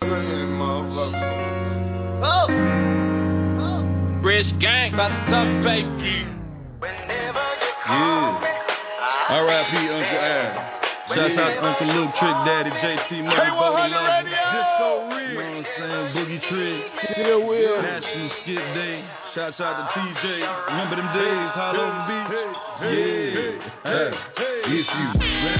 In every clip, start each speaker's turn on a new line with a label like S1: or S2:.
S1: Rich gang, about to talk, baby.
S2: Yeah. R.I.P. Uncle Al. Shouts out to Uncle Luke, Trick Daddy, JT, Money, Body Legend. Just so real. You know what I'm saying? Boogie Trick. Still will. National Skip Day. Shouts out to TJ. Remember them days, Hollow Beach? Yeah. It's you.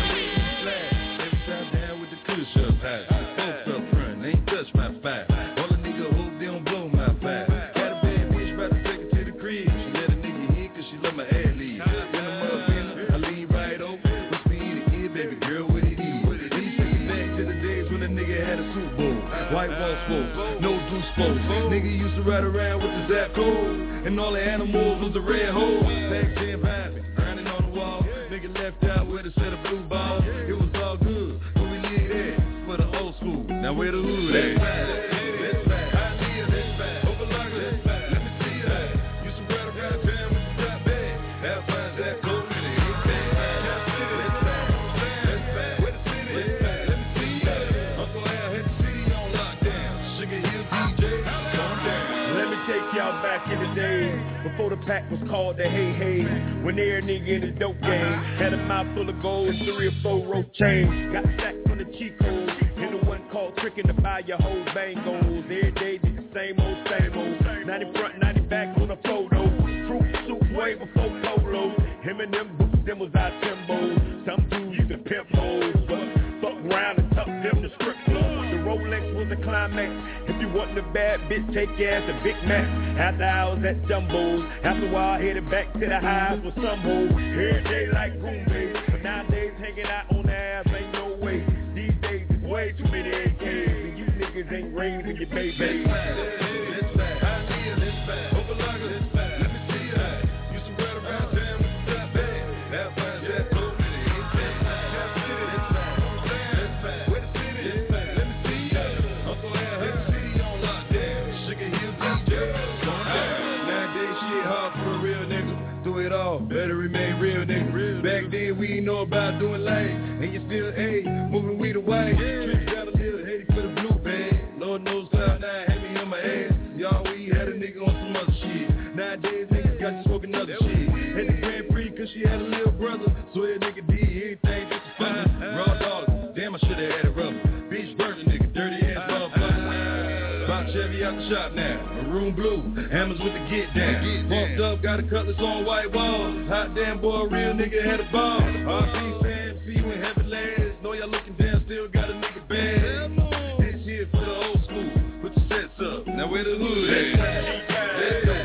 S2: Every time down with the kush up high. Folks up front, ain't touch my five. All a nigga hope they don't blow my five. Got a bad bitch, about to take it to the crib. She let a nigga hit cause she love my ad lead. When I'm up in her, I lean right over. What's me in the ear, baby girl, what it is? Then you take it back to the days when a nigga had a Super Bowl. White wall sports, no blue sports. Nigga used to ride around with the Zap code. And all the animals was the red hole. Back then vibing, grinding on the wall. Nigga left out with a set of blue balls. It was all good, but we leave that for the old school. Now where the hood at? Let's ride. I live, let's ride. Overlocker, let's ride. Let me see that. Used to ride around town with the top bag. Have fun, Zap code, and it ain't bad. Let's ride. Let's ride. Where the city? Let's ride. Let me see that. Uncle Al had the city on lockdown. Sugar Hill DJ, going down.
S3: Let me take y'all back in the days before the pack was called the Hey Hey. When every nigga in the dope game had a mouth full of gold and 3 or 4 rope chains. Got stacks on the cheat codes and the one called tricking to buy your whole bangles. Every day did the same old, same old. 90 front, 90 back on a photo. Fruit soup way before polos. Him and them boots, them was our Timbos. Some dudes used to pimp hoes, but fuck around and tuck them to strip clubs. The Rolex was the climax. If you want the bad bitch, take your ass to Big Mac. After hours at Jumbo's. After a while, headed back to the highs with some hoes. Every day like roommates. But nowadays, hanging out on the ass ain't no way. These days, it's way too many AKs. And you niggas ain't raising your baby.
S2: Let's ride. Let's ride. I live, let's ride. Overlocker, let's ride. Let me see that. Used to ride around town with the top bag. Have fun, Zap code, and it ain't bad. Let's ride. Let's ride. Where the city? Let's ride. Let me see that. Uncle Al had the city on lockdown. Sugar Hill DJ, going down. Nowadays, shit hard for a real nigga. Do it all, better remain real nigga. Back then, we didn't know about doing life. And you still, moving weed away. Tricks got a little Haiti for the blue bag. Lord knows Cloud9 had me on my ass. Y'all, we had a nigga on some other shit. Nowadays, niggas got you smoking other shit. Had the Grand Prix cause she had a little brother. So that nigga did anything just to find raw dollars. Damn, I should've had it rubber. Bitch burning nigga, dirty ass motherfucker. Bob Chevy out the shop now. Maroon blue, hammers with the get down. Pumped up, got a cutlass on white walls. Hot damn boy, real nigga had a ball. RP Sam, see you in heaven last. Know y'all looking down, still got a nigga bad. This here for the old school. Put your sets up. Now where the hood at? Let's go.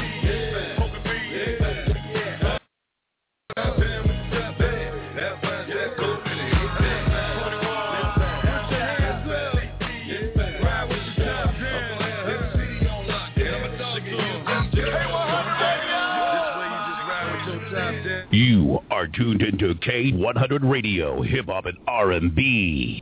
S4: You are tuned into K100 Radio, Hip Hop and R&B.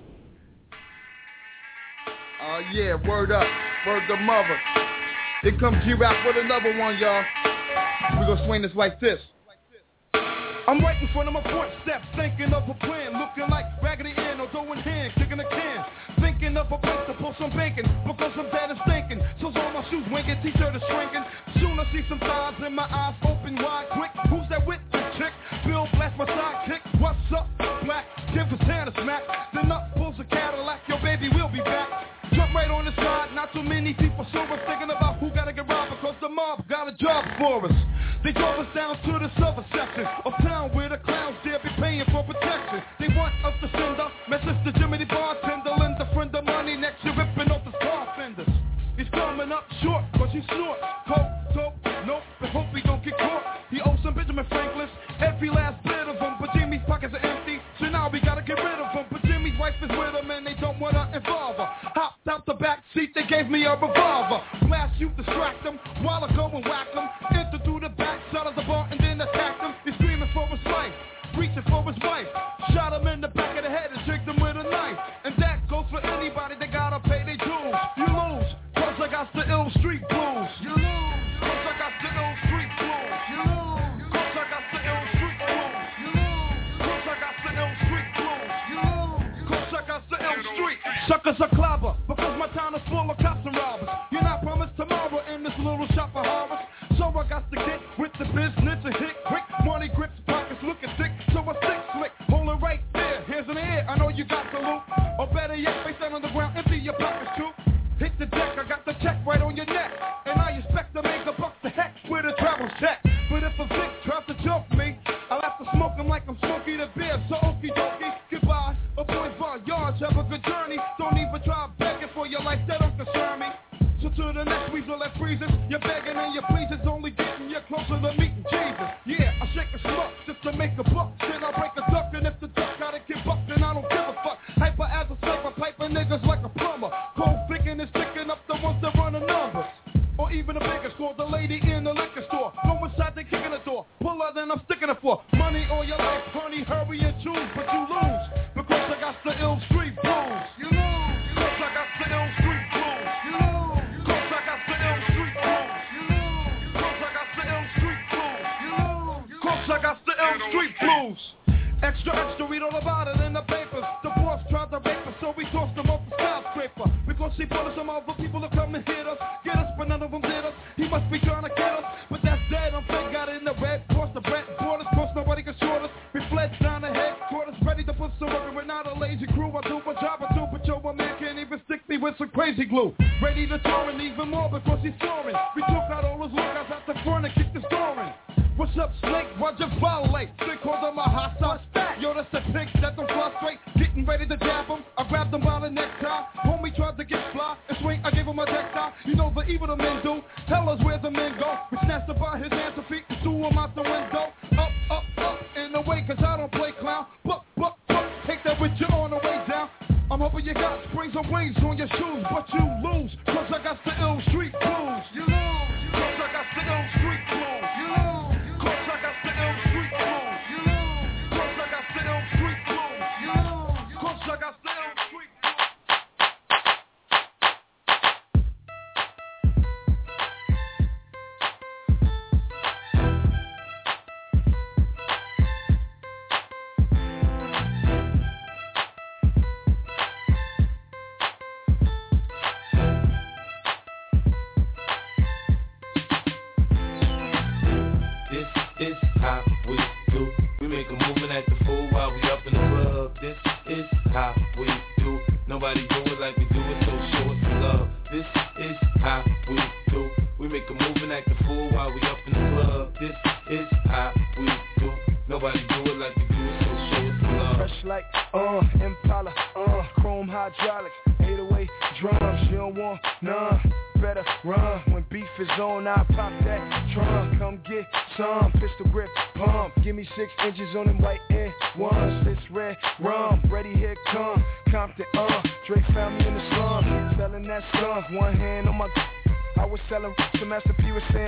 S5: Yeah, word up, word the mother. Here comes G-Rap with another one, y'all. We gonna swing this like this.
S6: I'm right in front of my front steps, thinking of a plan, looking like Raggedy Ann or dough in hand, kicking a can. Thinking of a place to pull some bacon, because I'm dead and stinking. So's all my shoes winking, t-shirt is shrinking. Soon I see some thighs in my eyes open wide quick. Who's that with the chick? Bill blast my sidekick. What's up, black? Give his hand a smack. Then up pulls a Cadillac, your baby will be back. Jump right on the side, not too many people sober, thinking about who gotta get robbed because the mob got a job for us. They drove us down to the silver section of town where the clowns dare be paying for protection. They want us to send up message to Jimmy the bartender, lend a friend of money next year ripping off his car fenders. He's coming up short, cause he's short. Coke, dope, nope, but hope he don't get caught. He owes some Benjamin Franklin, every last bit of them, but Jimmy's pockets are empty, so now we gotta get rid of him. But Jimmy's wife is with him and they don't wanna involve her. Hopped out the back seat, they gave me a revolver. Blast you, distract them, while I go and whack them. Enter through the back side of the bar and then attack them. He's screaming for his life, reaching for his wife. Shot him in the back of the head and tricked him with a knife. And that goes for anybody that gotta pay their dues. You lose, cause I got the ill street blues. You lose, cause I got the ill street blues. You lose, cause I got the ill street blues. You lose, cause I got the ill street blues. You lose, cause I got the ill street. Suckers are clever, because my time full of cops and robbers. You're not promised tomorrow in this little shop of horrors. So I got to get with the business and hit quick. Money grips, pockets looking thick, so I stick slick. Hold it right there, hands in the air, I know you got the loot. Or better yet, face down on the ground, empty your pockets too. Hit the deck, I got the check right on your neck. And I expect to make a buck the heck with a travel check. But if a Vic tries to joke me, I'll have to smoke him like I'm Smokey the Bear. So okie dokie, goodbye. A boys bar yards, have a good journey. Don't even try begging for your life, that don't concern me. So to the next weasel that freezes, you're begging and your pleases only getting you closer to meeting Jesus. Yeah, I shake a smoke just to make a buck. Then I break a duck, and if the duck gotta get bucked, then I don't give a fuck. Hyper as a sniper, piping niggas like a plumber. Cold thinking and sticking up the ones that run the numbers. Or even the biggest called the lady in the liquor store. Go inside, they kicking the door. Pull her, then I'm sticking it for money or your life, honey. Hurry and choose, but you lose because I got the ill street blues. You lose because I got the ill street blues. You lose because I got the ill street blues. You lose because I got the ill street blues. You lose because I got the ill street blues. Extra, extra, read all about it in the papers. The boss tried to rape us, so we tossed him off the skyscraper. Because she put us some other people to come and hit us. Get us, but none of them did us. He must be trying to get us, but that's dead. I'm fake, got it in the red. Crossed the bread, borders, crossed nobody can short us. We fled down the headquarters, ready to put some work. We're not a lazy crew. I do my job, I do, but yo, my man can't even stick me with some crazy glue. Ready to tour and even more because he's soaring. We took out all his lookouts out the front and kicked the door in. What's up, Snake? Why'd you violate? They called him a hot sauce. Yo, that's the pig that don't fly straight. Getting ready to jab him. I grabbed him by the necktie. Homie tried to get fly and swing. I gave him a neck tie. You know the evil the men do. Tell us where the men go. We snatched him by his hands and feet and threw him out the window. Up, up, up in the way, cause I don't play clown. Buck, take that with you on the way down. I'm hoping you got springs and wings on your shoes, but you lose, cause I got the ill street blues. You lose, cause I got the ill street blues. You lose, cause I got the ill street blues. You lose, cause I got the ill street blues. You lose, cause I got the ill street blues.
S1: Nobody do it like we do it, so show us some love. This is how we do. We make a move and act a fool while we up in the club. This is how we do. Nobody do it like we do it, so show us some love.
S7: Fresh like, Impala, chrome hydraulics, 808 drums, you don't want none. Better run, when beef is on, I pop that trunk. Come get some, pistol grip, pump. Give me 6 inches on them white ones. This red rum, ready, here come Compton, Drake found me in the slum, selling that skunk. One hand on my, I was selling to Master P was saying,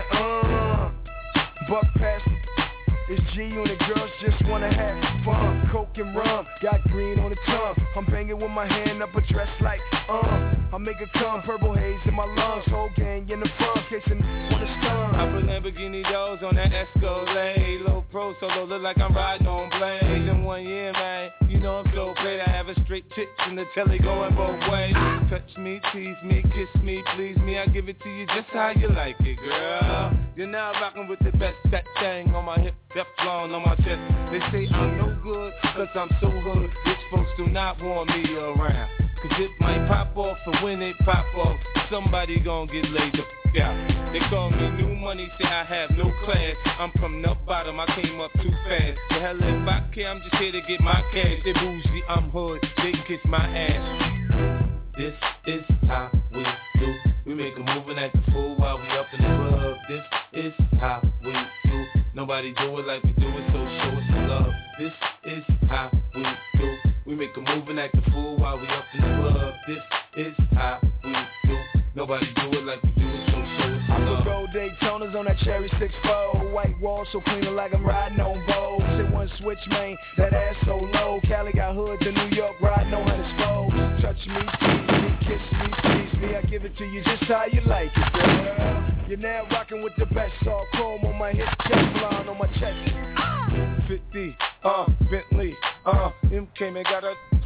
S7: buck past. It's G and the girls just wanna have fun. Coke and rum, got green on the tongue. I'm banging with my hand up a dress like, I make it come, purple haze in my lungs. Whole gang in the front, kissing wanna stun.
S1: I put Lamborghini doors on that Escalade. Low pro solo, look like I'm riding on blades. In 1 year, man, you know I'm so paid. I have a straight tits in the telly going both ways. Touch me, tease me, kiss me, please me. I give it to you just how you like it, girl. You're now rocking with the best, that thing on my hip. Teflon on my chest. They say I'm no good, cause I'm so hood. Rich folks do not want me around. Cause it might pop off, and when it pop off, somebody gon' get laid the f*** out. They call me new money, say I have no class. I'm from the bottom, I came up too fast. The hell if I care, I'm just here to get my cash. They bougie, I'm hood, they kiss my ass. This is how we do. We make a move and act a fool while we up in the club. This is how we do. Nobody do it like we do it, so show us some love. This is how we do. We make a move and act a fool while we up in the club. This is how we do. Nobody do it like we do it, so show us some love.
S7: I put gold Daytonas on that cherry 6-4. White wall so clean like I'm riding on Vogue. Sit one switch, man, that ass so low. Cali got hoods in New York, riding on 100 spokes. Touch me, tease me, kiss me, tease me. I give it to you just how you like it, girl. You're now rocking with the best. All chrome on my hip, Teflon on my chest.
S1: 50, Bentley, MK man got a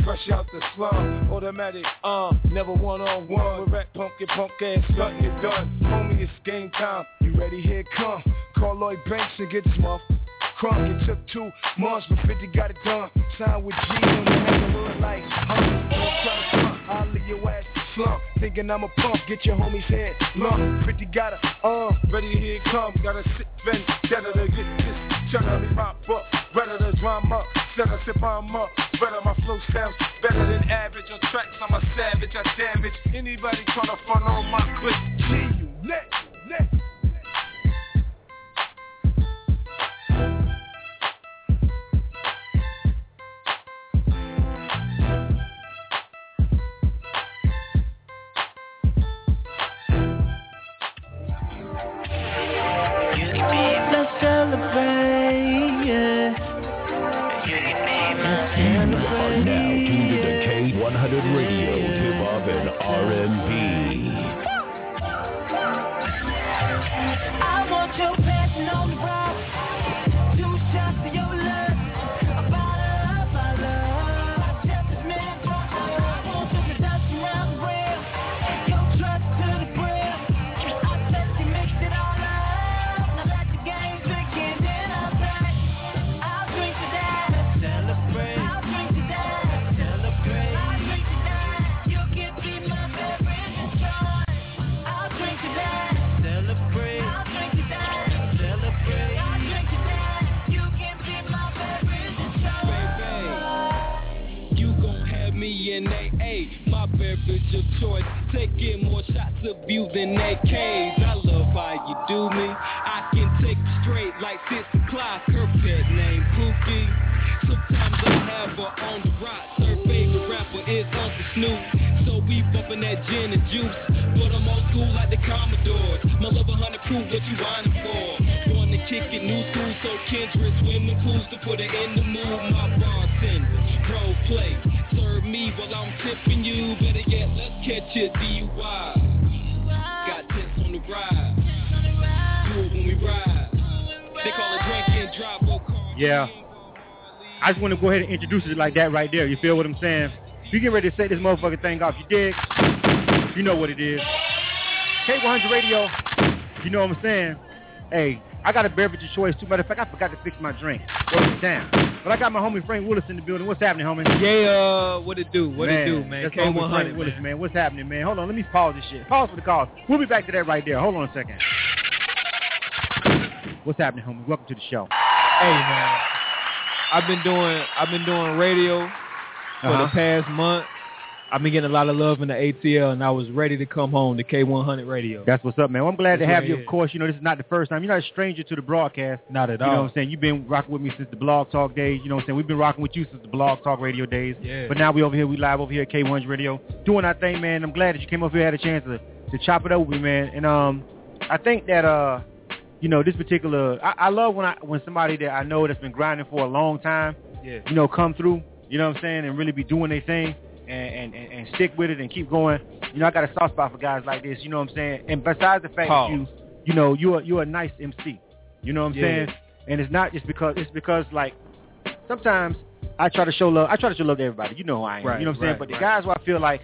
S1: fresh out the slum. Automatic, never one-on-one. With rat punk ass stuntin' it done. Homie, it's game time.
S7: You ready? Here it come. Call Lloyd Banks and get this crunk. It took 2 months, but 50 got it done. Signed with G on the neighborhood like, don't try to front, I'll leave your ass slump. Thinking I'm a punk, get your homie's head lump. 50 got a,
S1: ready, here it come. Got a sick vendetta to get this cheddar. Me pop up, better the drama. Set a sip, I'm up. Better my flow sounds better than average. On tracks, I'm a savage, I damage anybody tryna front on my clip.
S7: G, you next.
S4: Radio, hip hop and R&B.
S8: I want your passion on the rock. 2 shots of your love. A bottle of my love. Just as many drops. I want your production round the rim. Your trust to the brim. I bet you mixed it all up. Now let the games begin. Then I'll say, I'll drink to that. Celebrate. I'll drink to that. Celebrate. I'll drink to that. You can be my beverage of choice. I'll drink to that. Celebrate. I'll drink to that. Celebrate. I'll drink to that. You can be my beverage of choice.
S9: You gon' have me in AA, my beverage of choice. Taking more shots of you than AKs. I love how you do me. I can take you straight like 6 o'clock. Her pet name Pookie. Sometimes I have her on the rocks. Her favorite rapper is Uncle Snoop. So we bumpin' that gin and juice. But I'm old school like the Commodores. My love 100 proof, what you whining for? Born to kick it, new school, so Kendrick swimming pools to put her in the mood. My bartender, role play, serve me while I'm tipping you. Better yet, let's catch a DUI. Got tips on the ride. Do it when we ride. They call it drink and drive.
S10: Yeah. I just want to go ahead and introduce it like that right there. You feel what I'm saying? You get ready to set this motherfucking thing off. You dig? You know what it is. K100 Radio. You know what I'm saying? Hey, I got a beverage of choice too. Matter of fact, I forgot to fix my drink. Wrote it down. But I got my homie Frank Willis in the building. What's happening, homie?
S11: Yeah, what it do? What it do, man?
S10: That's
S11: K100,
S10: Frank Willis, man. What's happening, man? Hold on, let me pause this shit. Pause for the call. We'll be back to that right there. Hold on a second. What's happening, homie? Welcome to the show.
S11: Hey, man. I've been doing radio for the past month. I've been getting a lot of love in the ATL, and I was ready to come home to K100 Radio.
S10: That's what's up, man. Well, I'm glad to have you, of course. You know, this is not the first time. You're not a stranger to the broadcast.
S11: Not at all.
S10: You know what I'm saying? You've been rocking with me since the Blog Talk days. You know what I'm saying? We've been rocking with you since the Blog Talk Radio days.
S11: Yeah.
S10: But now we live over here at K100 Radio, doing our thing, man. I'm glad that you came over here and had a chance to chop it up with me, man. And I think that, you know, this particular, I love when somebody that I know that's been grinding for a long time, you know, come through, you know what I'm saying, and really be doing their thing and stick with it and keep going. You know, I got a soft spot for guys like this, you know what I'm saying? And besides the fact that you know, you're a nice MC, you know what I'm saying? And it's not just because, it's because, like, sometimes I try to show love to everybody. You know who I am, you know what I'm saying? But the guys who I feel like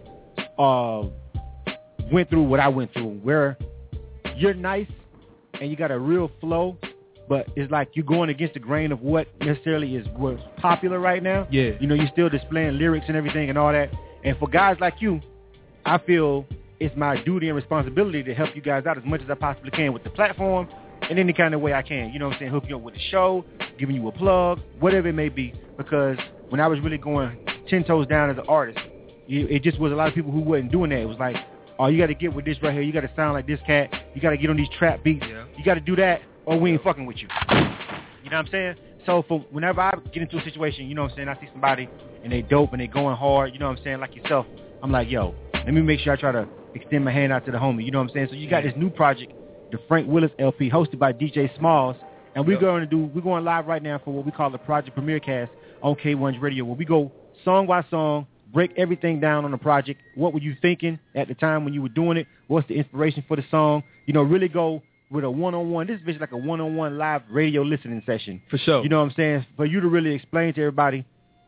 S10: went through what I went through, where you're nice and you got a real flow, but it's like you're going against the grain of what necessarily is what's popular right now.
S11: Yeah.
S10: You know, you're still displaying lyrics and everything and all that. And for guys like you, I feel it's my duty and responsibility to help you guys out as much as I possibly can with the platform in any kind of way I can. You know what I'm saying? Hook you up with a show, giving you a plug, whatever it may be. Because when I was really going 10 toes down as an artist, it just was a lot of people who wasn't doing that. It was like, oh, you got to get with this right here. You got to sound like this cat. You got to get on these trap beats.
S11: Yeah.
S10: You got to do that, or we ain't fucking with you. You know what I'm saying? So for whenever I get into a situation, you know what I'm saying, I see somebody and they dope and they going hard, you know what I'm saying, like yourself, I'm like, yo, let me make sure I try to extend my hand out to the homie, you know what I'm saying? So you got this new project, the Frank Willis LP, hosted by DJ Smalls, and we're going live right now for what we call the Project Premiere Cast on K100 Radio, where we go song by song, break everything down on the project. What were you thinking at the time when you were doing it? What's the inspiration for the song? You know, really go with a one-on-one. This is like a one-on-one live radio listening session.
S11: For sure.
S10: You know what I'm saying? For you to really explain to everybody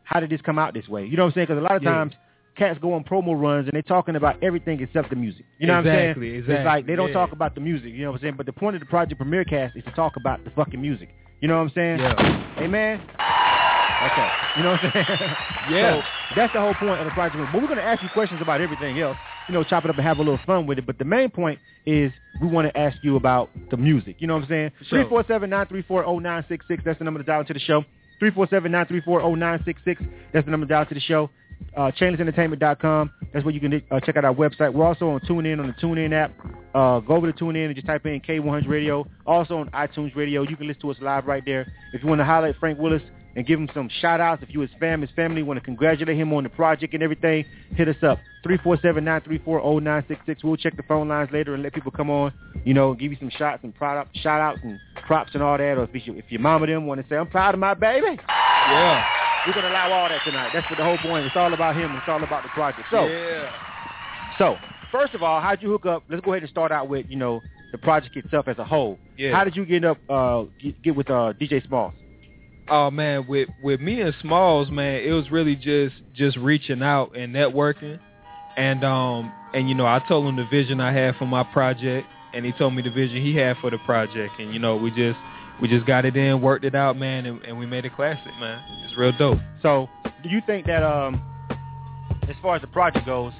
S10: how did this come out this way? You know what I'm saying? Because a lot of times cats go on promo runs and they're talking about everything except the music. You know what I'm saying?
S11: Exactly.
S10: It's like they don't talk about the music. You know what I'm saying? But the point of the Project Premier Cast is to talk about the fucking music. You know what I'm saying?
S11: Yeah.
S10: Hey, man. Okay. You know what I'm saying?
S11: Yeah.
S10: So that's the whole point of the Project. But we're going to ask you questions about everything else. You know, chop it up and have a little fun with it. But the main point is we want to ask you about the music. You know what I'm saying?
S11: Sure.
S10: 347-934-0966. That's the number to dial into the show. 347-934-0966. That's the number to dial to the show. Chainlessentertainment.com. That's where you can check out our website. We're also on TuneIn on the TuneIn app. Go over to TuneIn and just type in K100 Radio. Also on iTunes Radio. You can listen to us live right there. If you want to highlight Frank Willis and give him some shout-outs, if you his family, want to congratulate him on the project and everything, hit us up. 347-934-0966. We'll check the phone lines later and let people come on, you know, give you some shots and shout-outs and props and all that. Or if your mama them want to say, I'm proud of my baby.
S11: Yeah.
S10: We're going to allow all that tonight. That's what the whole point. It's all about him. It's all about the project. So, first of all, how'd you hook up? Let's go ahead and start out with, you know, the project itself as a whole.
S11: Yeah.
S10: How did you get with DJ Smalls?
S11: Oh, man, with me and Smalls, man, it was really just reaching out and networking. And you know, I told him the vision I had for my project, and he told me the vision he had for the project. And, you know, we just got it in, worked it out, man, and we made a classic, man. It's real dope.
S10: So, do you think that as far as the project goes,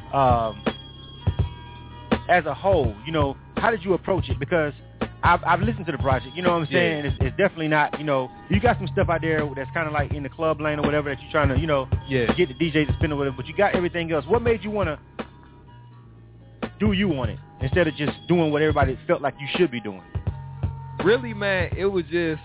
S10: as a whole, you know, how did you approach it? Because I've listened to the project, you know what I'm saying?
S11: Yeah.
S10: It's definitely not, you know, you got some stuff out there that's kind of like in the club lane or whatever that you're trying to, you know, get the DJs to spin or whatever, but you got everything else. What made you want to do you on it instead of just doing what everybody felt like you should be doing?
S11: Really, man, it was just,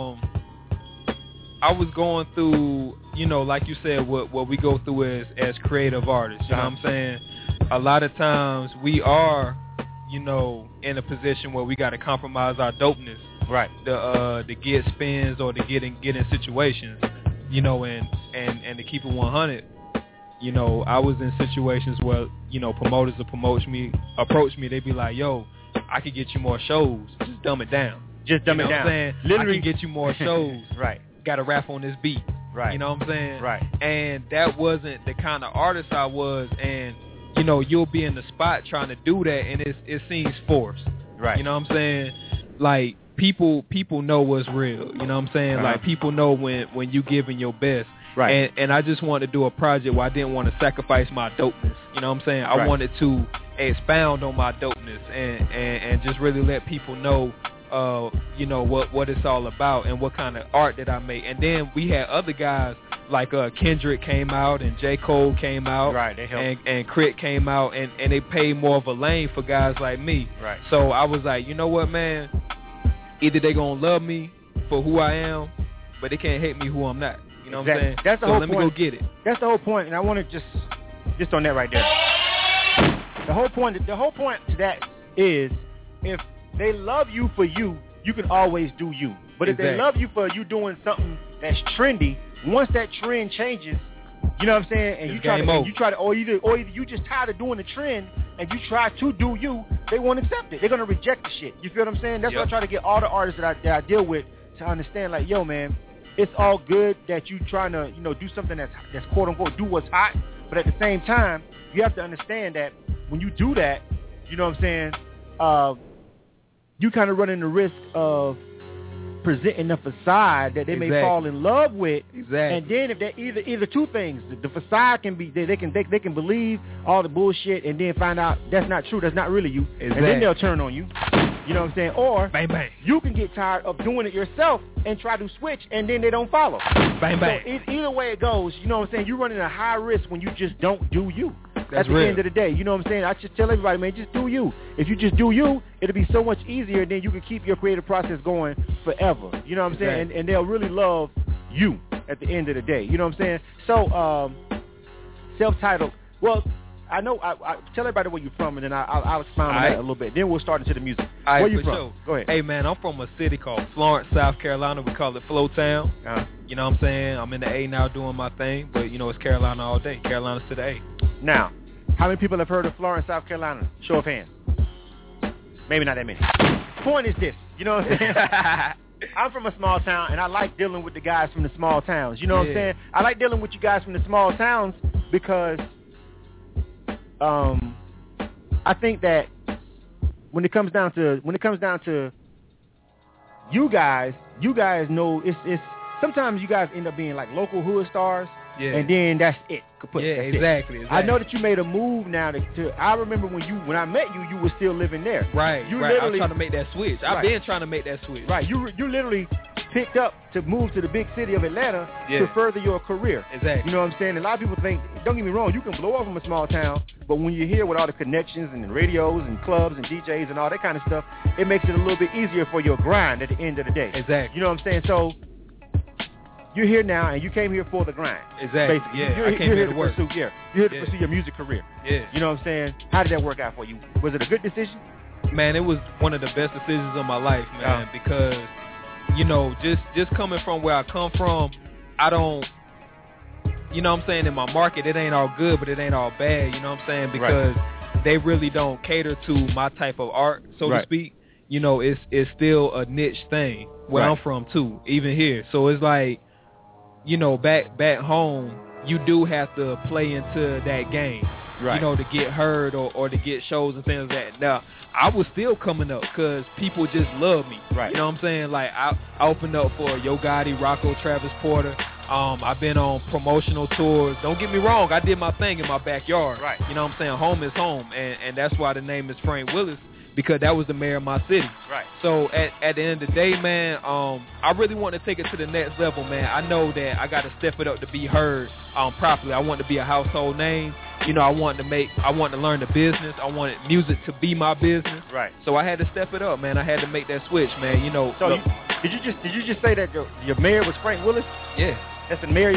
S11: I was going through, you know, like you said, what we go through as creative artists, you know what I'm saying? A lot of times we are, you know, in a position where we got to compromise our dopeness,
S10: right?
S11: To get spins or to get in situations, you know, and to keep it 100. You know, I was in situations where, you know, promoters will approach me, they be like, yo, I could get you more shows, just dumb it down.
S10: Just dumb it down.
S11: You know what I'm saying?
S10: Literally.
S11: I can get you more shows.
S10: Right.
S11: Got to rap on this beat.
S10: Right.
S11: You know what I'm saying?
S10: Right.
S11: And that wasn't the kind of artist I was, and you know, you'll be in the spot trying to do that, and it seems forced.
S10: Right.
S11: You know what I'm saying? Like, people know what's real. You know what I'm saying? Like, people know when you giving your best.
S10: Right.
S11: And I just wanted to do a project where I didn't want to sacrifice my dopeness. You know what I'm saying? I wanted to expound on my dopeness and just really let people know, you know, what it's all about and what kind of art that I make. And then we had other guys like Kendrick came out and J. Cole came out,
S10: right? They helped.
S11: And Crit came out, and they paid more of a lane for guys like me.
S10: Right.
S11: So I was like, you know what, man? Either they gonna love me for who I am, but they can't hate me who I'm not. You know what I'm saying?
S10: That's the whole point.
S11: Let me go get it.
S10: That's the whole point, and I want to just on that right there. The whole point to that is, if they love you for you, you can always do you. But if they love you for you doing something that's trendy, once that trend changes, you know what I'm saying, and you try to, or either you just tired of doing the trend and you try to do you, they won't accept it. They're gonna reject the shit. You feel what I'm saying? That's what I try to get all the artists that I deal with to understand. Like, yo, man, it's all good that you trying to, you know, do something that's quote unquote do what's hot, but at the same time, you have to understand that when you do that, you know what I'm saying, you kind of running the risk of presenting a facade that they may fall in love with.
S11: Exactly.
S10: And then if they either two things, the facade can be they can believe all the bullshit and then find out that's not true, that's not really you, and then they'll turn on you. You know what I'm saying? Or
S11: bang bang,
S10: you can get tired of doing it yourself and try to switch, and then they don't follow.
S11: Bang bang.
S10: So either way it goes, you know what I'm saying? You're running a high risk when you just don't do you.
S11: That's
S10: at the
S11: real.
S10: end of the day, you know what I'm saying? I just tell everybody, man, just do you. If you just do you, it'll be so much easier, and then you can keep your creative process going forever. You know what I'm saying? And they'll really love you at the end of the day. You know what I'm saying? So, self-titled. Well, I know. I tell everybody where you're from, and then I'll expound on that a little bit. Then we'll start into the music. Where you from?
S11: Sure.
S10: Go ahead.
S11: Hey, man, I'm from a city called Florence, South Carolina. We call it Flow Town. You know what I'm saying? I'm in the A now doing my thing, but, you know, it's Carolina all day. Carolina to the A.
S10: Now, how many people have heard of Florence, South Carolina? Show of hands. Maybe not that many. Point is this. You know what I'm saying? I'm from a small town, and I like dealing with the guys from the small towns. You know what I'm saying? I like dealing with you guys from the small towns because I think that when it comes down to you guys know it's sometimes you guys end up being like local hood stars, and then that's it.
S11: Exactly.
S10: I know that you made a move now to I remember when I met you were still living there.
S11: Right.
S10: You
S11: I was
S10: literally
S11: trying to make that switch. I've been trying to make that switch.
S10: Right. You literally picked up to move to the big city of Atlanta to further your career.
S11: Exactly.
S10: You know what I'm saying? A lot of people think, don't get me wrong, you can blow up from a small town, but when you're here with all the connections and the radios and clubs and DJs and all that kind of stuff, it makes it a little bit easier for your grind at the end of the day.
S11: Exactly.
S10: You know what I'm saying? So you're here now, and you came here for the grind.
S11: Exactly.
S10: Basically.
S11: Yeah, I came here to work.
S10: You're here to pursue your music career.
S11: Yeah.
S10: You know what I'm saying? How did that work out for you? Was it a good decision?
S11: Man, it was one of the best decisions of my life, man, because, you know, just coming from where I come from, I don't, you know what I'm saying, in my market, it ain't all good, but it ain't all bad, you know what I'm saying, because they really don't cater to my type of art, so to speak. You know, it's still a niche thing where I'm from, too, even here. So it's like, you know, back home, you do have to play into that game, you know, to get heard or to get shows and things like that. Now, I was still coming up because people just love me. You know what I'm saying? Like, I opened up for Yo Gotti, Rocco, Travis Porter. I've been on promotional tours. Don't get me wrong, I did my thing in my backyard. You know what I'm saying? Home is home, and that's why the name is Frank Willis, because that was the mayor of my city. So at the end of the day, man, I really want to take it to the next level, man. I know that I got to step it up to be heard properly. I want to be a household name. You know, I want to learn the business. I wanted music to be my business. So I had to step it up, man. I had to make that switch, man. You know.
S10: So did you just say that your mayor was Frank Willis?
S11: Yeah.
S10: That's the mayor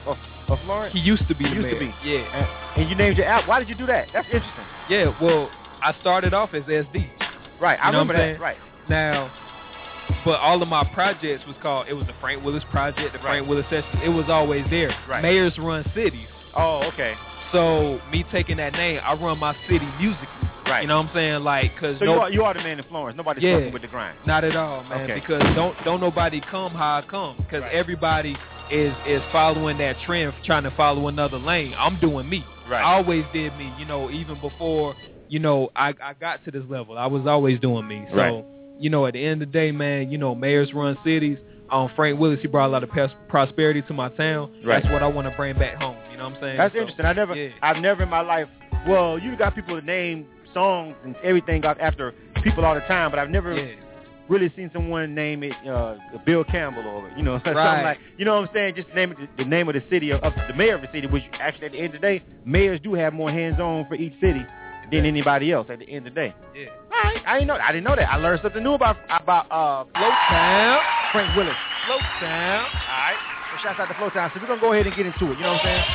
S10: of Florence?
S11: He used to be the mayor.
S10: Yeah. And you named your album. Why did you do that? That's interesting.
S11: Yeah, well, I started off as SD.
S10: I remember that.
S11: Now, but all of my projects was the Frank Willis Project, the Frank Willis Sessions. It was always there. Mayors run cities.
S10: Oh, okay.
S11: So me taking that name, I run my city musically. You know what I'm saying? Like, cause
S10: so you are the man in Florence. Nobody's fucking with the grind.
S11: Not at all, man. Okay. Because don't nobody come how I come. Because everybody is following that trend, trying to follow another lane. I'm doing me. I always did me. You know, even before, you know, I got to this level, I was always doing me. So, you know, at the end of the day, man, you know, mayors run cities. Frank Willis, he brought a lot of prosperity to my town. That's what I want to bring back home. You know what I'm saying?
S10: That's interesting. I've never in my life. Well, you got people to name songs and everything after people all the time, but I've never really seen someone name it Bill Campbell or something like, you know what I'm saying? Just name it the name of the city of the mayor of the city, which actually at the end of the day, mayors do have more hands-on for each city than anybody else at the end of the day. I didn't know that. I learned something new about Flowtown. Frank Willis. Flowtown. All right. So shouts out to Flowtown. So we're going to go ahead and get into it. You know what I'm saying?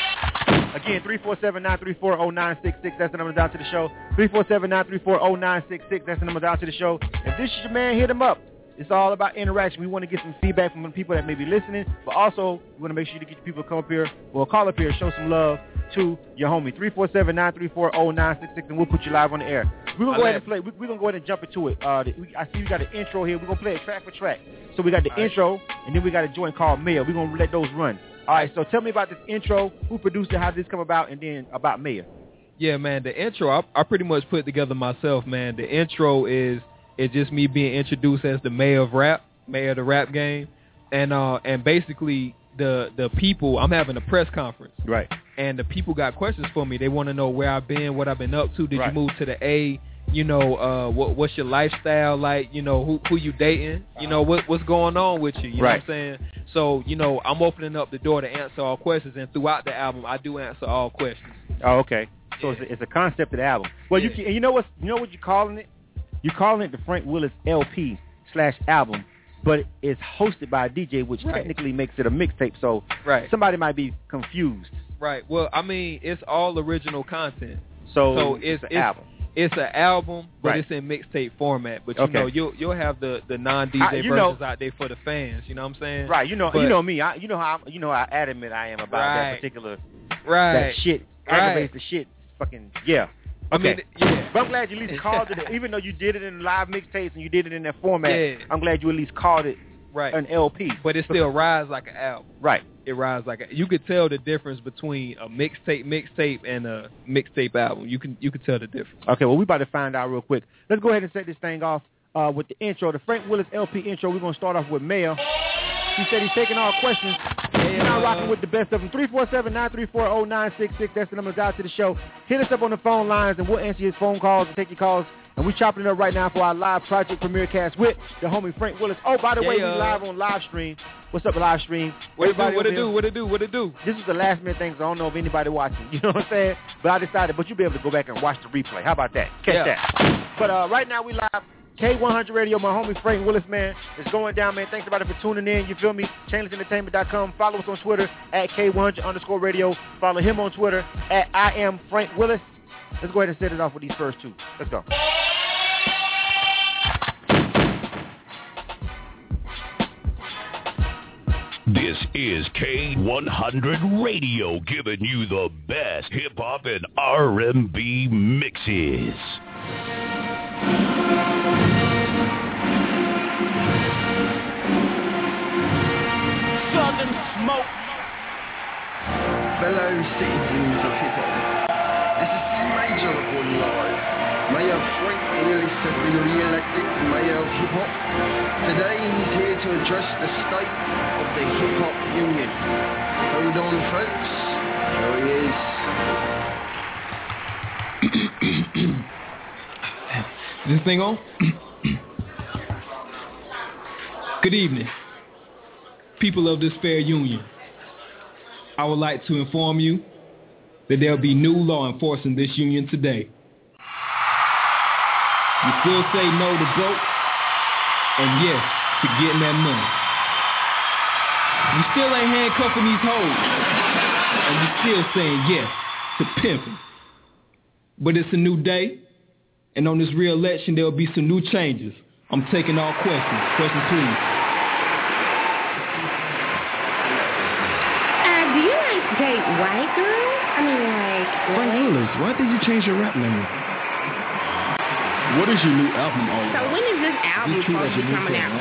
S10: Again, 347-934-0966. That's the number down to the show. 347-934-0966. That's the number down to the show. If this is your man, hit him up. It's all about interaction. We want to get some feedback from the people that may be listening, but also we want to make sure to get people to come up here or call up here and show some love to your homie. 347-934-0966, and we'll put you live on the air. We're going to go ahead and play. We're going to go ahead and jump into it. I see you got an intro here. We're going to play it track for track. So we got the intro, and then we got a joint called Mayor. We're going to let those run. All right, so tell me about this intro, who produced it, how did this come about, and then about Mayor.
S11: Yeah, man, the intro, I pretty much put it together myself, man. The intro is just me being introduced as the mayor of rap, mayor of the rap game. And basically the people, I'm having a press conference. And the people got questions for me. They want to know where I've been, what I've been up to. Did you move to the A? You know, what's your lifestyle like? You know, who you dating? You know, what's going on with you? You know what I'm saying? So, you know, I'm opening up the door to answer all questions. And throughout the album, I do answer all questions.
S10: Oh, okay. So it's a concept of the album. Well, you know what you're calling it? You're calling it the Frank Willis LP/album, but it's hosted by a DJ, which technically makes it a mixtape. So somebody might be confused.
S11: Well, I mean, it's all original content.
S10: So it's an album.
S11: It's an album, but it's in mixtape format. But you know, you'll have the non-DJ versions out there for the fans. You know what I'm saying?
S10: Right. You know me. You know how adamant I am about that particular that shit. Aggravates the shit. Fucking Okay.
S11: I mean, yeah.
S10: But I'm glad you at least called it, even though you did it in live mixtapes and you did it in that format.
S11: Yeah.
S10: I'm glad you at least called it an LP.
S11: But it still rides like an album.
S10: Right.
S11: It rides like you could tell the difference between a mixtape and a mixtape album. You can tell the difference.
S10: Okay, well, we about to find out real quick. Let's go ahead and set this thing off with the intro, the Frank Willis LP intro. We're going to start off with Mayor. He said he's taking all questions. He's now rocking with the best of them. 347-934-0966. That's the number to dial to the show. Hit us up on the phone lines, and we'll answer his phone calls and take your calls. And we're chopping it up right now for our live project premiere cast with the homie Frank Willis. Oh, by the way, we live on live stream. What's up, live stream?
S11: What it do?
S10: This is the last minute thing, so I don't know if anybody watching. You know what I'm saying? But I decided, but you'll be able to go back and watch the replay. How about that? Catch that. But right now we live. K100 Radio, my homie Frank Willis, man. It's going down, man. Thanks everybody for tuning in. You feel me? ChainlessEntertainment.com. Follow us on Twitter at K100_radio. Follow him on Twitter at I am Frank Willis. Let's go ahead and set it off with these first two. Let's go.
S4: This is K100 Radio, giving you the best hip-hop and R&B mixes.
S8: Southern Smoke.
S12: Fellow citizens of hip-hop, this is C-Major reporting live. Mayor Frank Willis has been re-elected Mayor of Hip-Hop. Today he's here to address the state of the Hip-Hop Union. Hold on, folks. Here he is.
S13: Is this thing on? Good evening, people of this fair union. I would like to inform you that there will be new law enforcing this union today. You still say no to broke and yes to getting that money. You still ain't handcuffing these hoes and you still saying yes to pimping. But it's a new day, and on this re-election there will be some new changes. I'm taking all questions. Questions, please.
S14: Do you like date white girls? I mean, like...
S15: Frank Willis, why did you change your rap name? What is your new album all about?
S14: So when is this album supposed to be coming out?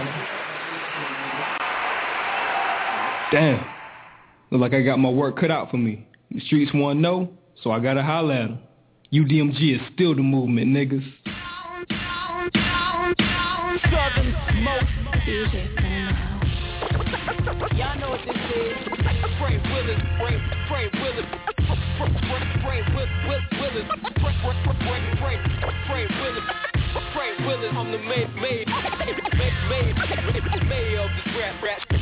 S13: Damn. Look like I got my work cut out for me. The streets want to know, so I got to holler at them. UDMG is still the movement, niggas.
S8: Southern Smoke. Y'all know what this is. Frank Willis. Frank Willis. Frank Willis. I'm the mayor of this rap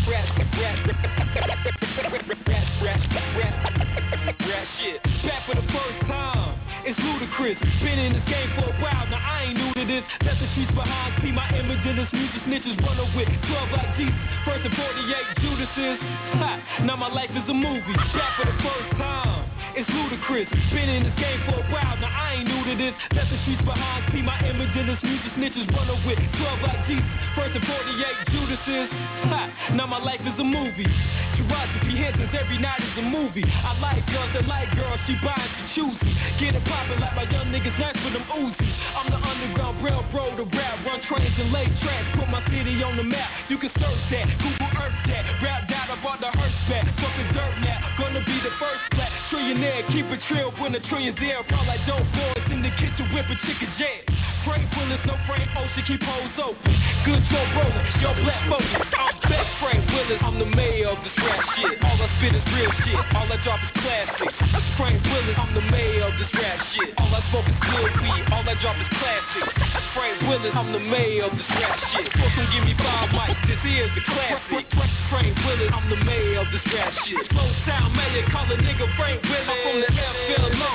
S8: shit. Back for the first time. It's ludicrous. Been in this game for a while. Now I ain't new to this. Let the streets behind see my image in this music. Snitches run up with 12 like Jesus. First and 48 Judases. Ha! Now my life is a movie. Back for the first time. It's ludicrous. Been in this game for a while. Now I ain't new to this. Let the streets behind see my image in this music. Snitches run up with 12 like Jesus. First and 48 Judases. Ha! Now my life is a movie. Taraji Henson's every night is a movie. I like girls that like girls. She buying, she choosy. Get it poppin' like my young niggas nice with them Uzis. I'm the underground railroad of rap. Run trains and lay tracks. Put my city on the map. You can search that. Google Earth that. Rap down about the hearse back. Fucking dirt now. Gonna be the first black trillionaire. Keep it trill when the trillions there. Fall like dope boys in the kitchen whipping chicken jazz. Frank Willis, no Frank Ocean. Keep hoes open. Good Joe Rogan. Yo, black focus. I'm back Frank Willis. I'm the mayor of this rap shit. All I spit is real shit. All I drop is classic. Frank Willis. I'm the mayor of this rap shit. All I smoke is good weed. All I drop is classic. Frank Willis. I'm the mayor of this rap shit. Folks don't give me 5 mics. This is the classic. Frank Willis. I'm the mayor of this rap shit. Slow sound mayor. Call a nigga Frank Willis. I'm from the FLO.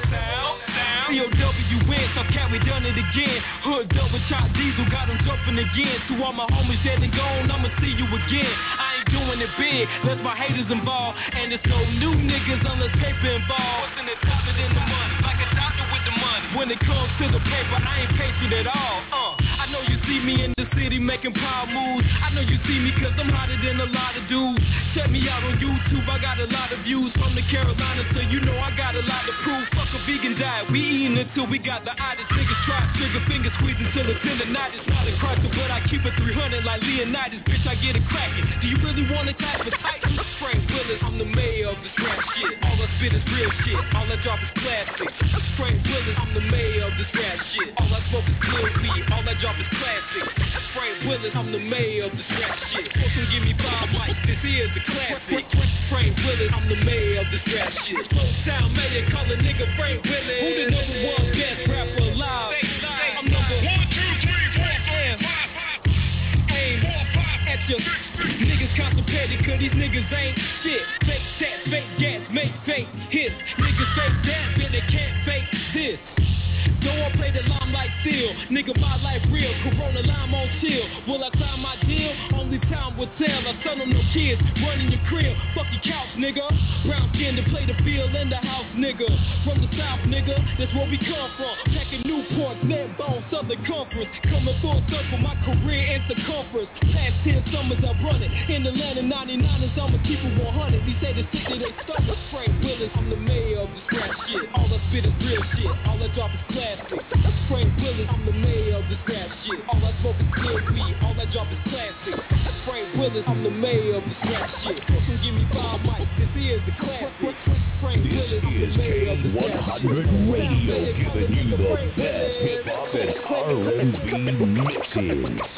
S8: COWN. So cat, we done it again. Hood double chop diesel. Got them jumping again. To all my homies dead and gone. I'ma see you again. I ain't doing it big. Let's my haters involved. And there's no new niggas unless paper involved. Wasn't it doctored in the money? Like a doctor with the money. When it comes to the paper, I ain't patient at all. I
S9: I know you see me in the city making power moves. I know you see me cause I'm hotter than a lot of dudes. Check me out on YouTube, I got a lot of views from the Carolinas, so you know I got a lot to prove. Fuck a vegan diet, we eating until we got the itis. Niggas try trigger finger squeezing till it's tendonitis. Not a crusher, but I keep it 300 like Leonidas. Bitch, I get it cracking. Do you really want to type of tight? Frank Willis, I'm the mayor of this rap shit. All I spit is real shit, all I drop is plastic. Frank Willis, I'm the mayor of this rap shit. All I smoke is clear weed, all I drop is plastic. Frank Willis, I'm the mayor of this rap shit. Don't give me 5 mics, this is the classic. Frank Willis, I'm the mayor of this rap shit. Slow sound mayor, call a nigga Frank Willis. Who the number one best rapper alive? I'm number 1, 2, 3, 4, 5. Aim at your niggas constipated, cause these niggas ain't shit. Fake tat, fake gas, make fake hits. Niggas fake that, but they can't fake this. Don't want play the limelight still. Nigga, my life real. Corona lime on chill. Will I sign my deal? Only time will tell. I son of no kids running your crib. Fuck your couch, nigga. Brown skin to play the field in the house, nigga. From the south, nigga. That's where we come from. Packing Newport, Nedbone, Southern Conference. Coming full circle, my career in circumference. Past 10 summers I've run it. In Atlanta 99ers, I'ma keep it 100. These say the shit that they stomach. Frank Willis, I'm the mayor of this rap shit. All I spit is real shit. All I drop is classic. Frank Willis, I'm the mayor of this rap shit. All I smoke is clear weed, all I drop is plastic. Frank Willis, I'm the mayor of this rap shit. Don't give me 5 mics, this is the classic. Frank Willis, I'm the mayor of this rap shit.
S4: K100 Radio, giving you the best hip-hop and R&B mixes.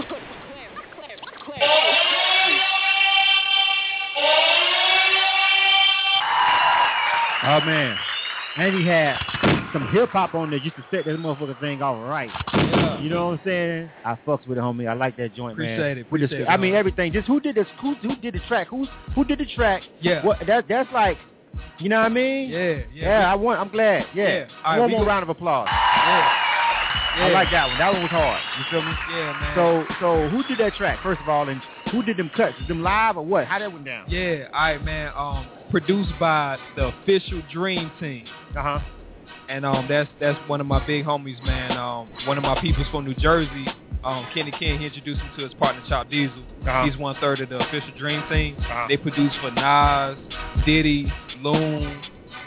S10: Oh, man. And he had some hip-hop on there just to set that motherfucking thing all right.
S11: Yeah.
S10: You know what I'm saying? I fucks with it, homie. I like that joint, man.
S11: Appreciate it.
S10: I mean, everything. Just who did this? Who did the track? Who did the track?
S11: Yeah.
S10: What? That's like, you know what I mean?
S11: Yeah.
S10: I'm glad. Yeah.
S11: All right,
S10: one more round of applause.
S11: Yeah.
S10: I like that one. That one was hard. You feel me?
S11: Yeah, man.
S10: So who did that track, first of all, and who did them cuts? Them live or what? How that went down?
S11: Yeah, all right, man. Produced by the Official Dream Team.
S10: Uh-huh.
S11: And that's one of my big homies, man. One of my peoples from New Jersey, Kenny King, he introduced me to his partner, Chop Diesel.
S10: Uh-huh.
S11: He's 1/3 of the Official Dream Team.
S10: Uh-huh.
S11: They produce for Nas, Diddy, Loon,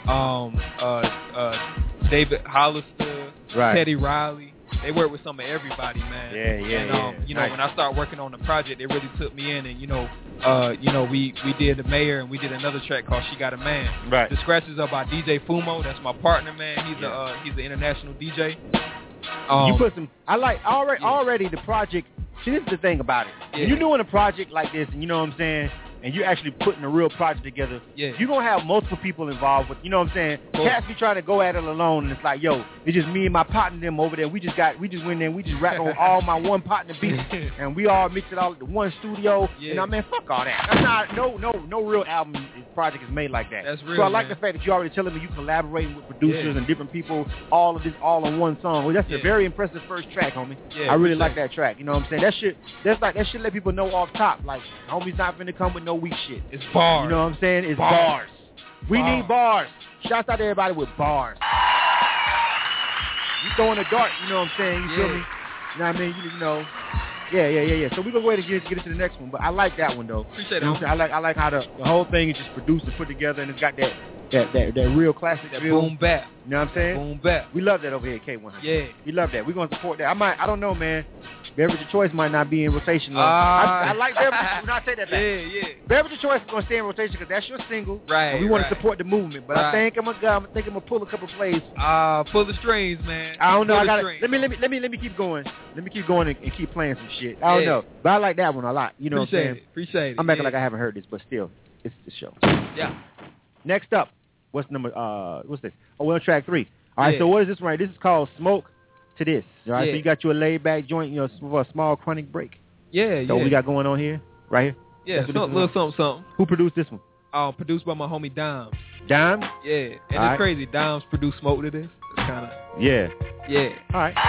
S11: David Hollister,
S10: right.
S11: Teddy Riley. They work with some of everybody, man.
S10: And
S11: you know,
S10: nice.
S11: when I started working on the project, they really took me in, and we did the Mayor, and we did another track called She Got a Man.
S10: Right.
S11: The scratches are by DJ Fumo. That's my partner, man. He's an international DJ.
S10: You put some. I like already the project. See, this is the thing about it.
S11: Yeah.
S10: When you're doing a project like this, and you know what I'm saying, and you're actually putting a real project together, you're going to have multiple people involved with, you know what I'm saying? Cats be trying to go at it alone, and it's like, yo, it's just me and my partner and them over there. We just went there and we just rapped on all my one partner beats, and we all mixed it all at the one studio.
S11: Yeah.
S10: And I mean, fuck all that. That's not, no real album project is made like that.
S11: That's real,
S10: so I like
S11: man.
S10: the fact that you already telling me you collaborating with producers and different people, all of this all on one song. Well, that's a very impressive first track, homie.
S11: Yeah,
S10: I really like that track. You know what I'm saying? That shit let people know off top. Like, homie's not finna come with no weak shit.
S11: It's bars.
S10: You know what I'm saying? It's bars. We need bars. Shouts out to everybody with bars. You throwing a dart, you know what I'm saying? You feel me? You know what I mean? You know. Yeah. So we're going to go ahead and get into the next one. But I like that one, though.
S11: Appreciate it.
S10: You know what I'm saying? I like how the whole thing is just produced and put together, and it's got that real classic
S11: that
S10: feel.
S11: boom bap.
S10: You know what I'm saying?
S11: Boom bap.
S10: We love that over here at K100.
S11: Yeah.
S10: We love that. We're going to support that. I don't know, man. Beverage of Choice might not be in rotation. I like Beverage. When I say that back.
S11: Yeah.
S10: Beverage of Choice is going to stay in rotation because that's your single.
S11: Right.
S10: And we want to support the movement. But I think I'm gonna pull a couple plays.
S11: Pull the strings, man.
S10: I don't know.
S11: Pull
S10: I gotta
S11: the strings.
S10: let me keep going. Let me keep going and keep playing some shit. I don't know. But I like that one a lot. You know what I'm saying?
S11: Appreciate it.
S10: I'm acting like I haven't heard this, but still, it's the show.
S11: Yeah.
S10: Next up, what's this? Oh, we're on track 3. All right, so what is this one right? This is called Smoke to This. All right, so you got you a laid back joint, you know, for a small chronic break.
S11: Yeah.
S10: So what we got going on here? Right here?
S11: Yeah, little something.
S10: Who produced this one?
S11: Produced by my homie Dimes.
S10: Dimes?
S11: Yeah. And it's crazy. Dimes produced Smoke to This. It's kind of...
S10: Yeah.
S11: Yeah.
S10: All right.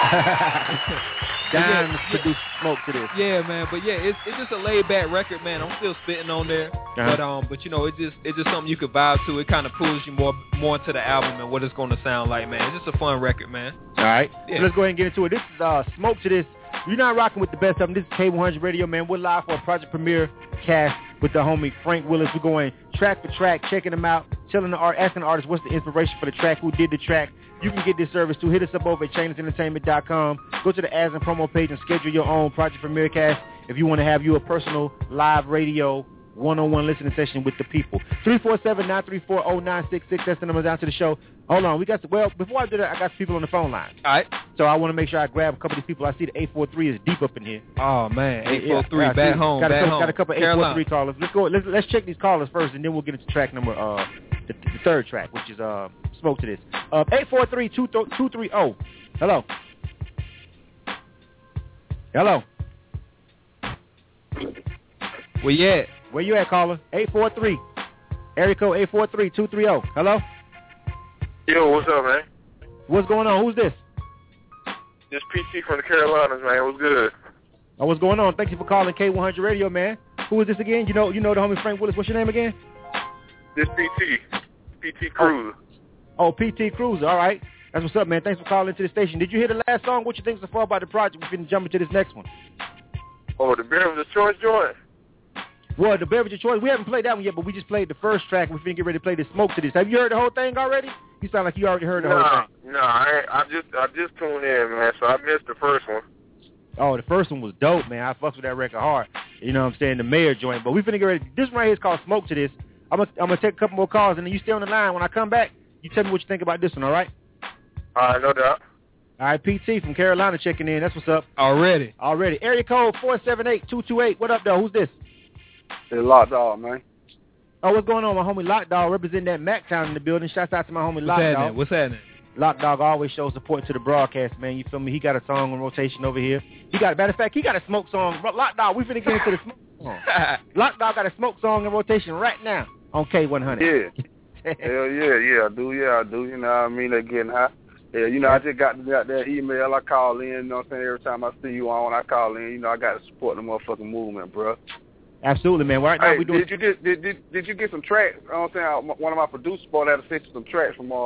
S10: Dying to produce smoke to this.
S11: Yeah, man. But yeah, it's just a laid back record, man. I'm still spitting on there, but you know, it's just something you could vibe to. It kind of pulls you more into the album and what it's going to sound like, man. It's just a fun record, man.
S10: All right,
S11: yeah.
S10: So let's go ahead and get into it. This is Smoke to This. You're not rocking with the best of them. This is K100 Radio, man. We're live for a project premiere cast with the homie Frank Willis. We're going track for track, checking them out, asking the artist what's the inspiration for the track, who did the track. You can get this service too. Hit us up over at ChainlessEntertainment.com. Go to the ads and promo page and schedule your own project premiere cast if you want to have you a personal live radio one-on-one listening session with the people. 347-934-0966. That's the number down to the show. Hold on. Before I do that, I got some people on the phone line.
S11: All right.
S10: So I want to make sure I grab a couple of these people. I see the 843 is deep up in here.
S11: Oh, man. 843, back home,
S10: got
S11: back home.
S10: Got a couple of 843 callers. Let's go. Let's check these callers first, and then we'll get into track number, the third track, which is Smoke to This. 843-230. Hello. Hello.
S11: Where you at?
S10: Where you at, caller? 843. Area code 843-230. Hello?
S16: Yo, what's up, man?
S10: What's going on? Who's this?
S16: This PT from the Carolinas, man. What's good?
S10: Oh, what's going on? Thank you for calling K100 Radio, man. Who is this again? You know the homie Frank Willis. What's your name again?
S16: This PT Cruiser.
S10: Oh, PT Cruiser. All right. That's what's up, man. Thanks for calling into the station. Did you hear the last song? What you think so far about the project? We're going to jump into this next one.
S16: Oh, the Beverage of Choice joint?
S10: Well, the Beverage of Choice, we haven't played that one yet, but we just played the first track. We're finna get ready to play the Smoke to This. Have you heard the whole thing already? You sound like you already heard the whole thing.
S16: No, I just tuned in, man, so I missed the first one.
S10: Oh, the first one was dope, man. I fucks with that record hard. You know what I'm saying? The Mayor joint. But we finna get ready. This one right here is called Smoke to This. I'm gonna take a couple more calls, and then you stay on the line. When I come back, you tell me what you think about this one, all right?
S16: All right, no doubt.
S10: All right, PT from Carolina checking in. That's what's up.
S11: Already.
S10: Area code 478-228. What up, though? Who's this?
S16: It's Lock Dog, man.
S10: Oh, what's going on? My homie Lock Dog representing that Mactown in the building. Shouts out to my homie Lock Dog.
S11: What's happening?
S10: Lock Dog always shows support to the broadcast, man. You feel me? He got a song on rotation over here. Matter of fact, he got a smoke song. Lock Dog, we finna get into the smoke song. Lock Dog got a smoke song in rotation right now on K100.
S16: Yeah. Hell yeah, I do. You know what I mean? They're getting hot. Yeah, you know, I just got that email. I call in, you know what I'm saying? Every time I see you on, I call in. You know, I got to support the motherfucking movement, bro.
S10: Absolutely, man. Right now we doing.
S16: Did you get some tracks? You know what I'm saying? One of my producers bought out to send some tracks from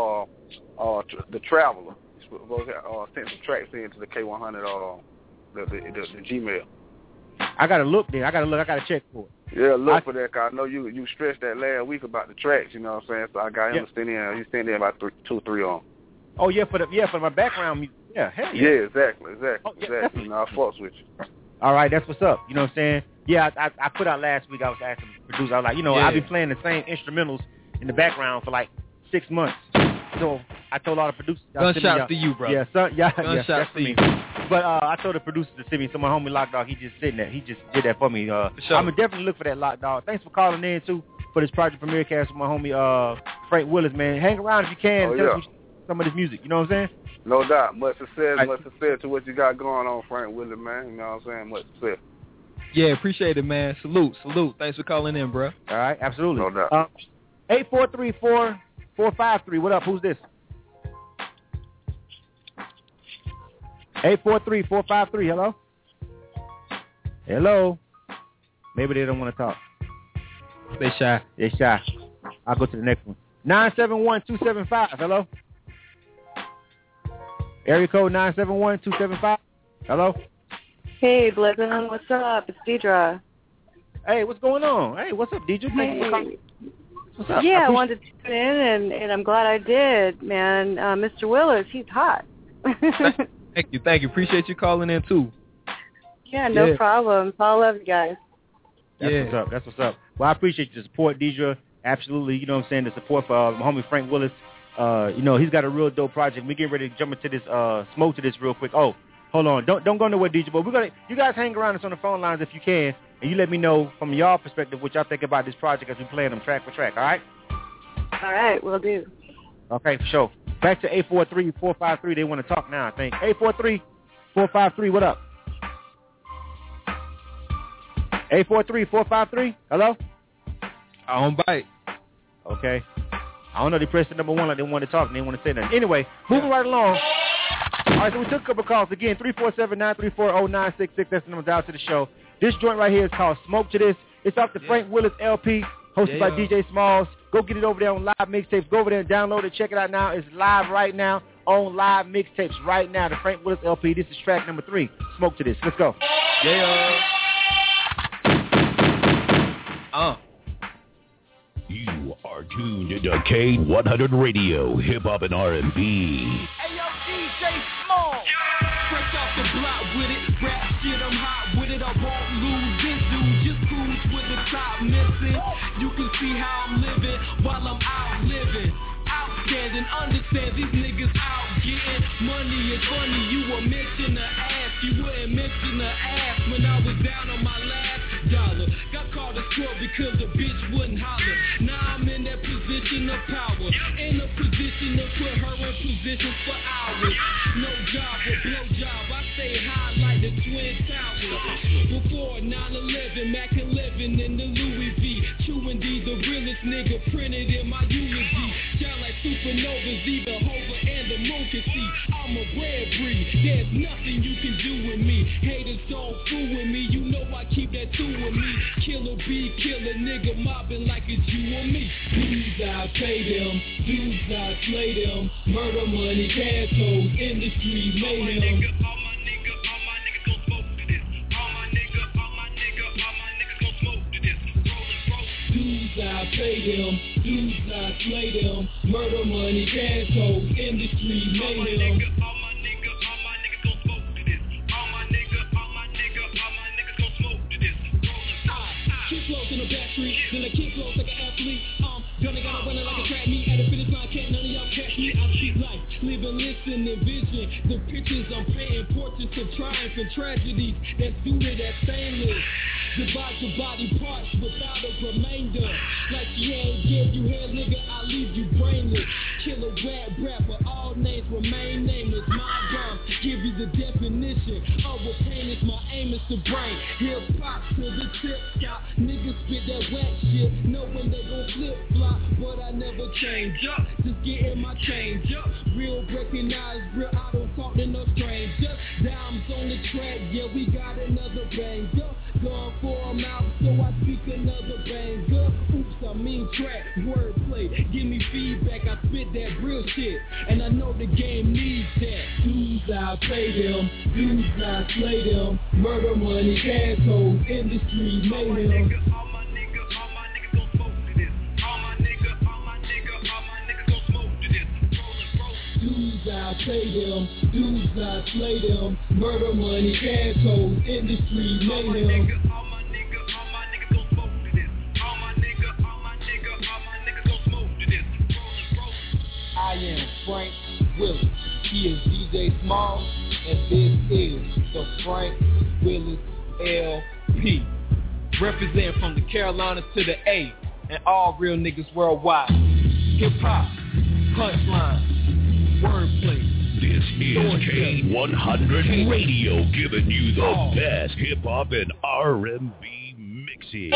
S16: the Traveler. Sent some tracks into the K100 the Gmail.
S10: I gotta look there. I gotta check for it.
S16: Yeah, look for that. Cause I know you stressed that last week about the tracks. You know what I'm saying? So I got him to send in. He sent in about 2 or 3 on.
S10: Oh yeah, for my background music. Yeah, hell yeah.
S16: Yeah, exactly. You know, I fucks with you.
S10: All right, that's what's up. You know what I'm saying? Yeah, I put out last week. I was asking the producer. I was like, I've been playing the same instrumentals in the background for like 6 months. So I told all the producers.
S11: Gunshots to you, bro.
S10: Yeah,
S11: Gunshots to you.
S10: But I told the producers to send me. So my homie Lock Dog, he just sitting there. He just did that for me. I'm gonna definitely look for that, Lock Dog. Thanks for calling in too for this project premiere cast with my homie Frank Willis, man. Hang around if you can. Tell us some of this music. You know what I'm saying?
S16: No doubt. Much success to what you got going on, Frank Willis, man. You know what I'm saying? Much success.
S11: Yeah, appreciate it, man. Salute. Thanks for calling in, bro.
S10: All right, absolutely.
S16: No doubt.
S10: 843-453. What up? Who's this? 843-453. Hello? Hello? Maybe they don't want to talk.
S11: They shy.
S10: I'll go to the next one. 971-275. Hello? Area code 971-275. Hello?
S17: Hey, Blizzard. What's up? It's Deidre.
S10: Hey, what's going on? Hey, what's up, Deidre? Thank you for calling. What's up?
S17: Yeah, I wanted to tune in, and I'm glad I did, man. Mr. Willis, he's hot.
S11: Thank you. Appreciate you calling in, too.
S17: Yeah, no problem. I love you guys.
S10: That's what's up. Well, I appreciate your support, Deidre. Absolutely. You know what I'm saying? The support for my homie Frank Willis. He's got a real dope project. We're getting ready to jump into this, Smoke to This real quick. Oh, hold on. Don't go nowhere, DJ. But you guys hang around us on the phone lines if you can, and you let me know from y'all perspective what y'all think about this project as we play them track for track. All right?
S17: All right, will do.
S10: Okay, for sure. Back to 843-453. They want to talk now, I think. 843-453. What up? 843-453. Hello?
S11: On bite.
S10: Okay. I don't know. They pressed the number 1 like they want to talk and they want to say that. Anyway, moving right along. All right, so we took a couple calls. Again, 347-934-0966. That's the number down to the show. This joint right here is called Smoke to This. It's off the Frank Willis LP, hosted by DJ Smalls. Go get it over there on Live Mixtapes. Go over there and download it. Check it out now. It's live right now on Live Mixtapes right now. The Frank Willis LP. This is track number 3. Smoke to This. Let's go.
S4: You are tuned into K100 Radio, Hip Hop and R&B.
S8: Hey yo, DJ Small. Fresh off the block with it. Rap shit, I'm hot with it. I won't lose this dude. Just cruise with the top missing. You can see how I'm living while I'm out living. Outstanding, understand these niggas out getting money is funny. You were mention the ass, you wouldn't mention the ass when I was down on my last dollar. Got called a squirrel because the bitch wouldn't holler. Now I'm in that position of power, in a position to put her in position for hours. No job or blow job, I stay high like the Twin Towers. Before 9/11, Mac 11 in the Louis V. Chewing D, the realest nigga printed in my eulogy. Sound like supernovas, either Hova and the moon can see. I'm a rare breed, there's nothing you can do with me. Haters don't fool with me, you know I keep that two with me. Killer B, killer nigga mobbing like it's you or me. Dudes I pay them, dudes I slay them. Murder money, cash hoes, industry mayhem. Dudes I pay them, dudes I slay them. Murder money, cash hoes, industry mayhem. Keep close in the back street, then I keep close like an athlete. Gonna run like a track meet at the finish line, can't none of y'all catch me. I see life, living, listen, and vision. The pictures I'm painting, portraits of triumph and tragedies that's due to that stainless. Divide your body parts without a remainder. Like she ain't give you hair, nigga, I leave you brainless. Killer rap rapper, all names remain nameless. My rhymes give you the definition of what pain is. My aim is to bring hip hop to the tip top. Niggas spit that whack shit, knowing they gon' flip flop, but I never change up. Just getting my change up. Real recognize real, I don't talk to no strangers. Dimes on the track, yeah, we got another banger. Gone for a mouth, so I speak another banger. Oops, I mean track, wordplay. Give me feedback, I spit that real shit, and I know the game needs that. Dudes I pay them, dudes I slay them. Murder money, cash hoes, industry mayhem. Dudes I pay them, dudes I slay them. Murder money, cash hoes, industry mayhem. I am Frank Willis. He is DJ Small, and this is the Frank Willis LP. Represent from the Carolinas to the A, and all real niggas worldwide. Hip hop, punchline, wordplay.
S4: This is K100 Radio, giving you the best hip hop and R&B mixing.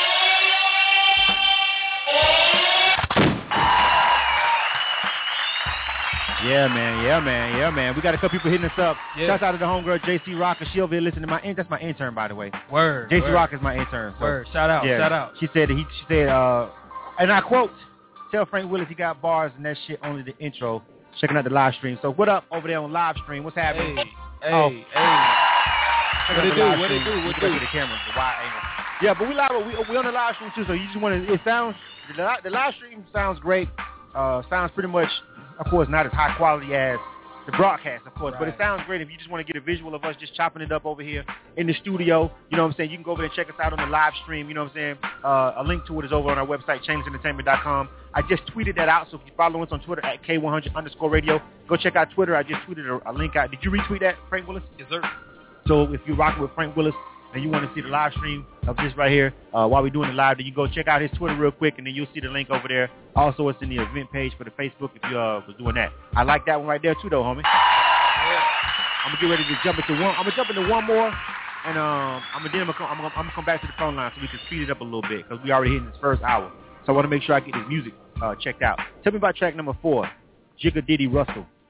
S10: Yeah, man. We got a couple people hitting us up. Yeah. Shouts out to the homegirl, JC Rocker. She over here listening to that's my intern, by the way.
S11: Word.
S10: JC Rocker is my intern. So,
S11: word. Shout out.
S10: She said, and I quote, tell Frank Willis he got bars and that shit only the intro. Checking out the live stream. So what up over there on live stream? What's happening?
S11: Hey. What it do?
S10: The camera, the wide angle. Yeah, but we live. We on the live stream too. So you just want to. It sounds. The live stream sounds great. Sounds pretty much, of course, not as high quality as the broadcast, of course, but it sounds great if you just want to get a visual of us just chopping it up over here in the studio. You know what I'm saying? You can go over there and check us out on the live stream. You know what I'm saying? A link to it is over on our website, shamelessentertainment.com. I just tweeted that out, so if you follow us on Twitter at K100_radio, go check out Twitter. I just tweeted a link out. Did you retweet that, Frank Willis?
S11: Yes, sir.
S10: So if you're rocking with Frank Willis and you want to see the live stream of this right here while we're doing the live, then you go check out his Twitter real quick, and then you'll see the link over there. Also, it's in the event page for the Facebook if you was doing that. I like that one right there too, though, homie. Yeah. I'm gonna get ready to jump into one. I'm gonna jump into one more, and I'm gonna come back to the phone line so we can speed it up a little bit because we already hit this first hour. So I want to make sure I get this music checked out. Tell me about track number 4, Jigga Diddy Russell.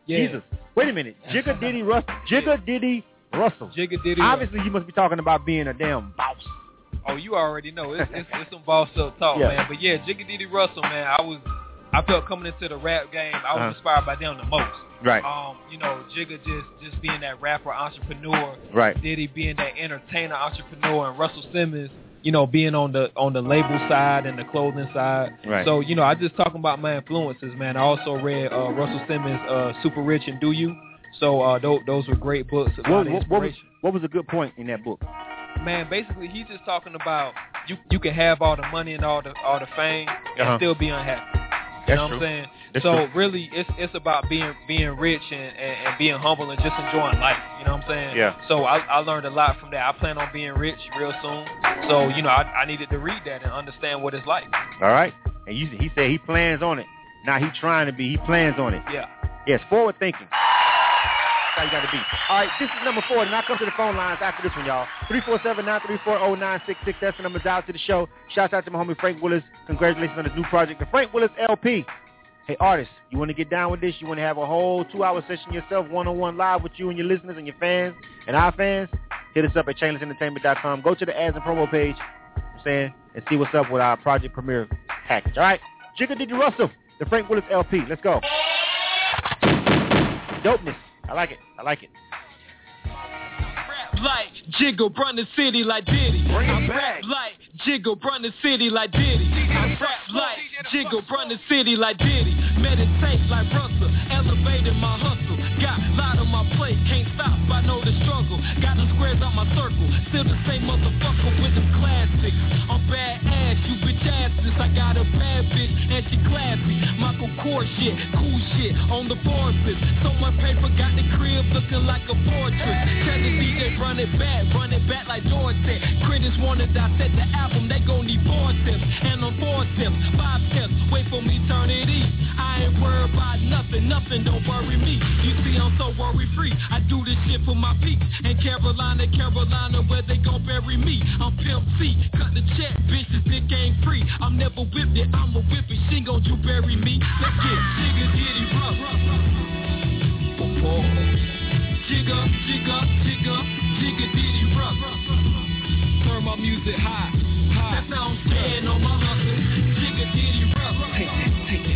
S10: Jesus. Wait a minute. Jigga Diddy Russell. Jigga Diddy Russell.
S11: Jigga Diddy.
S10: Obviously, you must be talking about being a damn boss.
S11: Oh, you already know. It's some boss up talk, man. But yeah, Jigga Diddy Russell, man. I felt coming into the rap game, I was inspired by them the most.
S10: Right.
S11: You know, Jigga just being that rapper entrepreneur.
S10: Right.
S11: Diddy being that entertainer entrepreneur, and Russell Simmons, you know, being on the label side and the clothing side.
S10: Right.
S11: So, you know, I just talking about my influences, man. I also read Russell Simmons' Super Rich and Do You. So those were great books.
S10: What was a good point in that book?
S11: Man, basically he's just talking about you can have all the money and all the fame and still be unhappy. You know what I'm saying? So really, it's about being rich and being humble and just enjoying life. You know what I'm saying?
S10: Yeah.
S11: So I learned a lot from that. I plan on being rich real soon. So, you know, I needed to read that and understand what it's like.
S10: All right. And he said he plans on it. Not he trying to be. He plans on it.
S11: Yeah.
S10: Yes, forward thinking. That's how you got to be. All right, this is number 4. And I'll come to the phone lines after this one, y'all. 347-934-0966. That's the numbers out to the show. Shouts out to my homie Frank Willis. Congratulations on his new project, the Frank Willis LP. Hey, artists, you want to get down with this? You want to have a whole 2-hour session yourself, one-on-one live with you and your listeners and your fans and our fans? Hit us up at chainlessentertainment.com. Go to the ads and promo page, and see what's up with our project premiere package. All right? Jigga Diddy Russell, the Frank Willis LP. Let's go. Dopeness. I like it.
S13: Like Jigga, run the city like Diddy. I rap like Jigga, run the city like Diddy. I rap like Jigga, run the city like Diddy. Meditate like Russell, elevating my hustle. Got a lot on my plate, can't stop, I know the struggle. Got the squares on my circle, still the same motherfucker with them classics. I'm badass, you bitch asses. I got a bad bitch and she classy. Michael Kors shit, cool shit on the forces. So much paper, got the crib looking like a fortress. Tell the DJ run it back like George said. Critics wanna dissect the album, they gon' need 4 steps. And on 4 steps, 5 steps, wait for me, turn it east. I ain't worried about nothing, don't worry me. You see I'm so worry free, I do this shit for my peeps. And Carolina, where they gon' bury me. I'm Pimp C, cut the check, bitch, this dick ain't free. I'm never whipped it, I'ma whip it, she gon' you bury me. Let's get Jigga Diddy Russ. Jigga Diddy Russ. Turn my music high. That's how I'm staying on my hustle. Jigga Diddy Russ. Take that.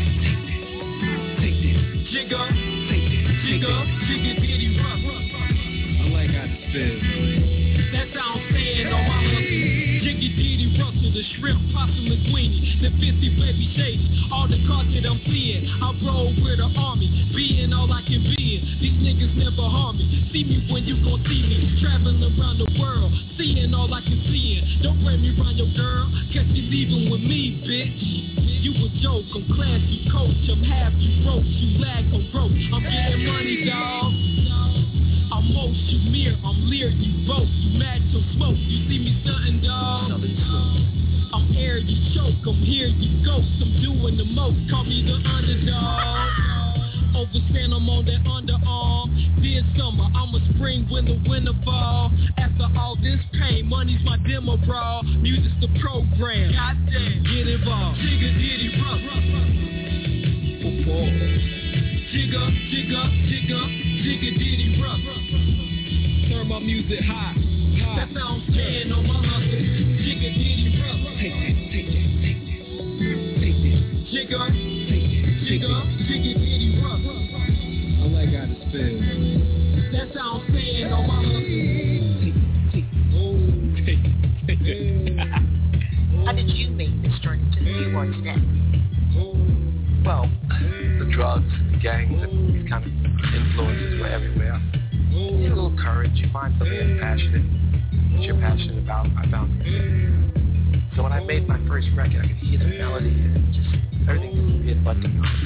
S13: Jigga Diddy Russ. I like how this feels. That's how I'm staying on my hustle. Jigga Diddy Russell, the shrimp, possum, linguine, the 50 baby shady. All the cars that I'm seeing, I roll with the army, being all I can be in. These niggas never harm me. See me when you gon' see me, traveling around the world, seeing all I can see in. Don't bring me around your girl, catch you leaving with me, bitch. You a joke, I'm classy coach, I'm half you broke, you lag on rope. I'm getting money, dawg. I'm Mo Shamir, I'm Lear, you both. You mad to smoke, you see me stunting, dawg. I'm air, you choke, I'm here, you ghost. I'm doing the most, call me the underdog. Overstand, I'm on that underarm. This summer, I'm a spring when the winter fall. After all this pain, money's my demo brawl. Music's the program. Goddamn, get involved. Jigga Diddy Russ. Jigga Diddy Russ. Turn my music high. That's how I'm staying on my hustle. Jigga Diddy Russ. Take that. Jigga Diddy Russ. I like how this feels. That's how I'm staying on my hustle.
S18: How did you make this journey to who you are today?
S19: Well, the drugs, the gangs, and these kind of influences were everywhere. You need a little courage. You find something that's passionate, what you're passionate about. I found music. So when I made my first record, I could hear the melody and just everything just hit but the melody.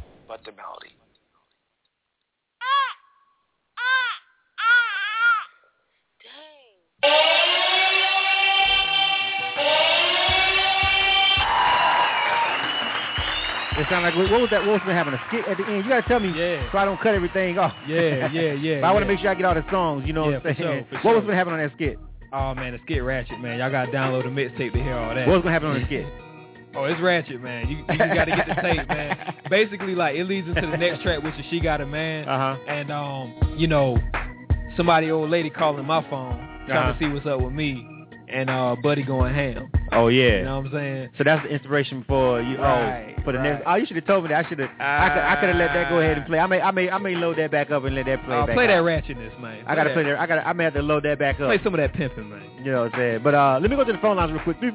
S10: It sounded like, what was that? What was having a skit at the end? You gotta tell me so I don't cut everything off.
S11: Yeah.
S10: But I want to make sure I get all the songs. You know what I'm saying? What was gonna happen on that skit?
S11: Oh man, the skit ratchet, man. Y'all gotta download the mixtape to hear all that.
S10: What was gonna happen on the skit?
S11: Oh, it's ratchet, man. You got to get the tape, man. Basically, like, it leads into the next track, which is She Got a Man. And, you know, somebody, old lady calling my phone, trying to see what's up with me, and Buddy going ham.
S10: Oh, yeah.
S11: You know what I'm saying?
S10: So that's the inspiration for you. For the next. Oh, you should have told me that. I should have. I could have let that go ahead and play. I may load that back up and let that play.
S11: Play that ratchetness, man.
S10: I gotta play that. I may have to load that back up.
S11: Play some of that pimping, man.
S10: You know what I'm saying? But let me go to the phone lines real quick.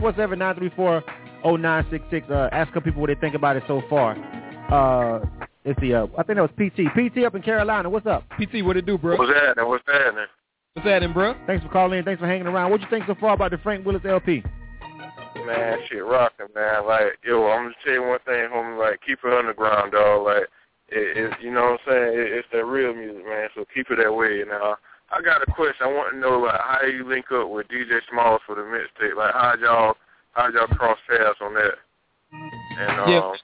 S10: 347-934-0966. Ask a couple people what they think about it so far. Let's see. I think that was PT. PT up in Carolina. What's up?
S11: PT, what it do, bro?
S20: What's happening?
S11: What's happening, bro?
S10: Thanks for calling in. Thanks for hanging around. What you think so far about the Frank Willis LP?
S20: Man, shit rocking, man. Like, yo, I'm gonna tell you one thing, homie. Like, keep it underground, dog. Like, you know what I'm saying? It's that real music, man. So keep it that way. Now, I got a question. I want to know, like, how you link up with DJ Smalls for the mixtape. Like, how'd y'all cross paths on that? And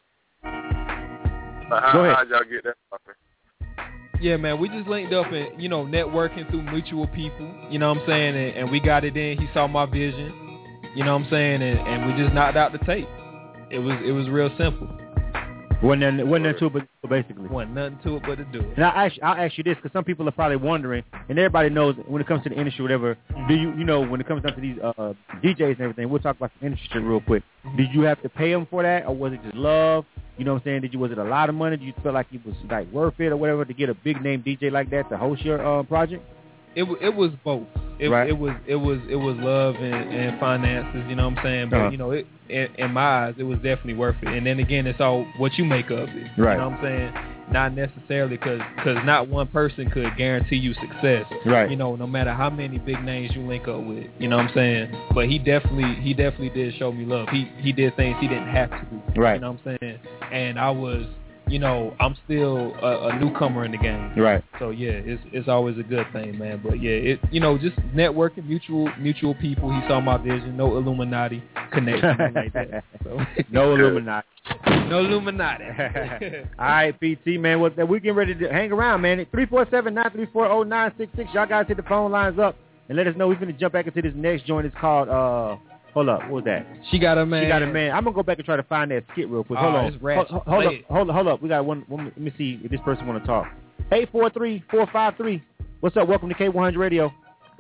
S20: like, how'd y'all get that poppin'?
S11: Yeah, man, we just linked up and, you know, networking through mutual people, you know what I'm saying, and we got it in. He saw my vision, you know what I'm saying, and we just knocked out the tape. It was real simple.
S10: Wasn't nothing to it but basically.
S11: Wasn't nothing to it but to do it.
S10: And I'll ask you this, because some people are probably wondering, and everybody knows when it comes to the industry, whatever, do you know, when it comes down to these DJs and everything, we'll talk about the industry shit real quick. Did you have to pay them for that, or was it just love? You know what I'm saying? Was it a lot of money? Did you feel like it was like worth it or whatever to get a big name DJ like that to host your project?
S11: It was both. It was love and finances. You know what I'm saying? But you know, in my eyes, it was definitely worth it. And then again, it's all what you make of it.
S10: Right.
S11: You know what I'm saying? Not necessarily because not one person could guarantee you success.
S10: Right.
S11: You know, no matter how many big names you link up with. You know what I'm saying? But he definitely did show me love. He did things he didn't have to do.
S10: Right.
S11: You know what I'm saying? And I was, you know, I'm still a newcomer in the game.
S10: Right.
S11: So yeah, it's always a good thing, man. But yeah, it, you know, just networking, mutual people. He saw my vision. No Illuminati connection like that. So.
S10: No Illuminati.
S11: No Illuminati.
S10: All right, PT, man. Well, we getting ready to hang around, man. 347-934-0966. Y'all guys hit the phone lines up and let us know. We're going to jump back into this next joint. It's called, hold up. What was that?
S11: She Got a Man.
S10: She Got a Man. I'm going to go back and try to find that skit real quick. Hold on.
S11: It's ratchet.
S10: Hold up. We got one. Let me see if this person want to talk. 843-453. What's up? Welcome to K100 Radio.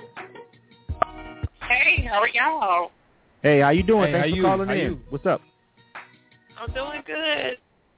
S21: Hey, how are y'all?
S10: Hey, how you doing?
S11: Hey,
S10: Thanks for calling in. What's up?
S21: I'm doing good.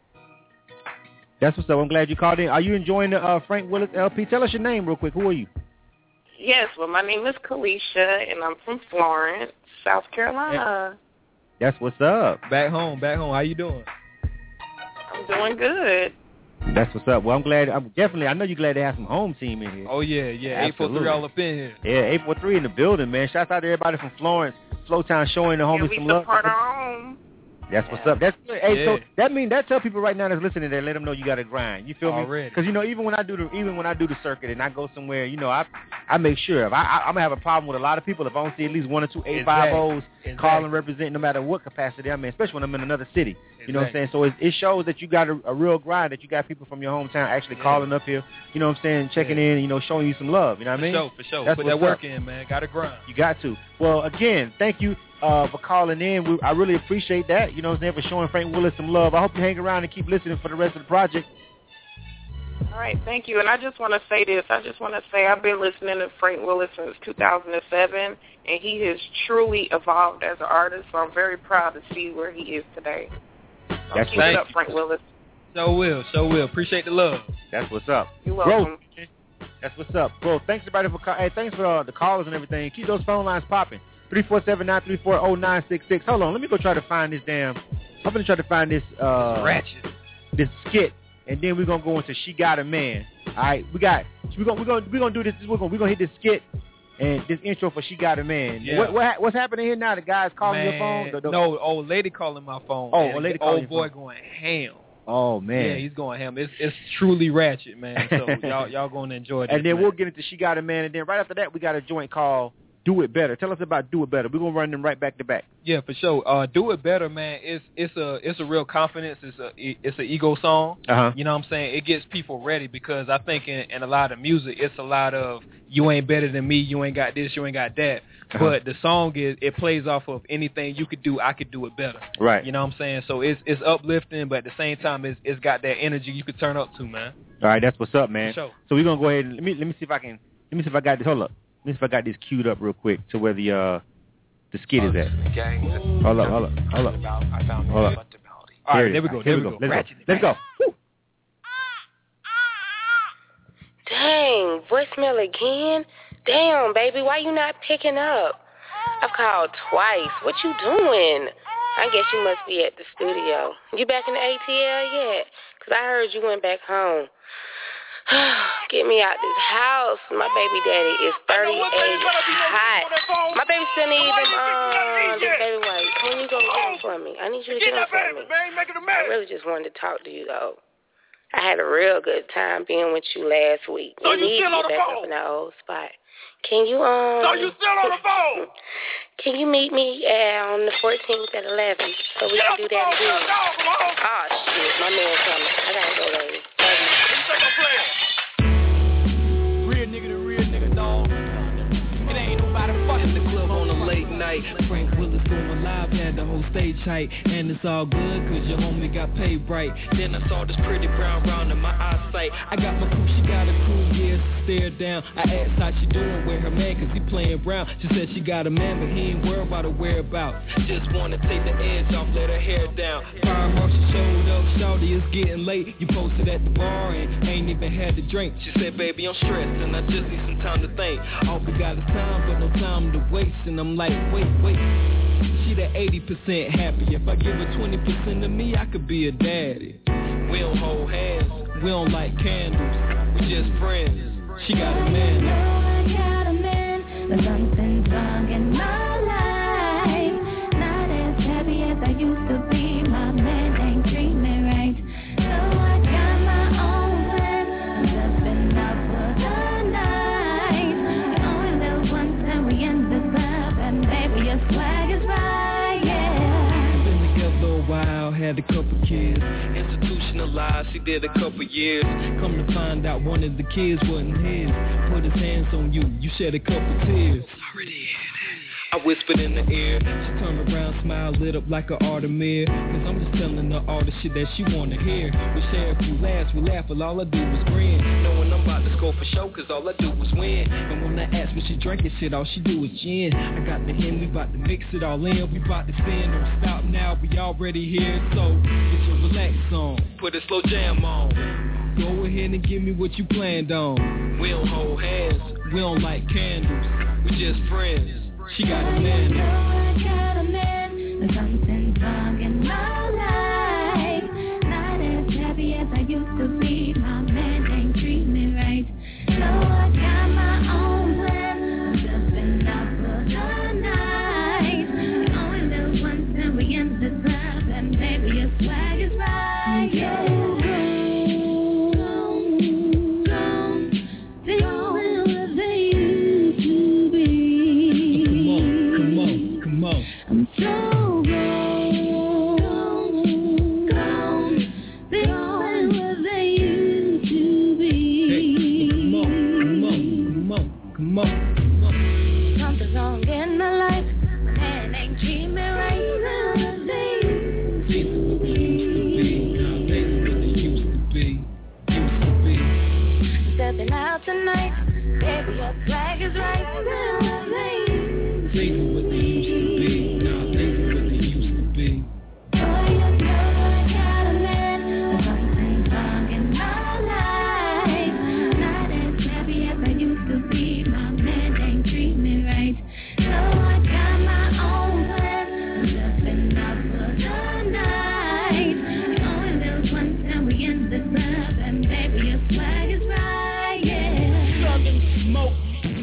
S10: That's what's up. I'm glad you called in. Are you enjoying the Frank Willis LP? Tell us your name real quick. Who are you?
S21: Yes, well, my name is Kalisha, and I'm from Florence, South Carolina.
S10: That's what's up.
S11: Back home. How you doing?
S21: I'm doing good.
S10: That's what's up. Well, I'm glad. I know you're glad to have some home team in here.
S11: Oh, yeah. 843 all up in here.
S10: Yeah, 843 in the building, man. Shouts out to everybody from Florence. Flowtown showing the homies some love.
S21: We support our home.
S10: That's what's up. That's good. Hey, so that tell people right now that's listening there, let them know you got to grind. You feel me? Because you know, even when I do the circuit and I go somewhere, you know, I make sure if I'm gonna have a problem with a lot of people if I don't see at least one or two 850s call and represent, no matter what capacity I'm in, especially when I'm in another city. You know what I'm saying? So it shows that you got a real grind, that you got people from your hometown actually calling up here. You know what I'm saying? Checking in, you know, showing you some love. You know what I mean?
S11: For sure.
S10: That's
S11: Put that work in, man. Got to grind.
S10: You got to. Well, again, thank you for calling in. I really appreciate that. You know what I'm saying? For showing Frank Willis some love. I hope you hang around and keep listening for the rest of the project.
S21: All right, thank you. And I just want to say this. I've been listening to Frank Willis since 2007, and he has truly evolved as an artist. So I'm very proud to see where he is today.
S10: That's
S21: keep it up, Frank Willis.
S11: So will. Appreciate the love.
S10: That's what's up.
S21: You're welcome.
S10: Bro, that's what's up, bro. Thanks everybody for thanks for the callers and everything. Keep those phone lines popping. 347-934-0966. Hold on, let me go try to find this I'm gonna try to find this this skit, and then we're gonna go into She Got a Man. All right, we're gonna do this. We're gonna hit this skit and this intro for She Got a Man.
S11: Yeah.
S10: What's happening here now? The guy's calling your phone.
S11: No, old lady calling my phone.
S10: Oh, old lady calling.
S11: Old boy going ham.
S10: Oh man.
S11: Yeah, he's going ham. It's truly ratchet, man. So y'all gonna enjoy this.
S10: And then
S11: man.
S10: we'll get into She Got a Man, and then right after that we got a joint called Do It Better. Tell us about Do It Better. We're going to run them right back to back.
S11: Yeah, for sure. Do It Better, man. It's a real confidence. It's an ego song.
S10: Uh-huh.
S11: You know what I'm saying? It gets people ready because I think in a lot of music, it's a lot of you ain't better than me, you ain't got this, you ain't got that.
S10: Uh-huh.
S11: But the song it plays off of anything you could do, I could do it better.
S10: Right.
S11: You know what I'm saying? So it's uplifting, but at the same time, it's got that energy you could turn up to, man.
S10: All right, that's what's up, man.
S11: For sure.
S10: So we're gonna go ahead and let me see if I got this. Hold up. Let me see if I got this queued up real quick to where the skit is at. Hold up. All right, there we go. Let's go. Woo.
S14: Dang, voicemail again? Damn, baby, why you not picking up? I've called twice. What you doing? I guess you must be at the studio. You back in the ATL yet? 'Cause I heard you went back home. Get me out this house. My baby daddy is 38 hot. My baby still need this baby white. When you go get him for me? I need you to get him for me. I really just wanted to talk to you, though. I had a real good time being with you last week.
S8: So
S14: you need
S8: still
S14: to
S8: on
S14: get
S8: the
S14: back
S8: phone?
S14: up in that old spot. Can you,
S8: So you still on the phone?
S14: Can you meet me on the 14th at 11 so we can do that again? Oh, shit, my man coming. I gotta go, baby.
S13: Real nigga to real nigga, dog. It ain't nobody fucking the club on a late night. Frank Willis on my live, had the whole stage hype. And it's all good, cause your homie got paid right. Then I saw this pretty brown round in my eyesight. I got my coupe, she got a cool, yeah, stare down. I asked how she doing with her man, cause he playing round. She said she got a man, but he ain't worried about her whereabouts. Just wanna take the edge off, let her hair down. Fire marshal showed up, shawty, it's getting late. You posted at the bar and ain't even had to drink. She said, baby, I'm stressed and I just need some time to think. All we got is time, but no time to waste. And I'm like, wait. She the 80% happy. If I give her 20% of me, I could be a daddy. We don't hold hands, we don't light candles. We just friends. She got a man.
S8: I got a man, but something's wrong in my life. Not as happy as I used to be. My man ain't treating me right. So I got my own plan. I'm just been out for the night. You only live once and we in the club, and baby your swag is right, yeah.
S13: Been together a while, had a couple kids. Institutionalized, she did a couple years. Come to find out one of the kids wasn't his. Put his hands on you, you shed a couple tears. Sorry, did. I whispered in the ear. She turned around, smiled, lit up like an Artemir. Cause I'm just telling her all the shit that she wanna hear. We share a few laughs, we laugh, but all I do is grin. Knowing I'm about to score for show, cause all I do is win. And when I ask what she drinking shit, all she do is gin. I got the hen, we about to mix it all in. We about to spin, don't stop now, we already here. So, it's a relax song, put a slow jam on. Go ahead and give me what you planned on. We don't hold hands, we don't light candles. We just friends. She got a man.
S8: I got a man, but something's wrong in my life. Not as happy as I used to be. My man ain't treating me right. So I got my own plan. I'm just been out for the night. We only live once and we in the club, and baby your swag is right, yeah. I'm so gone, thinking where they used to be. Hey, come on. Something's wrong in my life. My man ain't treating me right. Stepping out tonight, baby, your swag is right.
S13: Things are what they used to be. Now things are what they used to be.
S8: Oh, you know I got a man, but something's wrong in my life. Not as happy as I used to be. My man ain't treating me right. So I got my own plan. I'm just been out for the night. We only live once and we in the club, and baby your swag is right, yeah.
S13: Southern smoke.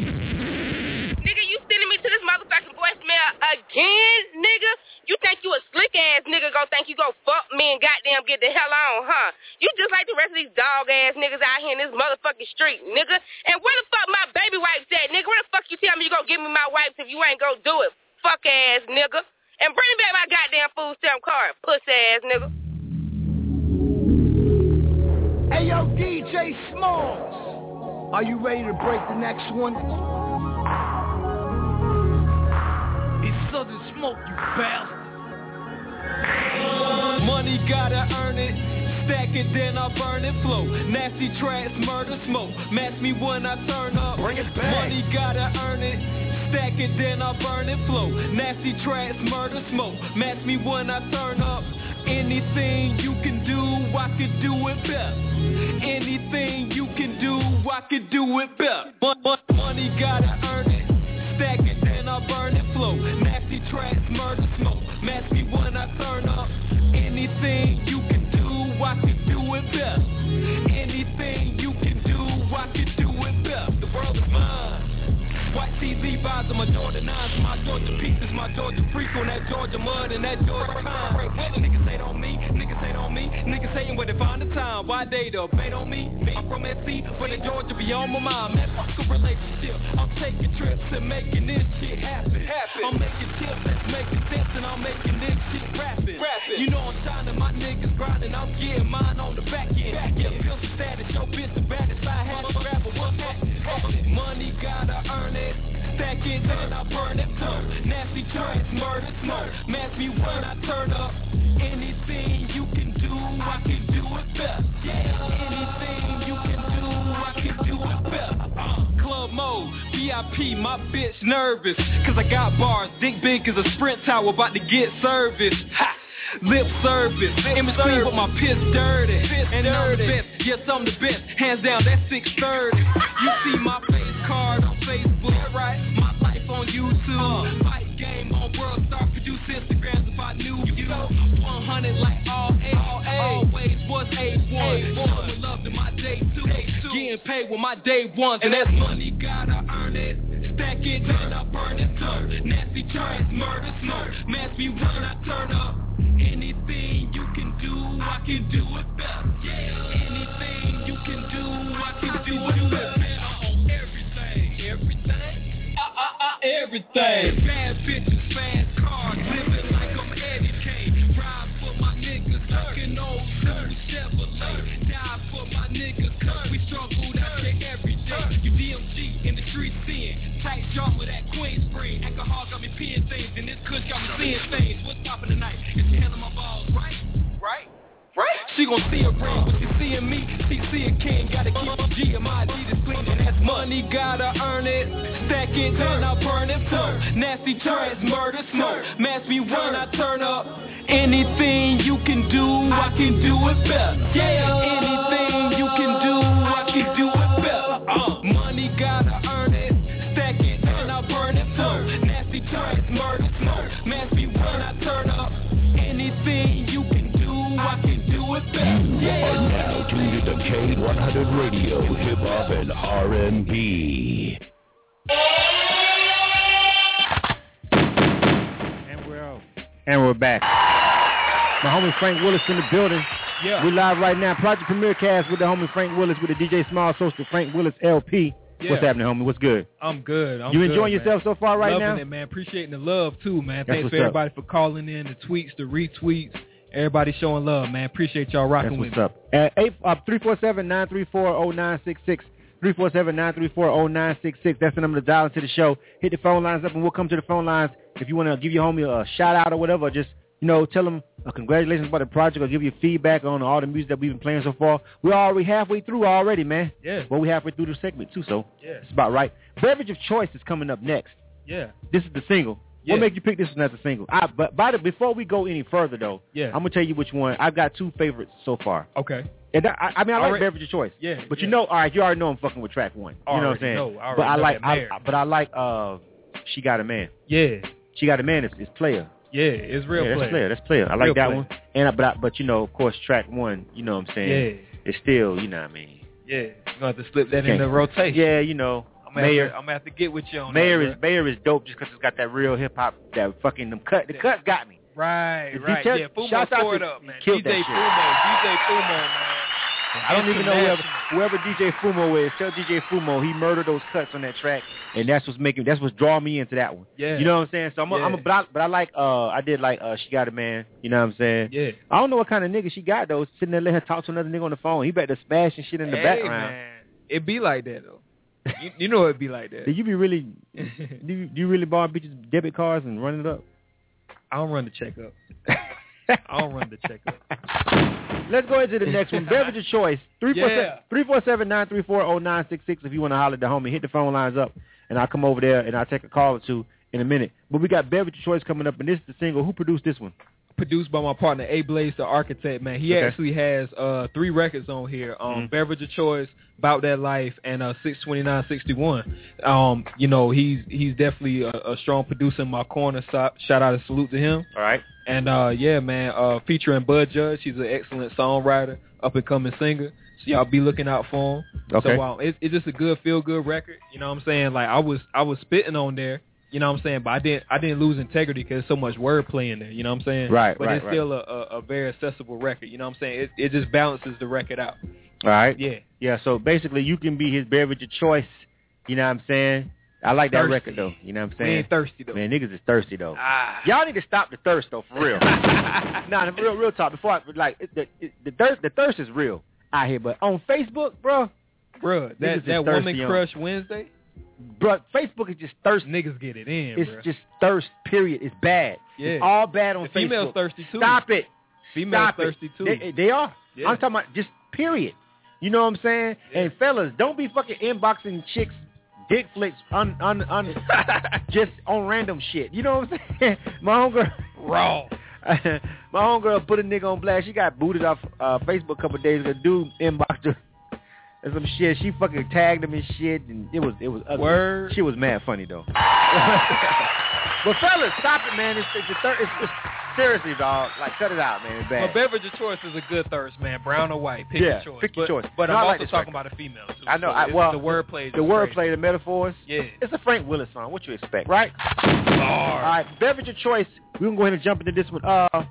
S14: Again, nigga? You think you a slick ass nigga gon' think you gon' fuck me and goddamn get the hell on, huh? You just like the rest of these dog ass niggas out here in this motherfucking street, nigga. And where the fuck my baby wipes at, nigga? Where the fuck fuck you tell me you gonna give me my wipes if you ain't gonna do it? Fuck ass nigga. And bring back my goddamn food stamp card, pussy ass nigga.
S7: Hey yo, DJ Smalls, are you ready to break the next one? It's Southern Smoke, you bastard.
S9: Money gotta earn it. Stack it, then I burn it, flow. Nasty tracks, murder, smoke. Match me when I turn up.
S7: Bring it back.
S9: Money gotta earn it. Stack it, then I burn it, flow. Nasty tracks, murder, smoke. Match me when I turn up. Anything you can do, I could do it better. Anything you can do, I could do it better. Money gotta earn it. Stack it, then I burn it, flow. Nasty tracks, murder, smoke. Match me when I turn up. Anything you can do, I could do it better. Anything you can do, I could do it better. The world is mine. White TV vibes on my Jordan 9s, my Georgia pieces, my Georgia freak on that Georgia mud and that Georgia pine. Right, well, niggas hate on me, niggas hate on me, niggas hating where they find the time. Why they the bait on me? I'm from SC, but in Georgia be on my mind. Man, fuck a relationship. I'm taking trips and making this shit happen. I'm making tips that's making sense and I'm making this shit rapping. You know I'm shining, my niggas grinding, I'm getting mine on the back end. Yeah, feel the status, your bitch the baddest. I had to grab a what's happening. Money gotta earn it. Stack it, then I burn it up. Nasty tracks, murder, smoke. Match me when I turn up. Anything you can do, I can do it better. Yeah, anything you can do, I can do it better. Club mode, VIP, my bitch nervous. Cause I got bars, dick big as a Sprint tower, about to get service. Ha! Lip service, in between with my piss dirty. And I'm the best, yes I'm the best. Hands down, that's 630. You see my face card on Facebook, right? My life on YouTube. Fight game on World Star, produce Instagrams if I knew you. 100 like all A, always was A1. Showing love to my day two. Getting paid with my day ones, and that's money, gotta earn it. Stack it, then I burn it up. Nasty tracks, murder, smoke. Match me when I turn up. Anything you can do, I can do it better. Yeah, anything you can do, I can do it better. Everything. Bad bitches, fast cars, living like I'm Eddie Kane. Ride for my niggas, sucking old school Chevrolet. Die for my niggas, cause we struggled out here every day. You DMG in the street seeing tight jaw with that Queensbridge. Alcohol got me peeing things, and this kush got me seeing things. What's poppin' tonight? Is she handling my balls right? She gon' see a ring, but she seeing me. She see a king, gotta keep a G and my Adidas clean, and that's money, gotta earn it. Stack it, then I burn it up. Nasty tracks, murder, smoke. Match me when I turn up. Anything you can do, I can do it better. Yeah, anything you can do, I can do it better. Money, gotta earn it. Stack it, then I burn it up. Nasty tracks, murder, smoke. Match me when I turn up. Anything you can do, I can do it better.
S4: You are now tuned to K100 Radio, Hip Hop and R&B.
S10: And we're back. My homie Frank Willis in the building.
S11: Yeah.
S10: We're live right now. Project Premier Cast with the homie Frank Willis with the DJ Small Social Frank Willis LP.
S11: Yeah.
S10: What's happening, homie? What's good?
S11: I'm good.
S10: You enjoying yourself so far right now?
S11: Loving it, man. Appreciating the love, too, man.
S10: That's
S11: Thanks for everybody for calling in, the tweets, the retweets. Everybody showing love, man. Appreciate y'all rocking with me.
S10: That's what's up. 347-934-0966. 347-934-0966. That's the number to dial into the show. Hit the phone lines up, and we'll come to the phone lines. If you want to give your homie a shout-out or whatever, just, tell them congratulations about the project or give you feedback on all the music that we've been playing so far. We're already halfway through already, man.
S11: Yeah.
S10: Well, we're halfway through the segment, too, so
S11: yeah,
S10: it's about right. Beverage of Choice is coming up next.
S11: Yeah.
S10: This is the single.
S11: Yeah.
S10: What make you pick this one as a single? But before we go any further, though, I'm going to tell you which one. I've got two favorites so far.
S11: Okay.
S10: And I like Beverage of Choice.
S11: Yeah.
S10: But you already know I'm fucking with track one. You know what I'm saying? I like She Got a Man.
S11: Yeah.
S10: She Got a Man is Player.
S11: Yeah, it's real player.
S10: That's Player. I like that one. And but of course, track one, you know what I'm saying?
S11: Yeah.
S10: It's still, you know what I mean?
S11: Yeah. You're going to have to slip that in the rotation.
S10: Yeah,
S11: I'm going to have to get with you on
S10: that. Mayor is dope just because it's got that real hip-hop, that fucking, the cuts got me.
S11: Right. Yeah, Fumo
S10: shouts out
S11: tore it
S10: to
S11: up, man.
S10: DJ
S11: Fumo, man.
S10: I don't even know whoever DJ Fumo is, tell DJ Fumo he murdered those cuts on that track, and that's what's drawing me into that one.
S11: Yeah.
S10: You know what I'm saying? So but I like I did like She Got a Man. You know what I'm saying?
S11: Yeah.
S10: I don't know what kind of nigga she got though. Sitting there letting her talk to another nigga on the phone. He better smash and shit in the background.
S11: Man. It be like that though. You know it be like that.
S10: Do you be really? do you really borrow bitches debit cards and run it up?
S11: I don't run the checkup. I don't run the checkup.
S10: Let's go into the next one. Beverage of choice. 347-934-0966 if you want to holler at the homie. Hit the phone lines up, and I'll come over there, and I'll take a call or two in a minute. But we got Beverage of choice coming up, and this is the single. Who produced this one?
S11: Produced by my partner A Blaze, the architect, man. He actually has 3 records on here. Beverage of Choice, About That Life, and 62961. You know, he's definitely a strong producer in my corner. So shout out and salute to him.
S10: All right.
S11: And yeah, man, featuring Bud Judge. He's an excellent songwriter, up and coming singer. So y'all be looking out for him.
S10: Okay.
S11: So it's just a good feel good record. You know what I'm saying? Like I was spitting on there. You know what I'm saying? But I didn't lose integrity because there's so much wordplay in there. You know what I'm saying?
S10: Right,
S11: But it's still a very accessible record. You know what I'm saying? It just balances the record out.
S10: All right.
S11: Yeah.
S10: Yeah, so basically you can be his beverage of choice. You know what I'm saying? I like that record, though. You know what I'm saying?
S11: We ain't thirsty, though.
S10: Man, niggas is thirsty, though. Y'all need to stop the thirst, though, for real. Nah, real talk. Before the thirst is real out here. But on Facebook, bro.
S11: That Woman Crush Wednesday.
S10: Bro, Facebook is just thirst.
S11: Niggas get it in,
S10: It's
S11: bro.
S10: just thirst, period. It's bad.
S11: Yeah.
S10: It's all bad on
S11: the
S10: Facebook.
S11: Females thirsty, too.
S10: Stop it.
S11: Females
S10: Stop
S11: thirsty, too.
S10: They are.
S11: Yeah.
S10: I'm talking about just period. You know what I'm saying? Yeah. And fellas, don't be fucking inboxing chicks dick flicks just on random shit. You know what I'm saying? My homegirl
S11: raw.
S10: My homegirl put a nigga on blast. She got booted off Facebook a couple of days ago. Dude inboxed her and some shit. She fucking tagged him and shit, and it was ugly.
S11: Word.
S10: She was mad funny though. But fellas, stop it, man. It's seriously, dog. Like, cut it out, man. It's bad.
S11: A beverage of choice is a good thirst, man. Brown or white, pick your choice.
S10: Pick your choice.
S11: But
S10: no,
S11: I'm
S10: I
S11: also
S10: like
S11: talking about a female too.
S10: I know.
S11: So the wordplay.
S10: The wordplay, the metaphors.
S11: Yeah.
S10: It's a Frank Willis song. What you expect, right? All right. Beverage of choice. We're gonna go ahead and jump into this one.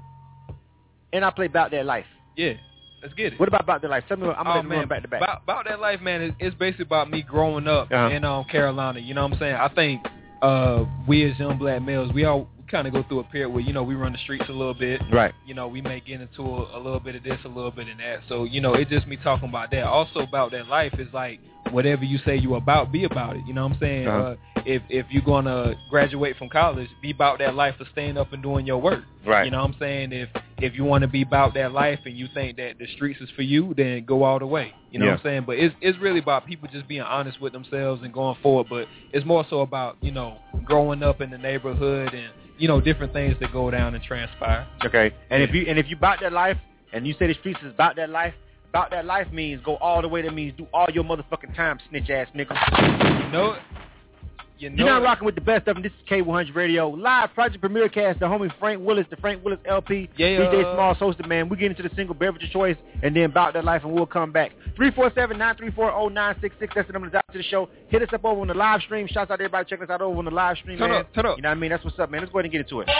S10: And I play About That Life.
S11: Yeah. Let's get it.
S10: What about That Life? Tell me. I'm gonna run back to back.
S11: About That Life, man. It's basically about me growing up in Carolina. You know what I'm saying? I think we as young black males, we kind of go through a period where, you know, we run the streets a little bit.
S10: Right.
S11: You know, we may get into a little bit of this, a little bit of that. So, you know, it's just me talking about that. Also About That Life is like, whatever you say you about, be about it. You know what I'm saying? If you're going to graduate from college, be about that life of staying up and doing your work.
S10: Right.
S11: You know what I'm saying? If you want to be about that life and you think that the streets is for you, then go all the way. You know what I'm saying? But it's really about people just being honest with themselves and going forward. But it's more so about, you know, growing up in the neighborhood and, you know, different things that go down and transpire.
S10: Okay. And if you about that life and you say the streets is about that life means go all the way. That means do all your motherfucking time, snitch ass nigga.
S11: You know it. You're
S10: not rocking with the best of them. This is K100 Radio. Live Project Premier Cast, the homie Frank Willis, the Frank Willis LP.
S11: Yeah.
S10: DJ Smalls hosted, man. We get into the single Beverage of Choice and then About That Life, and we'll come back. 347-934-0966. That's the number that's out to the show. Hit us up over on the live stream. Shouts out to everybody checking us out over on the live stream,
S11: Turn
S10: man.
S11: up.
S10: You know what I mean? That's what's up, man. Let's go ahead and get into it.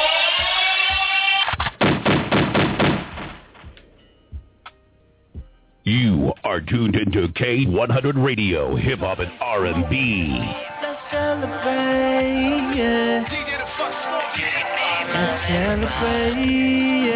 S4: You are tuned into K100 Radio, Hip Hop and R&B.
S8: Let's celebrate, yeah. Let's celebrate,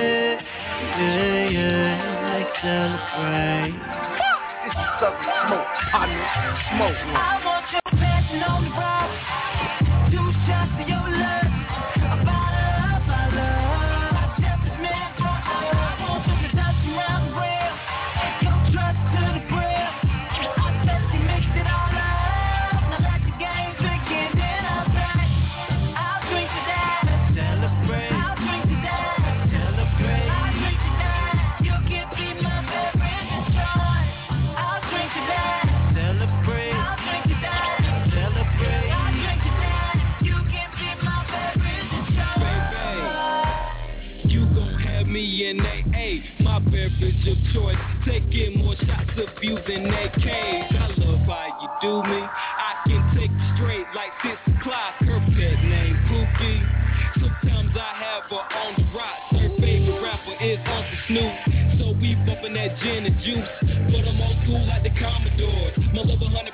S8: yeah. Let's celebrate.
S7: This is Southern Smoke, partner. Smoke.
S8: I want your passion on the rock. 2 shots of your love. About my love. Just a minute, I want you to touch me around the rail. Your trust to the grill. I bet you mixed it all up. Now let the game begin, then I'll drink. I'll drink to that. Celebrate. I'll drink to that. Celebrate. I'll drink to that. You can be my beverage of choice. I'll drink to that. Celebrate. I'll drink to that. Celebrate. I'll drink to that. You can be my beverage of choice.
S9: You gon' have me in AA, my beverage of choice. Taking more shots of you than AKs. I love how you do me. I can take you straight like 6 o'clock. Her pet name Pookie. Sometimes I have her on the rocks. Her favorite rapper is Uncle Snoop. So we bumpin' that gin and juice. But I'm old school like the Commodore.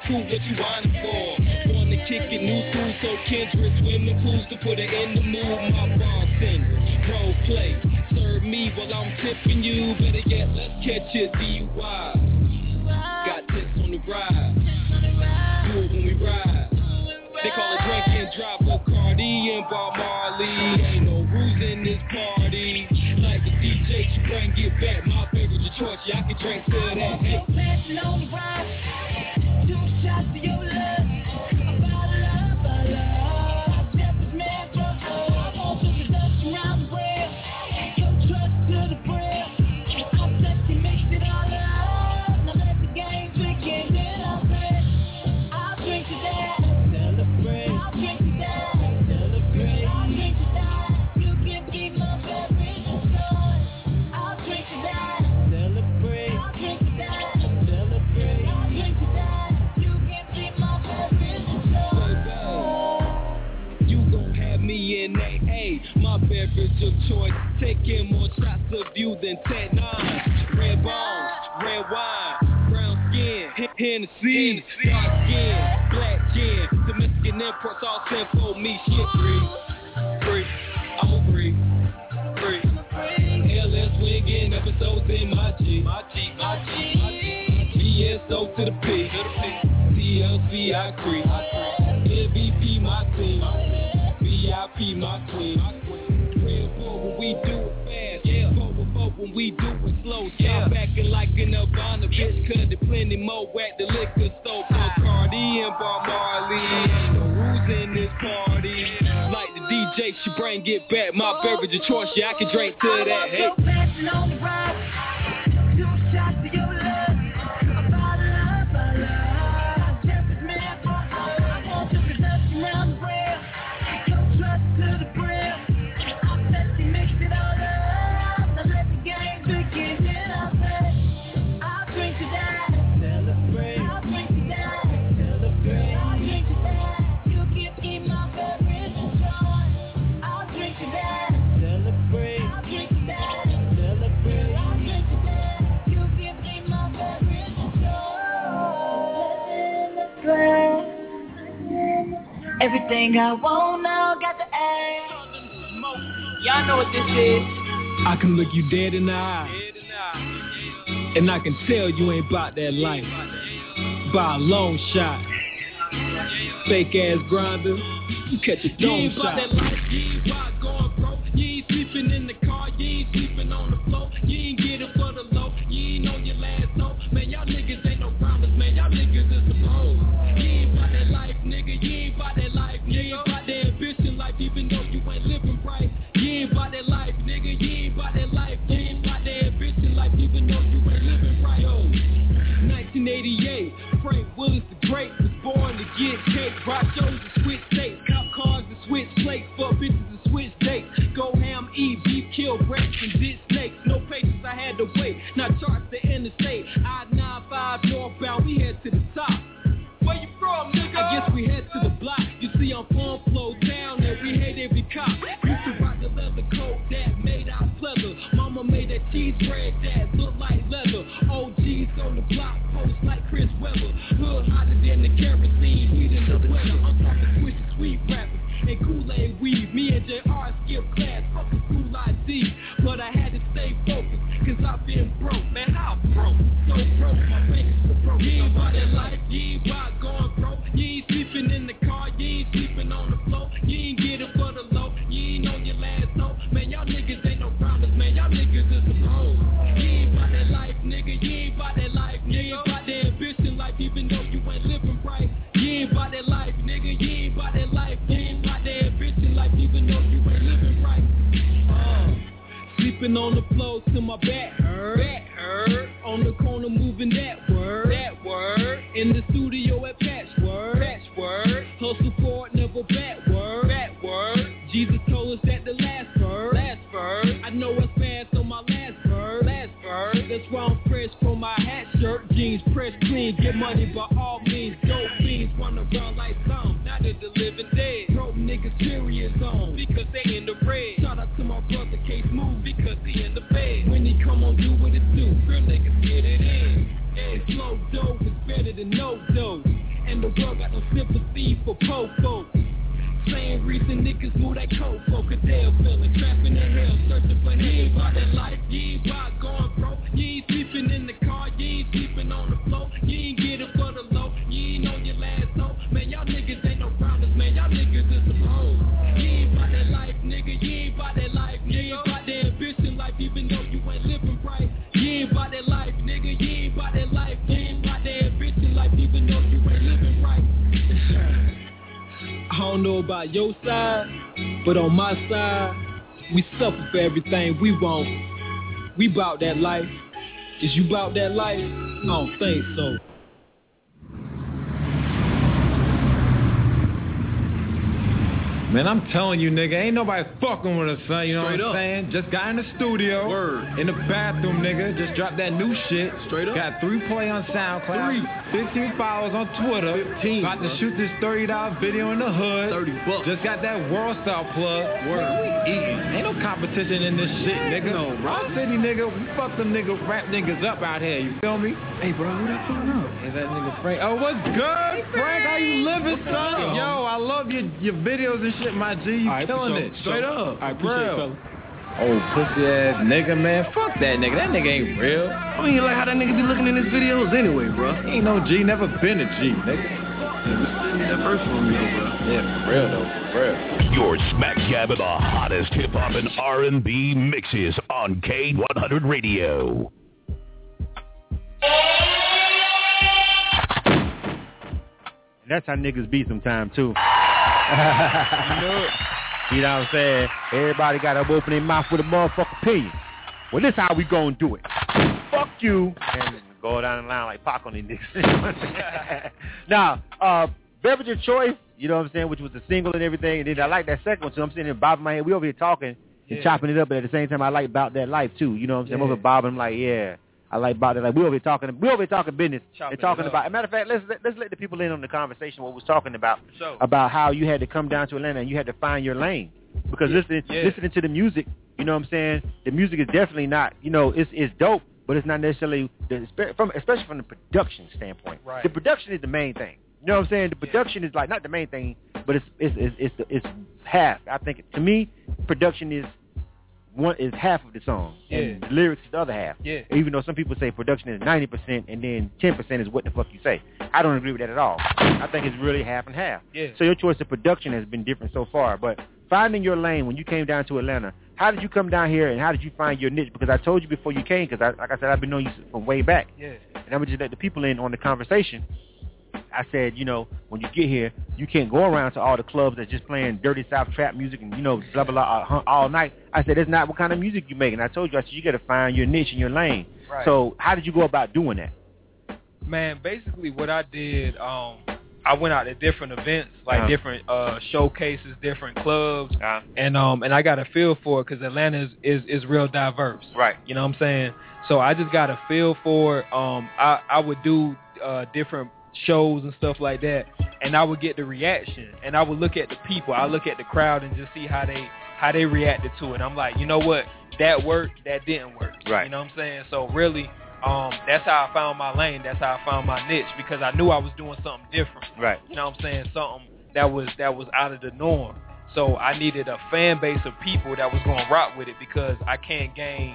S9: cool, what you whining for? Wanna kick it, new school, so Kendra, swimming pools to put it in the mood. My bartender, role play, serve me while I'm tipping you. Better yet, let's catch a DUI. Got tips on the ride, do it when we ride. They call it drink and drive, Bacardi and Bob Marley. Ain't no rules in this party. Like the DJ, you bring it back. My favorite of choice, yeah, I can drink to that. Hey.
S8: Passing on the ride, 2 shots to your love. A bottle of love. Death is mad, drug love. I want to production around the world. Your trust to the brim. I'm set to mix it all up. Now let the game begin. Then I'll say, I'll drink to that. Celebrate. I'll drink to that. Celebrate. I'll drink to that. You can be my beverage of choice. I'll drink to that. Celebrate. I'll drink to that. Celebrate. I'll drink to that. You can be my beverage of choice.
S9: You gon' have me in AA, my beverage of choice. Taking more shots of you than 10-9. Red bones, red wine, brown skin, Hennessy, dark skin, black gin. Domestic imports all sent for me. Shit free, I'm a free. LS swinging episodes in my G. BSO to the P, TLC I creep. MVP my team, VIP my queen. Real bold when we do it fast, yeah. Bold when we do it slow. Stop acting like an Nirvana, bitch. Cut it plenty more at the liquor store. Bacardi and Bob Marley. Ain't no rules in this party. Like the DJ, she bring it back. My beverage of choice, yeah, I can drink to that. Hey.
S8: Passing on the ride, 2 shots to your love. A bottle of love. Death is mad, drug love. I want to production around the world. Your trust to the brim. I'm set to mix it all up. Now let the game begin. Then I'll say, I'll drink to that. Celebrate. I'll drink to that. Celebrate. I'll drink to that. You can be my beverage of choice. I'll drink to that. Celebrate. I'll drink to that. Celebrate. I'll drink to that. You can be my beverage of choice. Everything I want now got the ass.
S21: Y'all know what this is.
S13: I can look you dead in the eye, and I can tell you ain't about that life. By a long shot. Fake ass grinder, you catch a
S9: You
S13: dome
S9: ain't
S13: shot.
S9: about that life, you ain't about going broke. You ain't sleeping in the car, you ain't sleeping on the floor. You ain't get it for the low, you ain't on your last note. Man, y'all niggas ain't no promise, man, y'all niggas is some hoes. You ain't about that life, nigga, you ain't about that life, nigga. You ain't about that ambition life, even though you ain't living right. You ain't about that life, nigga, you ain't about that life. You ain't about that ambition life, even though you ain't living right. Yo, 1988, Frank Willis the Great was born to get cake. Rock shows to switch states, cop cars to switch plates, fuck bitches to switch dates. Go ham, eat beef, kill breaks and ditch snakes. No patience, I had to wait. Now charge the interstate, I-95 northbound, we head to the top. Where you from, nigga? I guess we head to the block. You see I'm farm flow down and we hate every cop. Used to rock the leather coat that made out pleather. Mama made that cheese bread that looked like leather. OGs on the block, post like Chris Webber. Hood hotter than the kerosene, heat in the weather. I'm talking Swiss Sweet rappers and Kool-Aid weed. Me and JR skipped class, fuck the school ID. But I had to stay focused, cause I've been broke. Man, how broke? So broke, my bank is broke. You ain't about that life, you ain't about going broke. You ain't sleeping in the car, you ain't sleeping on the floor. You ain't get it for the low, you ain't on your last note. Man, y'all niggas ain't no promise, man, y'all niggas is some hoes. You ain't about that life, nigga, you ain't about that life, nigga. You ain't about that ambition life, even though you ain't living right. You ain't about that life, nigga, you ain't about that life. You ain't about that ambition life, even though you ain't living right. Sleeping on the floor till my back hurt. On the corner moving that word. In the studio at Patchwork. Hustle forward, never backward. Jesus told us that the last verse. I know it's fast on my last verse. That's why I'm fresh from my hat shirt. Jeans pressed clean, get money by all means. Dope fiends run around like some. Now they're the living dead. Broke niggas serious on because they in the red. Shout out to my brother Case Move because he in the bed. When he come on, do what it do. Real niggas get it in. And slow dope is better than no dope. feed for po-po. Same reason niggas move that coat for Cadell feeling, trapping in hell, searching for you ain't about that life, you ain't about going broke, you ain't sleeping in the car, you ain't sleeping on the floor, you ain't get it for the low, you ain't on your last hoe, man y'all niggas ain't no rounders, man y'all niggas is some hoes, you ain't about that life nigga, you ain't about that life, you ain't about that ambition life even though you ain't living right, you ain't about that life nigga, you ain't about that life, you ain't about that ambition life even though you ain't living right.
S13: I don't know about your side, but on my side, we suffer for everything we want. We bout that life. Is you bout that life? I don't think so.
S3: Man, I'm telling you, nigga, ain't nobody fucking with us, son, you know what I'm saying? Just got in the studio, in the bathroom, nigga, just dropped that new shit. Straight up. Got 3 play on SoundCloud, 15 followers on Twitter, 15, about to shoot this $30 video in the hood, $30. Just got that World Star plug. Nigga, we eating. Ain't no competition in this shit, nigga. No, bro. Our city, nigga, we fuck them nigga, rap niggas up out here, you feel me? Hey, bro, who that fucking up? Is that nigga Frank? Oh, what's good, Frank? How you living, son? Yo, I love your videos and shit, my G. You killing it. Straight up.
S13: I appreciate it, fella.
S3: Oh, pussy ass nigga, man. Fuck that nigga. That nigga ain't real.
S15: I mean, like how that nigga be looking in his videos anyway, bro.
S3: He ain't no G. Never been a G, nigga.
S15: Yeah, but send me that first one, though, bro.
S3: Yeah, for real, though. For real.
S4: You're smack jabbing the hottest hip-hop and R&B mixes on K100 Radio.
S10: And that's how niggas be sometime, too. You know what I'm saying? Everybody got to open their mouth with a motherfucking opinion. Well, this how we gonna do it. Fuck you. And go down the line like Pac on these niggas. Now, Beverage of Choice, you know what I'm saying, which was a single and everything. And then I like that second one, so I'm sitting there bobbing my head. We over here talking and chopping it up, but at the same time, I like About That Life, too. You know what I'm saying? I'm over bobbing, I'm like, yeah. I like About That Life. We over here talking business and talking about. As a matter of fact, let's let the people in on the conversation. What we was talking about how you had to come down to Atlanta and you had to find your lane because listening to the music, you know what I'm saying. The music is definitely not, you know, it's dope, but it's not necessarily especially from the production standpoint. Right. The production is the main thing. You know what I'm saying? The production is like not the main thing, but it's half. I think to me, production is half of the song, and the lyrics is the other half. Yeah. Even though some people say production is 90% and then 10% is what the fuck you say. I don't agree with that at all. I think it's really half and half. Yeah. So your choice of production has been different so far. But finding your lane when you came down to Atlanta, how did you come down here and how did you find your niche? Because I told you before you came, because like I said, I've been knowing you from way back. Yeah. And I'm going to just let the people in on the conversation. I said, you know, when you get here, you can't go around to all the clubs that's just playing dirty South trap music and, you know, blah, blah, blah, all night. I said, that's not what kind of music you make. And I told you, I said, you got to find your niche and your lane. Right. So how did you go about doing that?
S11: Man, basically what I did, I went out to different events, like different showcases, different clubs, and I got a feel for it because Atlanta is real diverse. Right. You know what I'm saying? So I just got a feel for it. I would do different shows and stuff like that, and I would get the reaction, and I would look at the people, I look at the crowd and just see how they reacted to it. I'm like, you know what, that worked, that didn't work. Right. You know what I'm saying? So really, that's how I found my lane, that's how I found my niche, because I knew I was doing something different. Right. You know what I'm saying? Something that was out of the norm. So I needed a fan base of people that was going to rock with it, because I can't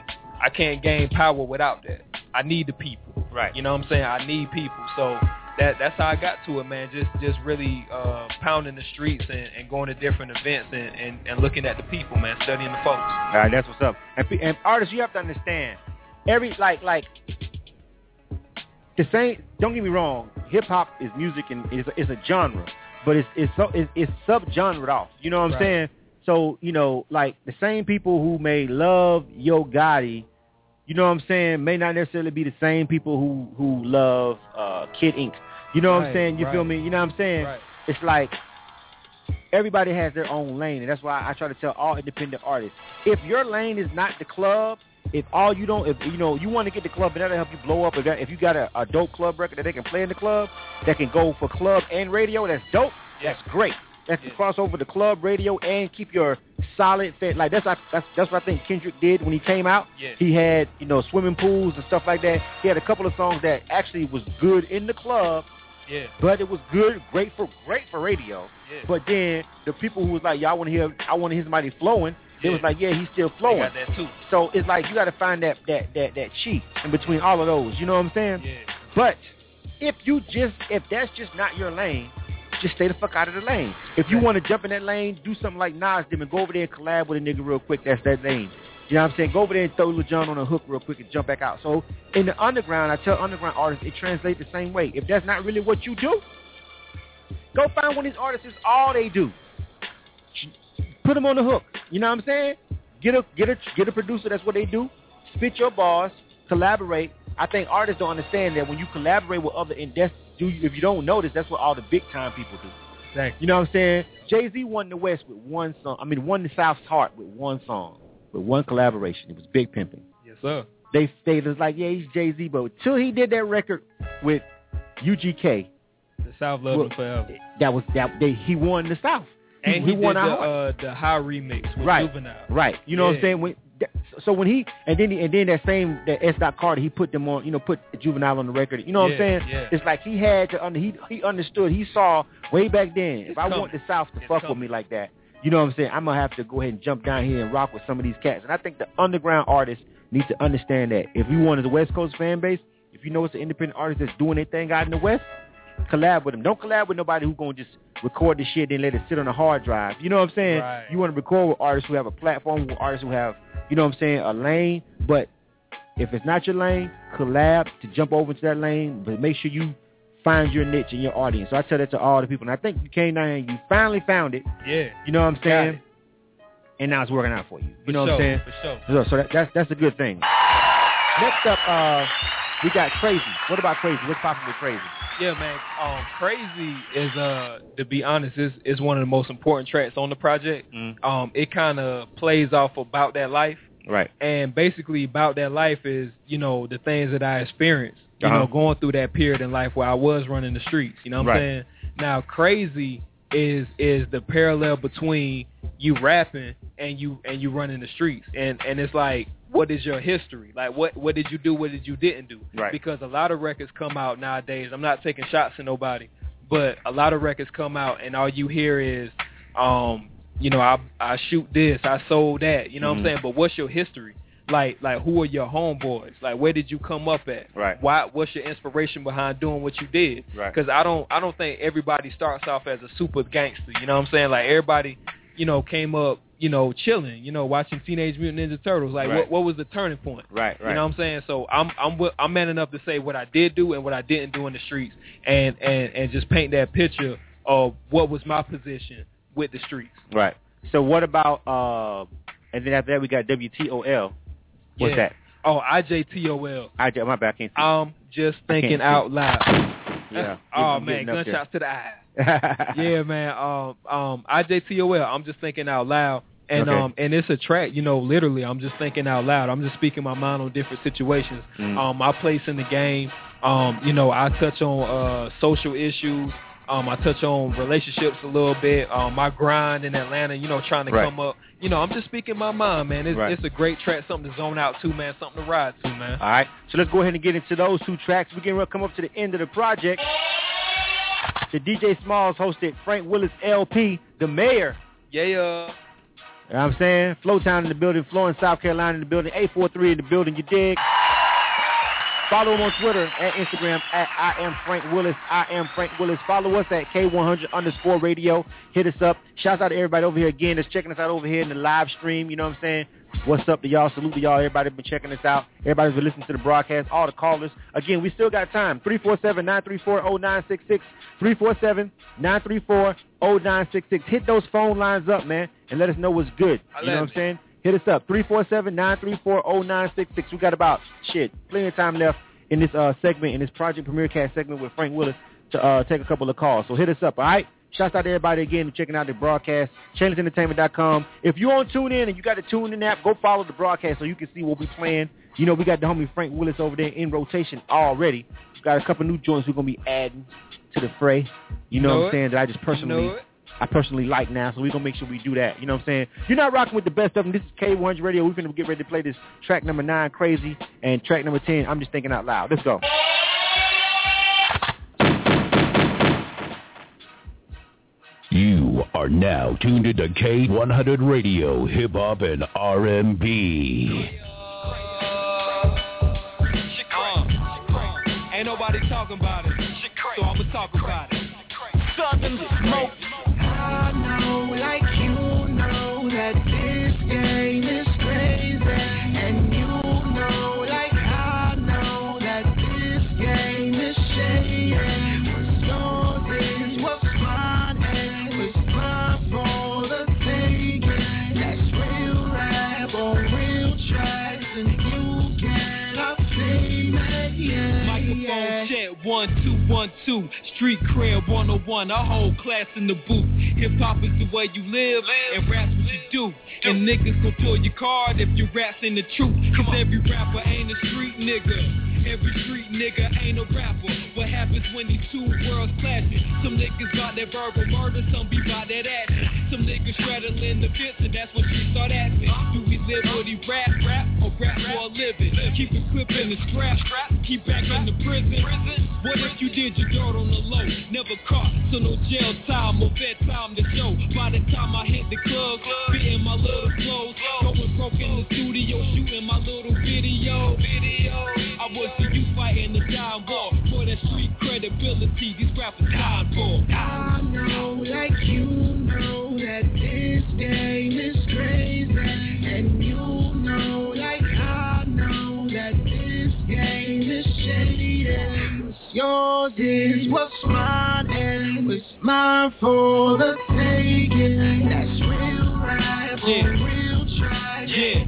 S11: gain power without that. I need the people. Right. You know what I'm saying? I need people. So that's how I got to it, man. Just really pounding the streets and going to different events and looking at the people, man, studying the folks.
S10: All right, that's what's up. And artists, you have to understand, like the same. Don't get me wrong, hip hop is music and is a genre, but it's sub-genred off. You know what I'm saying? So you know, like the same people who may love Yo Gotti, you know what I'm saying, may not necessarily be the same people who love Kid Ink. You know what I'm saying? You feel me? You know what I'm saying? Right. It's like everybody has their own lane, and that's why I try to tell all independent artists, if your lane is not the club, if you know you want to get the club and that'll help you blow up, if you got a dope club record that they can play in the club, that can go for club and radio, that's dope. That's great. That's to cross over the club, radio, and keep your solid fit. Like that's what I think Kendrick did when he came out. Yeah. He had, you know, swimming pools and stuff like that. He had a couple of songs that actually was good in the club,
S11: Yeah.
S10: But it was good, great for radio.
S11: Yeah.
S10: But then the people who was like, I want to hear somebody flowing. They was like, yeah, he's still flowing.
S11: They got that too.
S10: So it's like you got to find that cheat in between all of those. You know what I'm saying?
S11: Yeah.
S10: But if that's just not your lane, just stay the fuck out of the lane. If you want to jump in that lane, do something like Nas did and go over there and collab with a nigga real quick. That's that lane. You know what I'm saying? Go over there and throw Lil Jon on a hook real quick and jump back out. So in the underground, I tell underground artists, it translates the same way. If that's not really what you do, go find one of these artists is all they do. Put them on the hook. You know what I'm saying? Get a producer. That's what they do. Spit your bars. Collaborate. I think artists don't understand that when you collaborate with other if you don't notice, that's what all the big time people do.
S11: Exactly.
S10: You know what I'm saying? Jay-Z won the West with one song. Won the South's heart with one song, with one collaboration. It was Big Pimpin'.
S11: Yes, sir.
S10: They was like, yeah, he's Jay-Z, but until he did that record with UGK,
S11: the South loved him forever.
S10: He won the South.
S11: And he
S10: won
S11: did
S10: our
S11: the High remix with Juvenile.
S10: Right. You know what I'm saying? So when he and then that S. Carter, he put them on, put Juvenile on the record. You know what I'm saying?
S11: Yeah.
S10: It's like he had to he understood. He saw way back then. If I want the South to fuck with me like that, you know what I'm saying? I'm gonna have to go ahead and jump down here and rock with some of these cats. And I think the underground artists need to understand that. If you want a West Coast fan base, if you know it's an independent artist that's doing their thing out in the West, collab with them. Don't collab with nobody who's gonna just record the shit and let it sit on a hard drive. You know what I'm saying?
S11: Right.
S10: You want to record with artists who have a platform, with artists who have, you know what I'm saying, a lane. But if it's not your lane, collab to jump over into that lane. But make sure you find your niche and your audience. So I tell that to all the people. And I think you came down here and you finally found it.
S11: Yeah.
S10: You know what I'm saying? And now it's working out for you. You know what I'm saying?
S11: For sure.
S10: So that's a good thing. Next up, we got Crazy. What about Crazy? What's popping with Crazy?
S11: Yeah, man. Crazy is to be honest, is one of the most important tracks on the project. It kind of plays off About That Life.
S10: Right.
S11: And basically About That Life is, the things that I experienced, going through that period in life where I was running the streets. You know what I'm saying? Now, Crazy is the parallel between you rapping and you running the streets. And it's like, what is your history? Like, what did you do? What did you didn't do?
S10: Right.
S11: Because a lot of records come out nowadays. I'm not taking shots at nobody, but a lot of records come out and all you hear is, I shoot this, I sold that. You know what I'm saying? But what's your history? Like who are your homeboys? Like, where did you come up at?
S10: Right.
S11: What's your inspiration behind doing what you did?
S10: Right.
S11: Because I don't think everybody starts off as a super gangster. You know what I'm saying? Like, everybody, came up, chilling, watching Teenage Mutant Ninja Turtles. Like, what was the turning point?
S10: Right.
S11: You know what I'm saying? So I'm man enough to say what I did do and what I didn't do in the streets, and just paint that picture of what was my position with the streets.
S10: Right. So what about and then after that we got WTOL. What's that?
S11: Oh, IJTOL.
S10: My bad, I can't see.
S11: I'm just thinking out loud.
S10: Yeah.
S11: Oh man, gunshots to the eyes. Yeah, man. IJTOL. I'm just thinking out loud, and and it's a track. Literally, I'm just thinking out loud. I'm just speaking my mind on different situations. My place in the game. I touch on social issues. I touch on relationships a little bit. My grind in Atlanta. Trying to come up. I'm just speaking my mind, man. It's a great track, something to zone out to, man. Something to ride to, man.
S10: All right. So let's go ahead and get into those two tracks. We're going to come up to the end of the project. The DJ Smalls hosted Frank Willis LP, The Mayor.
S11: Yeah.
S10: You know what I'm saying? Flowtown in the building, Florence, South Carolina in the building, 843 in the building, you dig? Follow him on Twitter and Instagram at I am Frank Willis. I am Frank Willis. Follow us at K100_radio. Hit us up. Shouts out to everybody over here again that's checking us out over here in the live stream. You know what I'm saying? What's up to y'all? Salute to y'all. Everybody been checking us out. Everybody's been listening to the broadcast. All the callers. Again, we still got time. 347-934-0966. 347-934-0966. Hit those phone lines up, man, and let us know what's good. You know what I'm saying? Hit us up, 347-934-0966. We got about, plenty of time left in this segment, in this Project Premier Cast segment with Frank Willis to take a couple of calls. So hit us up, all right? Shouts out to everybody again for checking out the broadcast, ChainlessEntertainment.com. If you on TuneIn and you got the TuneIn app, go follow the broadcast so you can see what we playing. We got the homie Frank Willis over there in rotation already. We got a couple new joints we're going to be adding to the fray. You know what I'm saying? That I just personally... I personally like now, so we're going to make sure we do that. You know what I'm saying? You're not rocking with the best of them. This is K100 Radio. We're going to get ready to play this track number 9, Crazy, and track number 10, I'm Just Thinking Out Loud. Let's go.
S4: are now tuned into K100 Radio, Hip Hop and R&B.
S9: Ain't nobody talking about it, so I'ma talk about it. Southern smoke.
S8: I know, like you know, that this game is crazy, and you know, like I know, that this game is shady. What's yours is what's mine, and what's mine for the taking. That's real rap on real tracks, and you cannot see me.
S9: Microphone check, 1 2 1 2. Street cred 101, a whole class in the booth. Hip hop is the way you live, and rap's what you do. And niggas gon' pull your card if you rap's in the truth. Cause every rapper ain't a street nigga. Every street nigga ain't a rapper. What happens when these two worlds clashing? Some niggas got that verbal murder, some be about that action. Some niggas straddling the fence, and that's what she start asking. Do we live with he rap, or rap for a living? Keep it clipping the scrap, keep back in the prison. What if you did your dirt on the low? Never caught, so no jail time or vet time to show. By the time I hit the club, fitting my little clothes, going broke in the studio, shooting my little video. I was the youth fighting the dying war for that street credibility. These rappers died for.
S8: I know, like you know, that this game is crazy, and you know, like I know, that this game is shady. What's yours is what's mine, and what's mine for the taking. That's real rap on real track.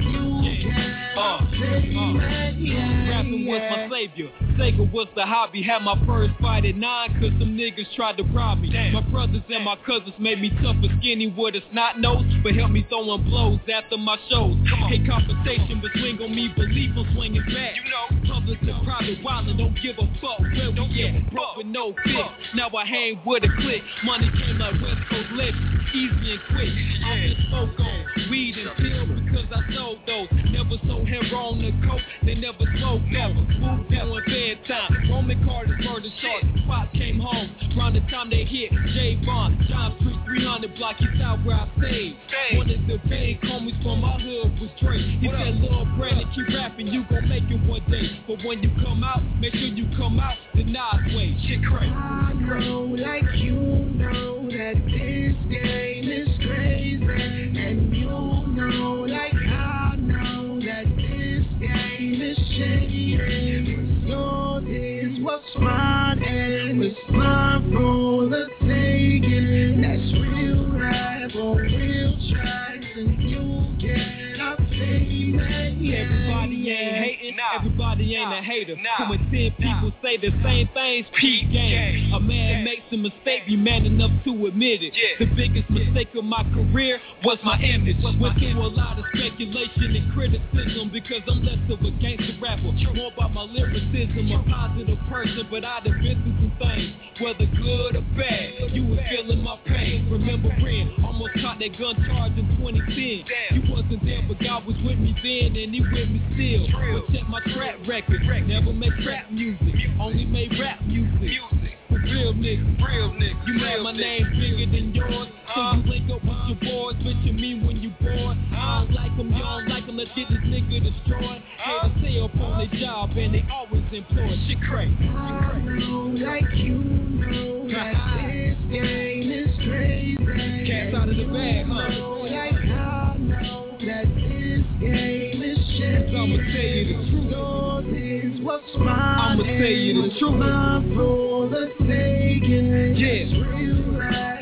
S9: Rapping was my savior. Sega was the hobby. Had my first fight at 9 cause some niggas tried to rob me. My brothers and my cousins made me tough and skinny with a snot nose, but helped me throwing blows after my shows. Hate compensation, but swing on me, believe I'm swinging back. You know, public to private wildin', don't give a fuck where we at. Broke with no fix, now I hang with a click. Money came like West Coast legends, easy and quick. I just smoke on weed and pills because I sold those. Never sold heroin or coke, they never smoked those. Moved down bedtime, Roman Carter's murder charge. Pop came home, round the time they hit J-Bond, John Street 300 block, he's out where I stayed. One of the big homies from my hood was Dre. He said, Lil' Brandon, keep rapping, you gon' make it one day. But when you come out, make sure you come out the Nas way. Shit crazy.
S8: I know, like you know, that this game is crazy, and you know, like I know, that this game is shady. What's yours is what's mine, and what's mine for the taking. That's real rap on real tracks, and you cannot see me.
S9: Everybody ain't hating, everybody ain't a hater. So when 10 people say the same things, peep game. A man makes a mistake, be man enough to admit it. The biggest mistake of my career was my image. Went through a lot of speculation and criticism because I'm less of a gangster rapper, more about my lyricism. A positive person, but I'd have been through some things, whether good or bad. You were feeling my pain, remembering almost caught that gun charge in 2010. You wasn't there, but God was with me then, and He with me still. But check my track record, never make trap music, only made rap music. For real niggas, you made my name bigger than yours, so you link up with your boys, what you mean when you bored? I don't like them, you don't like them, let's get this nigga destroyed. Haters stay up on their job, and they always employed. Shit crazy.
S8: I know, like you know, that this game is crazy.
S9: Cats out of the bag, huh?
S8: Like I know, that this game is shady.
S9: I'ma tell you the truth.
S8: Yours is what's mine.
S9: I'ma tell you the truth.
S8: Mine for the taking.
S9: Yeah.
S8: It's real rap.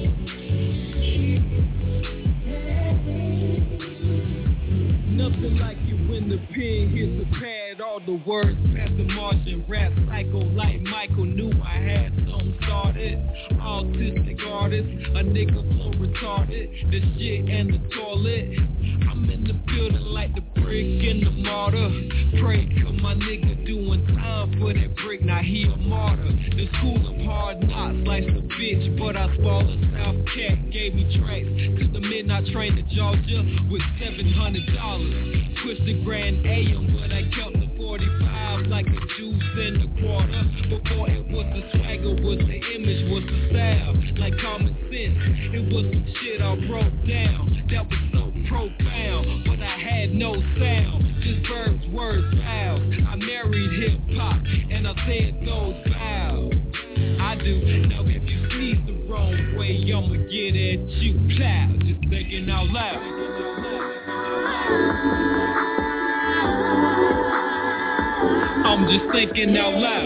S9: Nothing like words past the margin. Rap psycho like Michael knew I had something started. Autistic artist, a nigga flow retarded. The shit and the toilet. I'm in the building like the brick and the mortar. Pray, cause my nigga doing time for that brick, now he a martyr. The school of hard knocks likes a bitch, but I spoiled a South Cat. Gave me tracks to the midnight train to Georgia with $700. Pushed the Grand AM, but I kept the 45 like a juice in the quarter. Before it was the swagger, was the image, was the style. Like common sense, it was some shit I wrote down that was so profound, but I had no sound. Just verbs, words, vows. I married hip-hop, and I said those vows. I do. Now if you sneeze the wrong way, I'ma get at you. Plow, just thinking out loud. I'm just thinking out loud.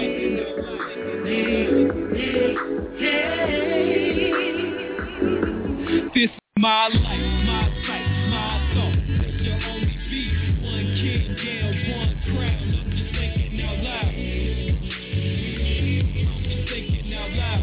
S9: This is my life, my type, my thought. That you'll only be one king, yeah, one crown. I'm just thinking out loud. I'm just thinking out loud.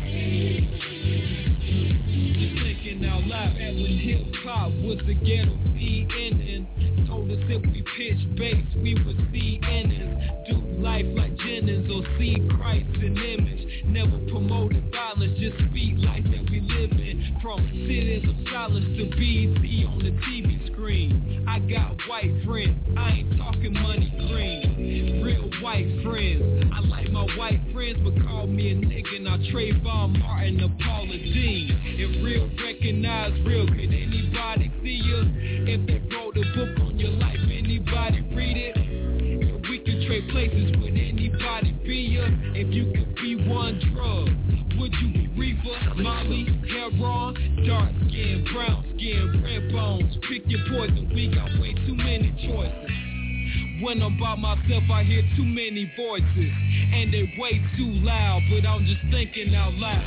S9: Just thinking out loud. Back when hip-hop was the ghetto CNN, told us if we pitch bass, we would see innings. Do life like Jennings or see Christ in image. Never promoted violence, just speak life that we live in. From cities of silence to BET on the TV screen. I got white friends, I ain't talking money green. Real white friends, I like my white friends, but call me a nigga and I Trayvon Martin or Paula Dean. If real recognize real, could anybody see us? If they wrote a book on your life, anybody read it? If we could trade places, would anybody be us? If you could be one drug, would you be reefer, Molly, heroin, dark skin, brown skin, red bones? Pick your poison, we got way too many choices. When I'm by myself, I hear too many voices, and they way too loud, but I'm just thinking out loud.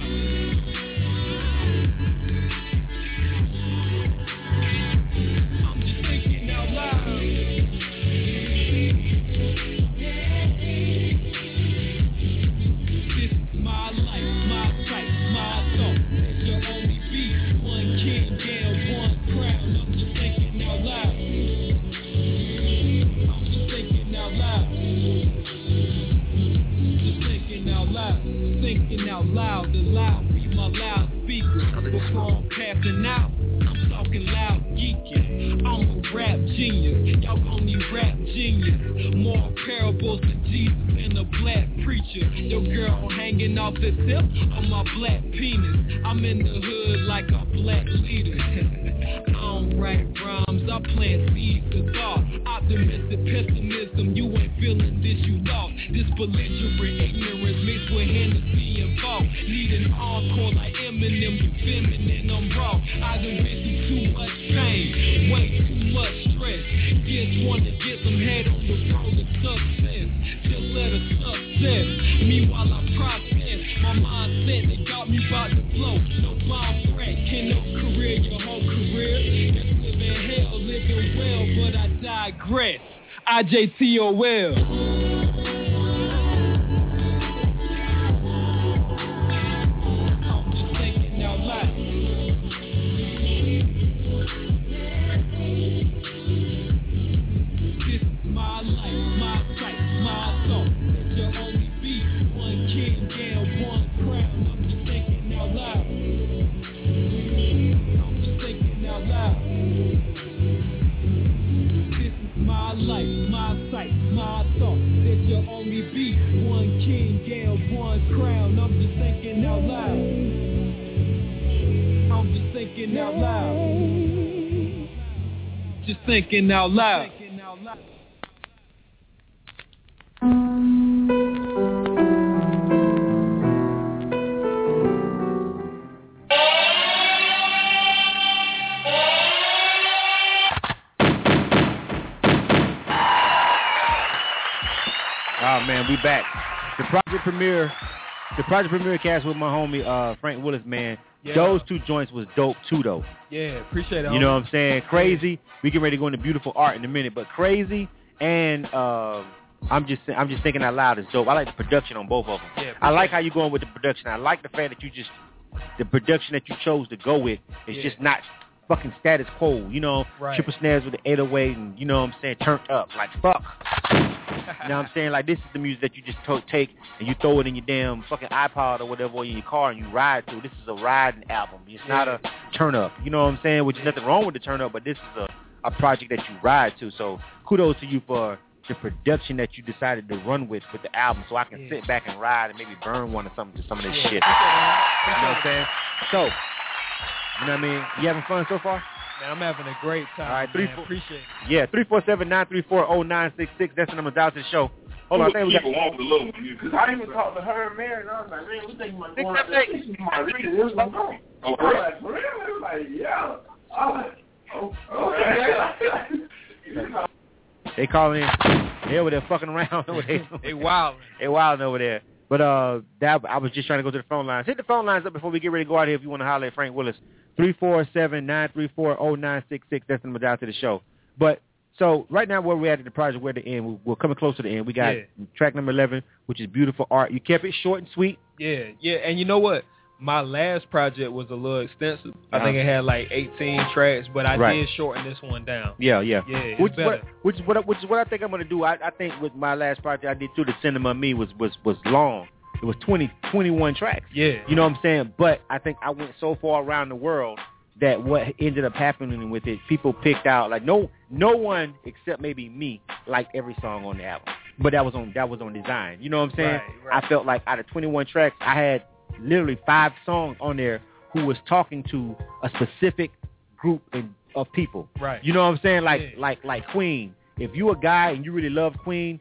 S9: I'm just thinking out loud. This is my life, my type, my thought. That you'll only be one king, yeah, one crown. I'm just thinking out loud. I'm just thinking out loud. Just thinking out loud. Thinking out loud. The loud be my loudspeaker. Before I'm passing out, I'm talking loud geeking. I'm a rap genius. Y'all call me rap genius. More parables than Jesus and a black preacher. Your girl hanging off the tip of my black penis. I'm in the hood like a black leader. I don't write rhymes, I plant seeds of thought. Optimistic pessimism, you ain't feeling this, you lost. This belligerent ignorance mixed with Hennessy and Ball. Need an encore like Eminem, you feminine, I'm raw. I done been through too much pain, way too much stress. Just wanna get some head on the road to success. Just let us success. Meanwhile I process my mindset that got me by the flow. No bomb threat, can no career, your whole career. Just living hell, living well, but I digress. IJTOL. Life, my sight, my thought, that you'll only be one king, yeah, one crown. I'm just thinking out loud. I'm just thinking out loud. Just thinking out loud.
S10: Oh man, we back. The project premiere cast with my homie Frank Willis, man.
S11: Yeah.
S10: Those two joints was dope too, though.
S11: Yeah, appreciate it.
S10: You know what I'm saying? Crazy. We get ready to go into beautiful art in a minute, but Crazy and I'm just thinking out loud. It's dope. I like the production on both of them.
S11: Yeah,
S10: I like how you're going with the production. I like the fact that the production that you chose to go with is just not fucking status quo, you know, triple snares with the 808 and, you know what I'm saying, turned up, like, fuck. You know what I'm saying? Like, this is the music that you just take and you throw it in your damn fucking iPod or whatever, or in your car and you ride to. This is a riding album. It's not a turn up, you know what I'm saying? Which is nothing wrong with the turn up, but this is a project that you ride to. So kudos to you for the production that you decided to run with the album, so I can sit back and ride and maybe burn one or something to some of this shit. You know what I'm saying? So, you know what I mean? You having fun so far?
S11: Man, I'm having a great time.
S10: All right,
S11: appreciate it.
S10: Yeah, 347-934-0966. That's the number dial to the show. Hold on, I think we got.
S2: Because I even talked to her and Mary, and I was like, man, we thinking about going out there. This is my reading. It was like, oh, like, for real? It was like, yeah. I was like, okay.
S10: They calling in. They over there fucking around over there.
S11: They wilding.
S10: They wilding over there. But I was just trying to go to the phone lines. Hit the phone lines up before we get ready to go out here if you want to holler at Frank Willis. 347-934-0966. That's the number down to the show. But so right now where we're at the project, we're at the end. We're coming close to the end. We got track number 11, which is Beautiful Art. You kept it short and sweet.
S11: Yeah. And you know what? My last project was a little extensive. I think it had like 18 tracks, but I did shorten this one down.
S10: Yeah. Which is what I think I'm going to do. I think with my last project I did through the Cinema Me was long. It was 21 tracks.
S11: Yeah.
S10: You know what I'm saying? But I think I went so far around the world that what ended up happening with it, people picked out, like no one except maybe me liked every song on the album. But that was on design. You know what I'm saying?
S11: Right.
S10: I felt like out of 21 tracks, I had literally 5 songs on there who was talking to a specific group of people.
S11: Right.
S10: You know what I'm saying? Like Queen. If you a guy and you really love Queen,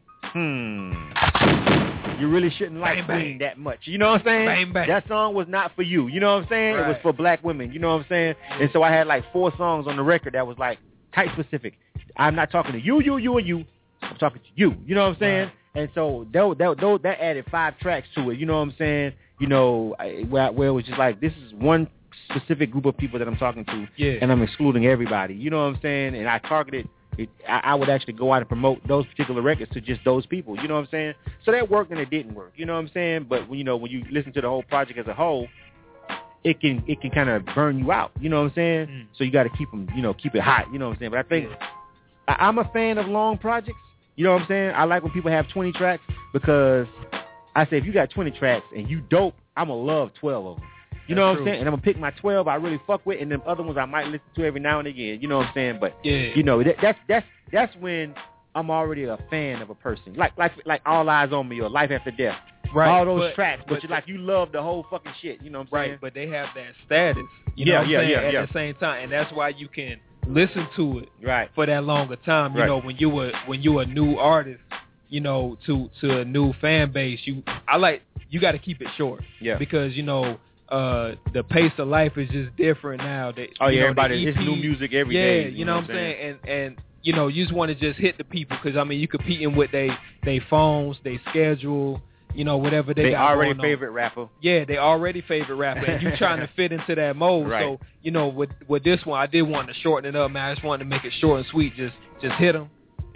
S10: you really shouldn't like Queen that much. You know what I'm saying?
S11: Bang, bang.
S10: That song was not for you. You know what I'm saying?
S11: Right.
S10: It was for black women. You know what I'm saying? And so I had like 4 songs on the record that was like type specific. I'm not talking to you, and you. I'm talking to you. You know what I'm saying?
S11: Right.
S10: And so that added 5 tracks to it. You know what I'm saying? You know, where it was just like, this is one specific group of people that I'm talking to, and I'm excluding everybody. You know what I'm saying? And I targeted it. I would actually go out and promote those particular records to just those people. You know what I'm saying? So that worked and it didn't work. You know what I'm saying? But when you listen to the whole project as a whole, it can kind of burn you out. You know what I'm saying? So you got to keep it hot. You know what I'm saying? But I think I'm a fan of long projects. You know what I'm saying? I like when people have 20 tracks because I say if you got 20 tracks and you dope, I'm going to love 12 of them. You know what I'm saying? And I'm going to pick my 12 I really fuck with, and them other ones I might listen to every now and again. You know what I'm saying? But, you know, that's when I'm already a fan of a person. Like All Eyes on Me or Life After Death.
S11: Right.
S10: All those tracks, but you love the whole fucking shit. You know what I'm saying?
S11: Right, but they have that status. You know what I'm saying? At the same time, and that's why you can listen to it for that longer time. You know, when you a new artist, you know, to a new fan base, you got to keep it short. Yeah. Because, you know, the pace of life is just different now.
S10: Everybody, it's new music every day.
S11: Yeah, you know what I'm saying? And you know, you just want to just hit the people because, I mean, you competing with they phones, they schedule, you know, whatever they got
S10: already
S11: going
S10: favorite rapper.
S11: Yeah, they already favorite rapper, and you trying to fit into that mode.
S10: Right.
S11: So, you know, with this one, I did want to shorten it up, man. I just wanted to make it short and sweet. Just hit them,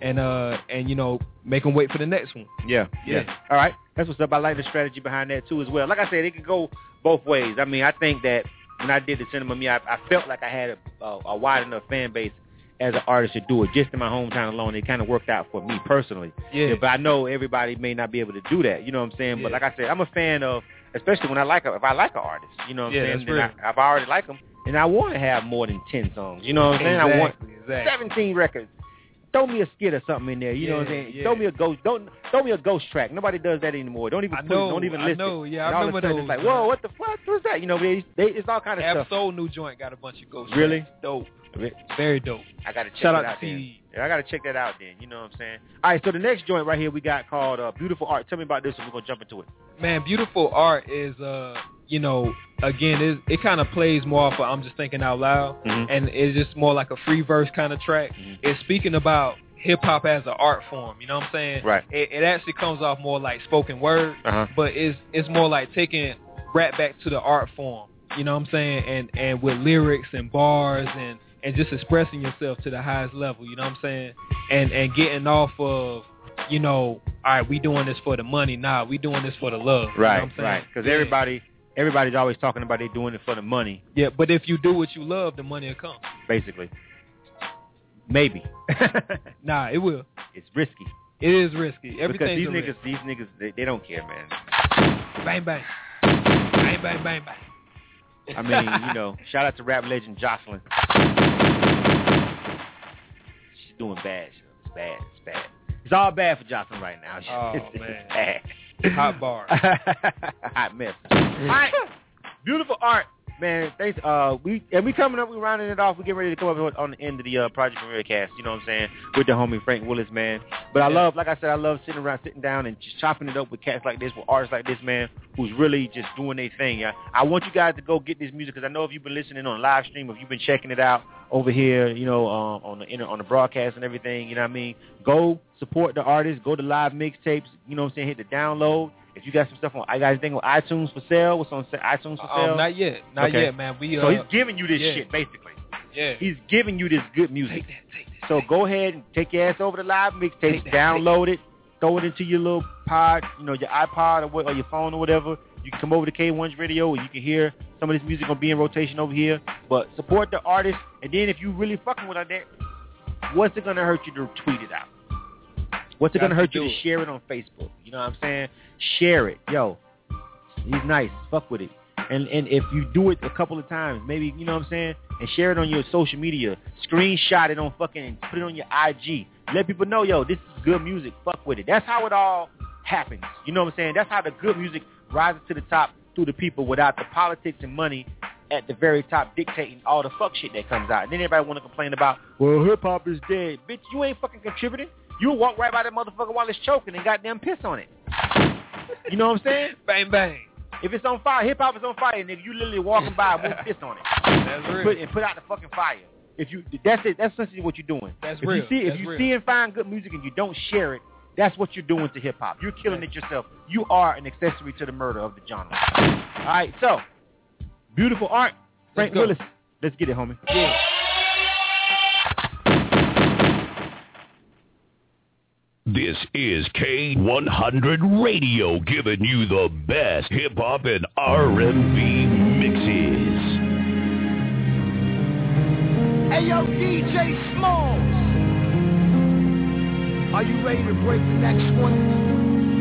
S11: and you know, make them wait for the next one.
S10: Yeah. All right, that's what's up. I like the strategy behind that too as well. Like I said, it could go both ways. I mean, I think that when I did the Cinema Me, I felt like I had a wide enough fan base as an artist to do it just in my hometown alone. It kind of worked out for me personally. Yeah. But I know everybody may not be able to do that. You know what I'm saying? Yeah. But like I said, I'm a fan of, especially when if I like an artist. You know what I'm saying? If I already like them, and I want to have more than 10 songs. You know what I'm saying? I want 17 records. Throw me a skit or something in there. You know what I'm saying? Yeah. Throw me a ghost. Throw me a ghost track. Nobody does that anymore. Don't even don't even listen.
S11: I know. Yeah,
S10: and
S11: I remember those.
S10: It's like, whoa, what the fuck was that? You know, it's all kind of stuff.
S11: Absol new joint got a bunch of ghost
S10: really
S11: tracks. Dope. Very dope.
S10: I gotta check
S11: Shout
S10: it
S11: out
S10: out
S11: to
S10: then. Yeah, I gotta check that out then. You know what I'm saying? All right, so the next joint right here we got called Beautiful Art. Tell me about this, and we're gonna jump into it.
S11: Man, Beautiful Art is you know, again, it kind of plays more off of I'm Just Thinking Out Loud, and it's just more like a free verse kind of track. It's speaking about hip hop as an art form. You know what I'm saying?
S10: Right.
S11: It actually comes off more like spoken word, but it's more like taking rap back to the art form. You know what I'm saying? And with lyrics and bars and just expressing yourself to the highest level, you know what I'm saying? And getting off of you know, all right, we doing this for the money. Nah, we doing this for the love.
S10: Right,
S11: you know what I'm saying?
S10: right. Because everybody's always talking about they doing it for the money.
S11: Yeah, but if you do what you love, the money will come.
S10: Basically. Maybe.
S11: Nah, it will.
S10: It's risky.
S11: It is risky. Everything's
S10: because these niggas, they don't care, man.
S11: Bang, bang. Bang, bang, bang, bang.
S10: I mean, you know, shout out to rap legend Jocelyn. She's doing bad. It's bad. It's bad. It's all bad for Jocelyn right now.
S11: Oh,
S10: it's
S11: man.
S10: Bad.
S11: Hot bar.
S10: Hot mess. All right. Beautiful art. Man, thanks. We coming up. We rounding it off. We get ready to come up on the end of the Project Premier cast. You know what I'm saying? With the homie Frank Willis, man. But I love, like I said, I love sitting down and just chopping it up with cats like this, with artists like this, man, who's really just doing their thing. Yeah? I want you guys to go get this music because I know if you've been listening on live stream, if you've been checking it out over here, you know, on the broadcast and everything. You know what I mean? Go support the artists. Go to live mixtapes. You know what I'm saying? Hit the download. If you got some stuff on, I got anything on iTunes for sale? What's on iTunes for sale?
S11: Not yet. Not yet, man.
S10: So he's giving you this shit, basically.
S11: Yeah.
S10: He's giving you this good music.
S11: Take that.
S10: So go ahead and take your ass over to live mixtapes, download it, throw it into your little pod, you know, your iPod or your phone or whatever. You can come over to K1's radio and you can hear some of this music gonna be in rotation over here. But support the artist, and then if you really fucking with that, what's it gonna hurt you to tweet it out? What's it going to hurt you to share it on Facebook? You know what I'm saying? Share it. Yo, he's nice. Fuck with it. And if you do it a couple of times, maybe, you know what I'm saying? And share it on your social media. Screenshot it on fucking, put it on your IG. Let people know, yo, this is good music. Fuck with it. That's how it all happens. You know what I'm saying? That's how the good music rises to the top through the people without the politics and money at the very top dictating all the fuck shit that comes out. And then everybody want to complain about, well, hip-hop is dead. Bitch, you ain't fucking contributing. You walk right by that motherfucker while it's choking and goddamn piss on it. You know what I'm saying?
S11: Bang, bang.
S10: If it's on fire, hip-hop is on fire, nigga. You literally walking by and won't piss on it.
S11: That's real.
S10: Put out the fucking fire. That's it. That's essentially what you're doing.
S11: That's real.
S10: If you see and find good music and you don't share it, that's what you're doing to hip-hop. You're killing it yourself. You are an accessory to the murder of the genre. All right, so, beautiful art. Frank Willis. Let's get it, homie.
S11: Yeah.
S4: This is K100 Radio, giving you the best hip-hop and R&B mixes.
S7: Hey, yo, DJ Smalls. Are you ready to break the next one?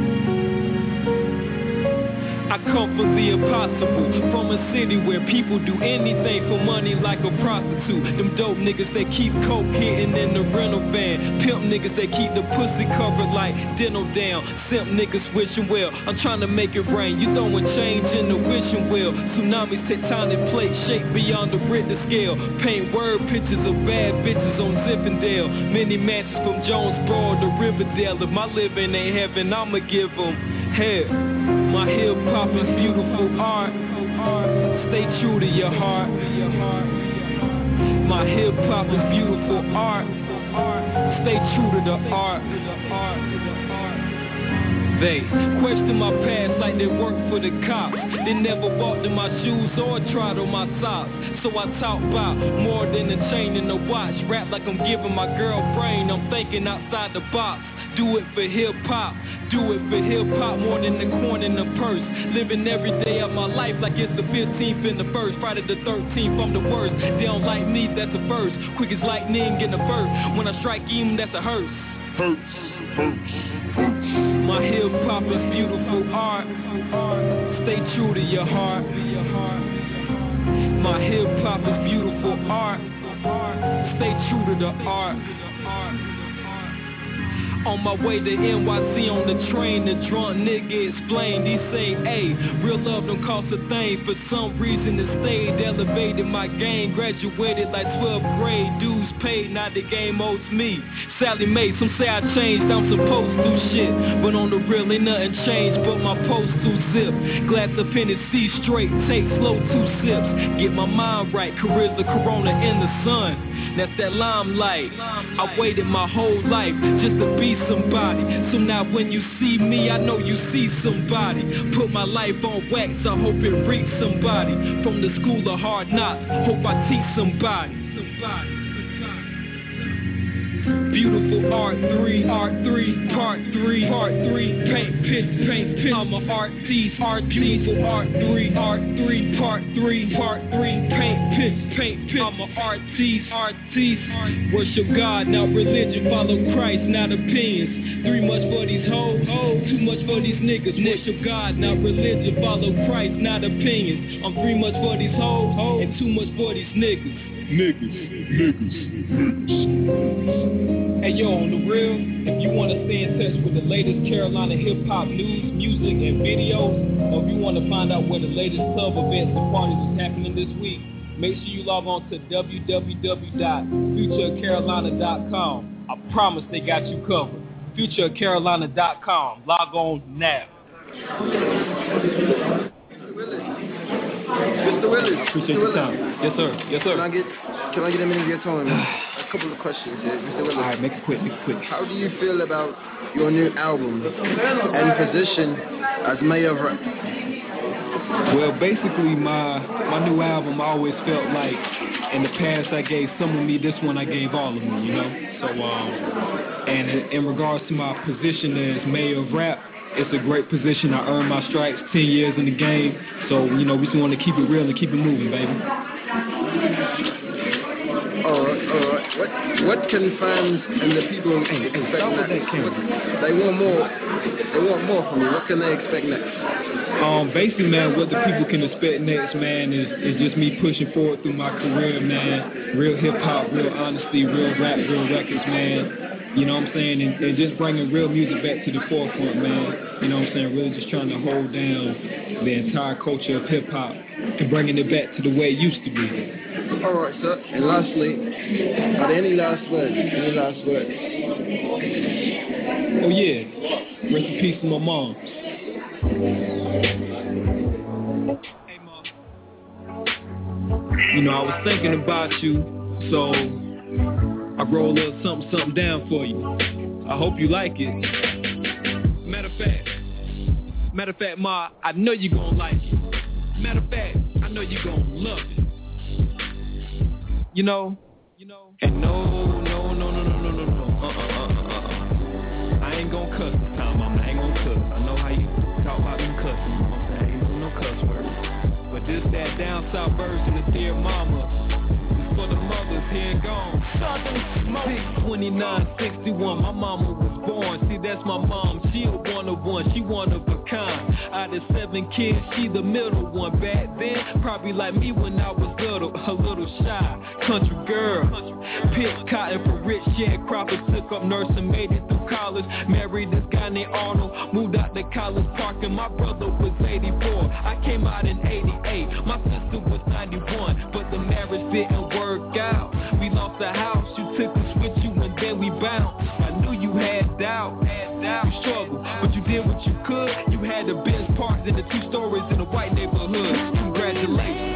S9: I come from the impossible, from a city where people do anything for money like a prostitute. Them dope niggas, they keep coke hitting in the rental van. Pimp niggas, they keep the pussy covered like dental down. Simp niggas wishing well, I'm trying to make it rain. You throwing change in the wishing well. Tsunamis, tectonic plates shaped beyond the Richter scale. Paint word pictures of bad bitches on Zippendale. Many matches from Jonesboro to Riverdale. If my living ain't heaven, I'ma give them hell. My hip-hop is beautiful art. Stay true to your heart. My hip-hop is beautiful art. Stay true to the art. They question my past like they work for the cops. They never walked in my shoes or tried on my socks. So I talk about more than a chain and a watch. Rap like I'm giving my girl brain. I'm thinking outside the box. Do it for hip-hop. Do it for hip-hop more than the coin in the purse. Living every day of my life like it's the 15th and the 1st. Friday the 13th, I'm the worst. They don't like me, that's a first. Quick as lightning in the burst. When I strike him, that's a hearse. My hip-hop is beautiful art. Stay true to your heart. My hip-hop is beautiful art. Stay true to the art. On my way to NYC on the train, the drunk nigga explained. He say, hey, real love don't cost a thing. For some reason it stayed, elevated my game. Graduated like 12th grade, dues paid, now the game owes me. Sally Mae, some say I changed, I'm supposed to shit. But on the real ain't nothing changed but my postal zip. Glass of Hennessy straight, take slow 2 sips. Get my mind right, Carissa Corona in the sun. That's that limelight. I waited my whole life just to be somebody. So now when you see me, I know you see somebody. Put my life on wax, I hope it reaches somebody. From the school of hard knocks, hope I teach somebody.
S13: Beautiful art 3, part 3, part 3, part 3. Paint pitch. I'm a artiste. Beautiful art 3, part 3, part 3, part 3. Paint pitch. I'm a artiste. Worship God, not religion. Follow Christ, not opinions. 3 much for these hoes, 2 much for these niggas. Worship God, not religion. Follow Christ, not opinions. I'm 3 much for these hoes and 2 much for these niggas. Hey yo, on the real, if you want to stay in touch with the latest Carolina hip-hop news, music, and videos, or if you want to find out where the latest club events and parties is happening this week, make sure you log on to www.futurecarolina.com. I promise they got you covered. Futurecarolina.com. Log on now.
S12: Mr. Willis.
S13: Appreciate your time. Yes, sir.
S12: Can I get a minute of your time? A couple of questions here, Mr. Willis.
S13: All right, make it quick.
S12: How do you feel about your new album and position as mayor of rap?
S13: Well, basically, my new album, I always felt like in the past I gave some of me, this one I gave all of me, you know? So, and in regards to my position as mayor of rap, it's a great position. I earned my stripes, 10 years in the game. So, you know, we just want to keep it real and keep it moving, baby.
S12: All right. What can fans and the people expect next? They want more from you. What can they expect next?
S13: Basically, man, what the people can expect next, man, is just me pushing forward through my career, man. Real hip-hop, real honesty, real rap, real records, man. You know what I'm saying? And just bringing real music back to the forefront, man. You know what I'm saying? Really just trying to hold down the entire culture of hip-hop and bringing it back to the way it used to be.
S12: All right, sir. And lastly, are there any last words?
S13: Oh, yeah. Rest in peace to my mom. Hey, Mom. You know, I was thinking about you, so I wrote a little something down for you. I hope you like it. Matter of fact, Ma, I know you gonna like it. Matter of fact, I know you gonna love it. You know, and no. I ain't gonna cuss this time, Mama. I ain't gonna cuss. I know how you talk about them cussing. You know what I'm saying? I ain't no cuss words. But this that down south version of Dear Mama. For the mothers here and gone. 6/29/61, my mama was born. See, that's my mom. She a one of one. She one of a kind. Out of 7 kids, she the middle one. Back then, probably like me when I was little, a little shy. Country girl, picked cotton for rich sharecroppers. Took up nursing, made it through college. Married this guy named Arnold. Moved out to College Park, and my brother was 84. I came out in 88. My sister was 91, but the marriage didn't work out. We lost the house, you took us with you and then we bounced. I knew you had doubt, you struggled, but you did what you could. You had the Benz parked in the 2 stories in a white neighborhood. Congratulations.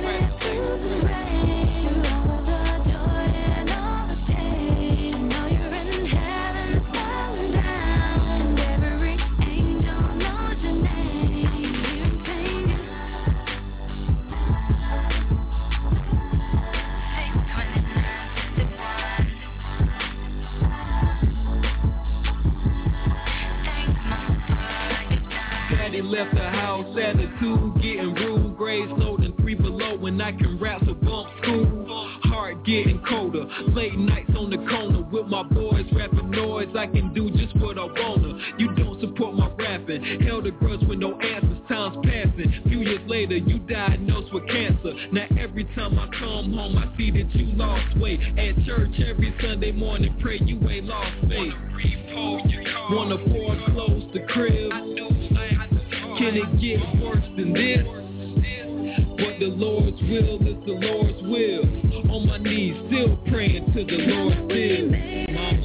S13: Left the house, attitude getting rude, grades low than 3 below, when I can rap so bump school. Heart getting colder, late nights on the corner with my boys rapping noise. I can do just what I wanna. You don't support my rapping, held a grudge with no answers. Time's passing, few years later you diagnosed with cancer. Now every time I come home I see that you lost weight. At church every Sunday morning, pray you ain't lost faith. Wanna foreclose the crib? Can it get worse than this? But the Lord's will is the Lord's will. On my knees, still praying to the Lord still. Mama.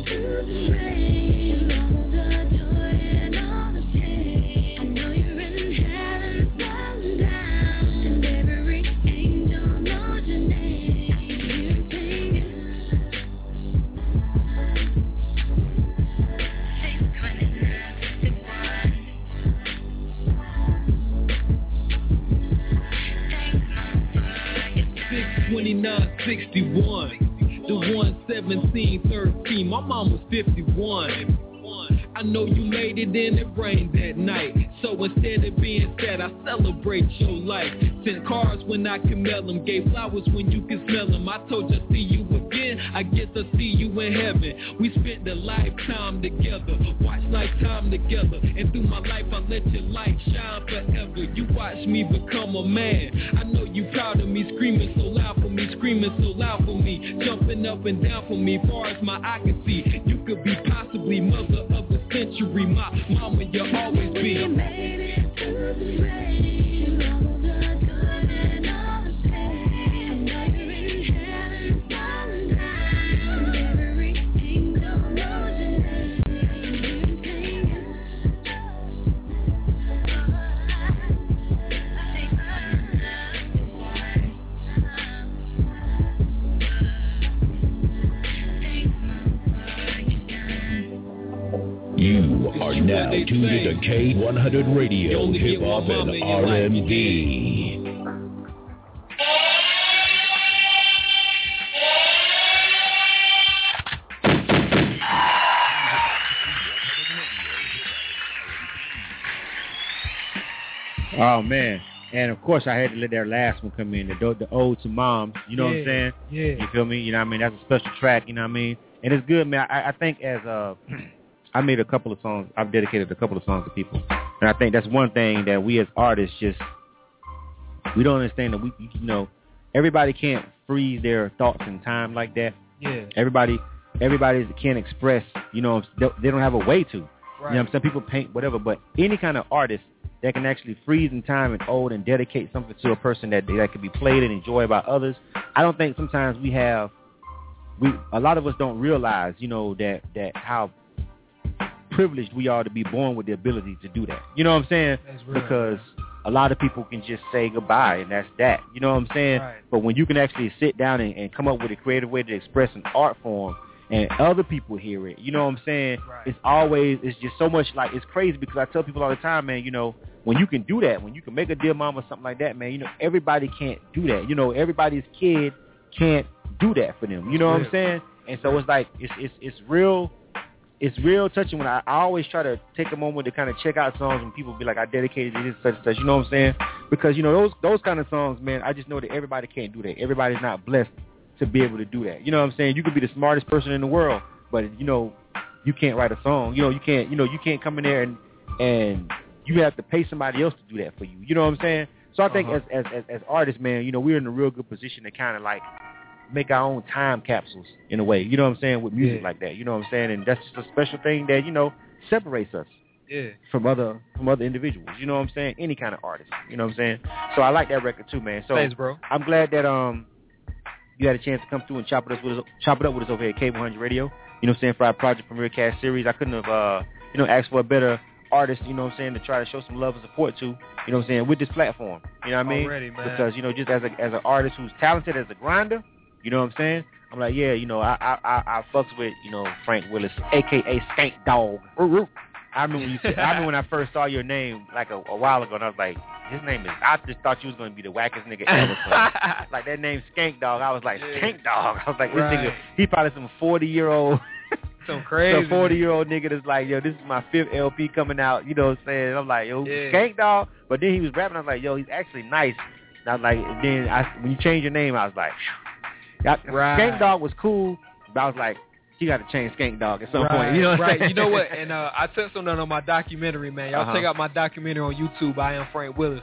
S13: The 11713, my mom was 51. I know you made it and it rained that night. So instead of being sad, I celebrate your life. Sent cards when I can mail them, gave flowers when you can smell them. I told you I'll see you again, I guess I'll see you in heaven. We spent a lifetime together, watched lifetime together. And through my life I let your light shine forever. You watched me become a man. I know you proud of me, screaming so loud for me, screaming so loud for me, jumping up and down for me, far as my eye can see. You could be possibly mother of the century, my mama, you'll always be. We made it to the rain, all the good and all the pain. I know you're in heaven, falling down. Everything knows your name.
S4: You are now tuned to K100 Radio, Hip Hop and R&B.
S10: Oh man. And of course I had to let that last one come in, the Ode to Mom, you know what I'm saying?
S11: Yeah.
S10: You feel me? You know what I mean? That's a special track, you know what I mean? And it's good, man. I think as I made a couple of songs. I've dedicated a couple of songs to people, and I think that's one thing that we as artists we don't understand that everybody can't freeze their thoughts in time like that.
S11: Yeah.
S10: Everybody can't express. They don't have a way to.
S11: Right.
S10: You know, some people paint whatever, but any kind of artist that can actually freeze in time and ode and dedicate something to a person that can be played and enjoyed by others. I don't think sometimes a lot of us don't realize, that how privileged we are to be born with the ability to do that. You know what I'm saying?
S11: That's real.
S10: Because a lot of people can just say goodbye and that's that. You know what I'm saying?
S11: Right.
S10: But when you can actually sit down and come up with a creative way to express an art form and other people hear it, you know what I'm saying?
S11: Right.
S10: It's just so much it's crazy because I tell people all the time, man, when you can do that, when you can make a Dear Mama or something like that, man, everybody can't do that. Everybody's kid can't do that for them. You know what I'm saying? And so it's real. It's real touching when I always try to take a moment to kind of check out songs when people be like, I dedicated to this, such and such. You know what I'm saying? Because, those kind of songs, man, I just know that everybody can't do that. Everybody's not blessed to be able to do that. You know what I'm saying? You could be the smartest person in the world, but, you can't write a song. You can't come in there and you have to pay somebody else to do that for you. You know what I'm saying? So I think as artists, man, we're in a real good position to kind of make our own time capsules in a way, you know what I'm saying, with music like that, you know what I'm saying, and that's just a special thing that, separates us from other individuals, you know what I'm saying, any kind of artist, you know what I'm saying, so I like that record too, man. So
S11: thanks, bro.
S10: I'm glad that you had a chance to come through and chop it up with us over here at K100 Radio, you know what I'm saying, for our Project Premiere Cast series. I couldn't have, asked for a better artist, you know what I'm saying, to try to show some love and support to, you know what I'm saying, with this platform, you know what I mean,
S11: already, man.
S10: Because, just as an artist who's talented as a grinder, you know what I'm saying? I'm like, yeah, I fucks with, Frank Willis, a.k.a. Skank Dog. I remember when I first saw your name, a while ago, and I was like, his name is, I just thought you was going to be the wackest nigga ever. Like, that name Skank Dog, I was like, Skank Dog. I was like, this nigga, he probably some 40-year-old.
S11: Some crazy.
S10: Some 40-year-old nigga that's like, yo, this is my 5th LP coming out, you know what I'm saying? I'm like, yo, Skank Dog. But then he was rapping, I was like, yo, he's actually nice. And I was like, then when you change your name, I was like, Skank Dog was cool, but I was like, you got to change Skank Dog at some point. You know what I'm saying?
S11: You know what? And I touched on that on my documentary, man. Y'all check out my documentary on YouTube. I Am Frank Willis.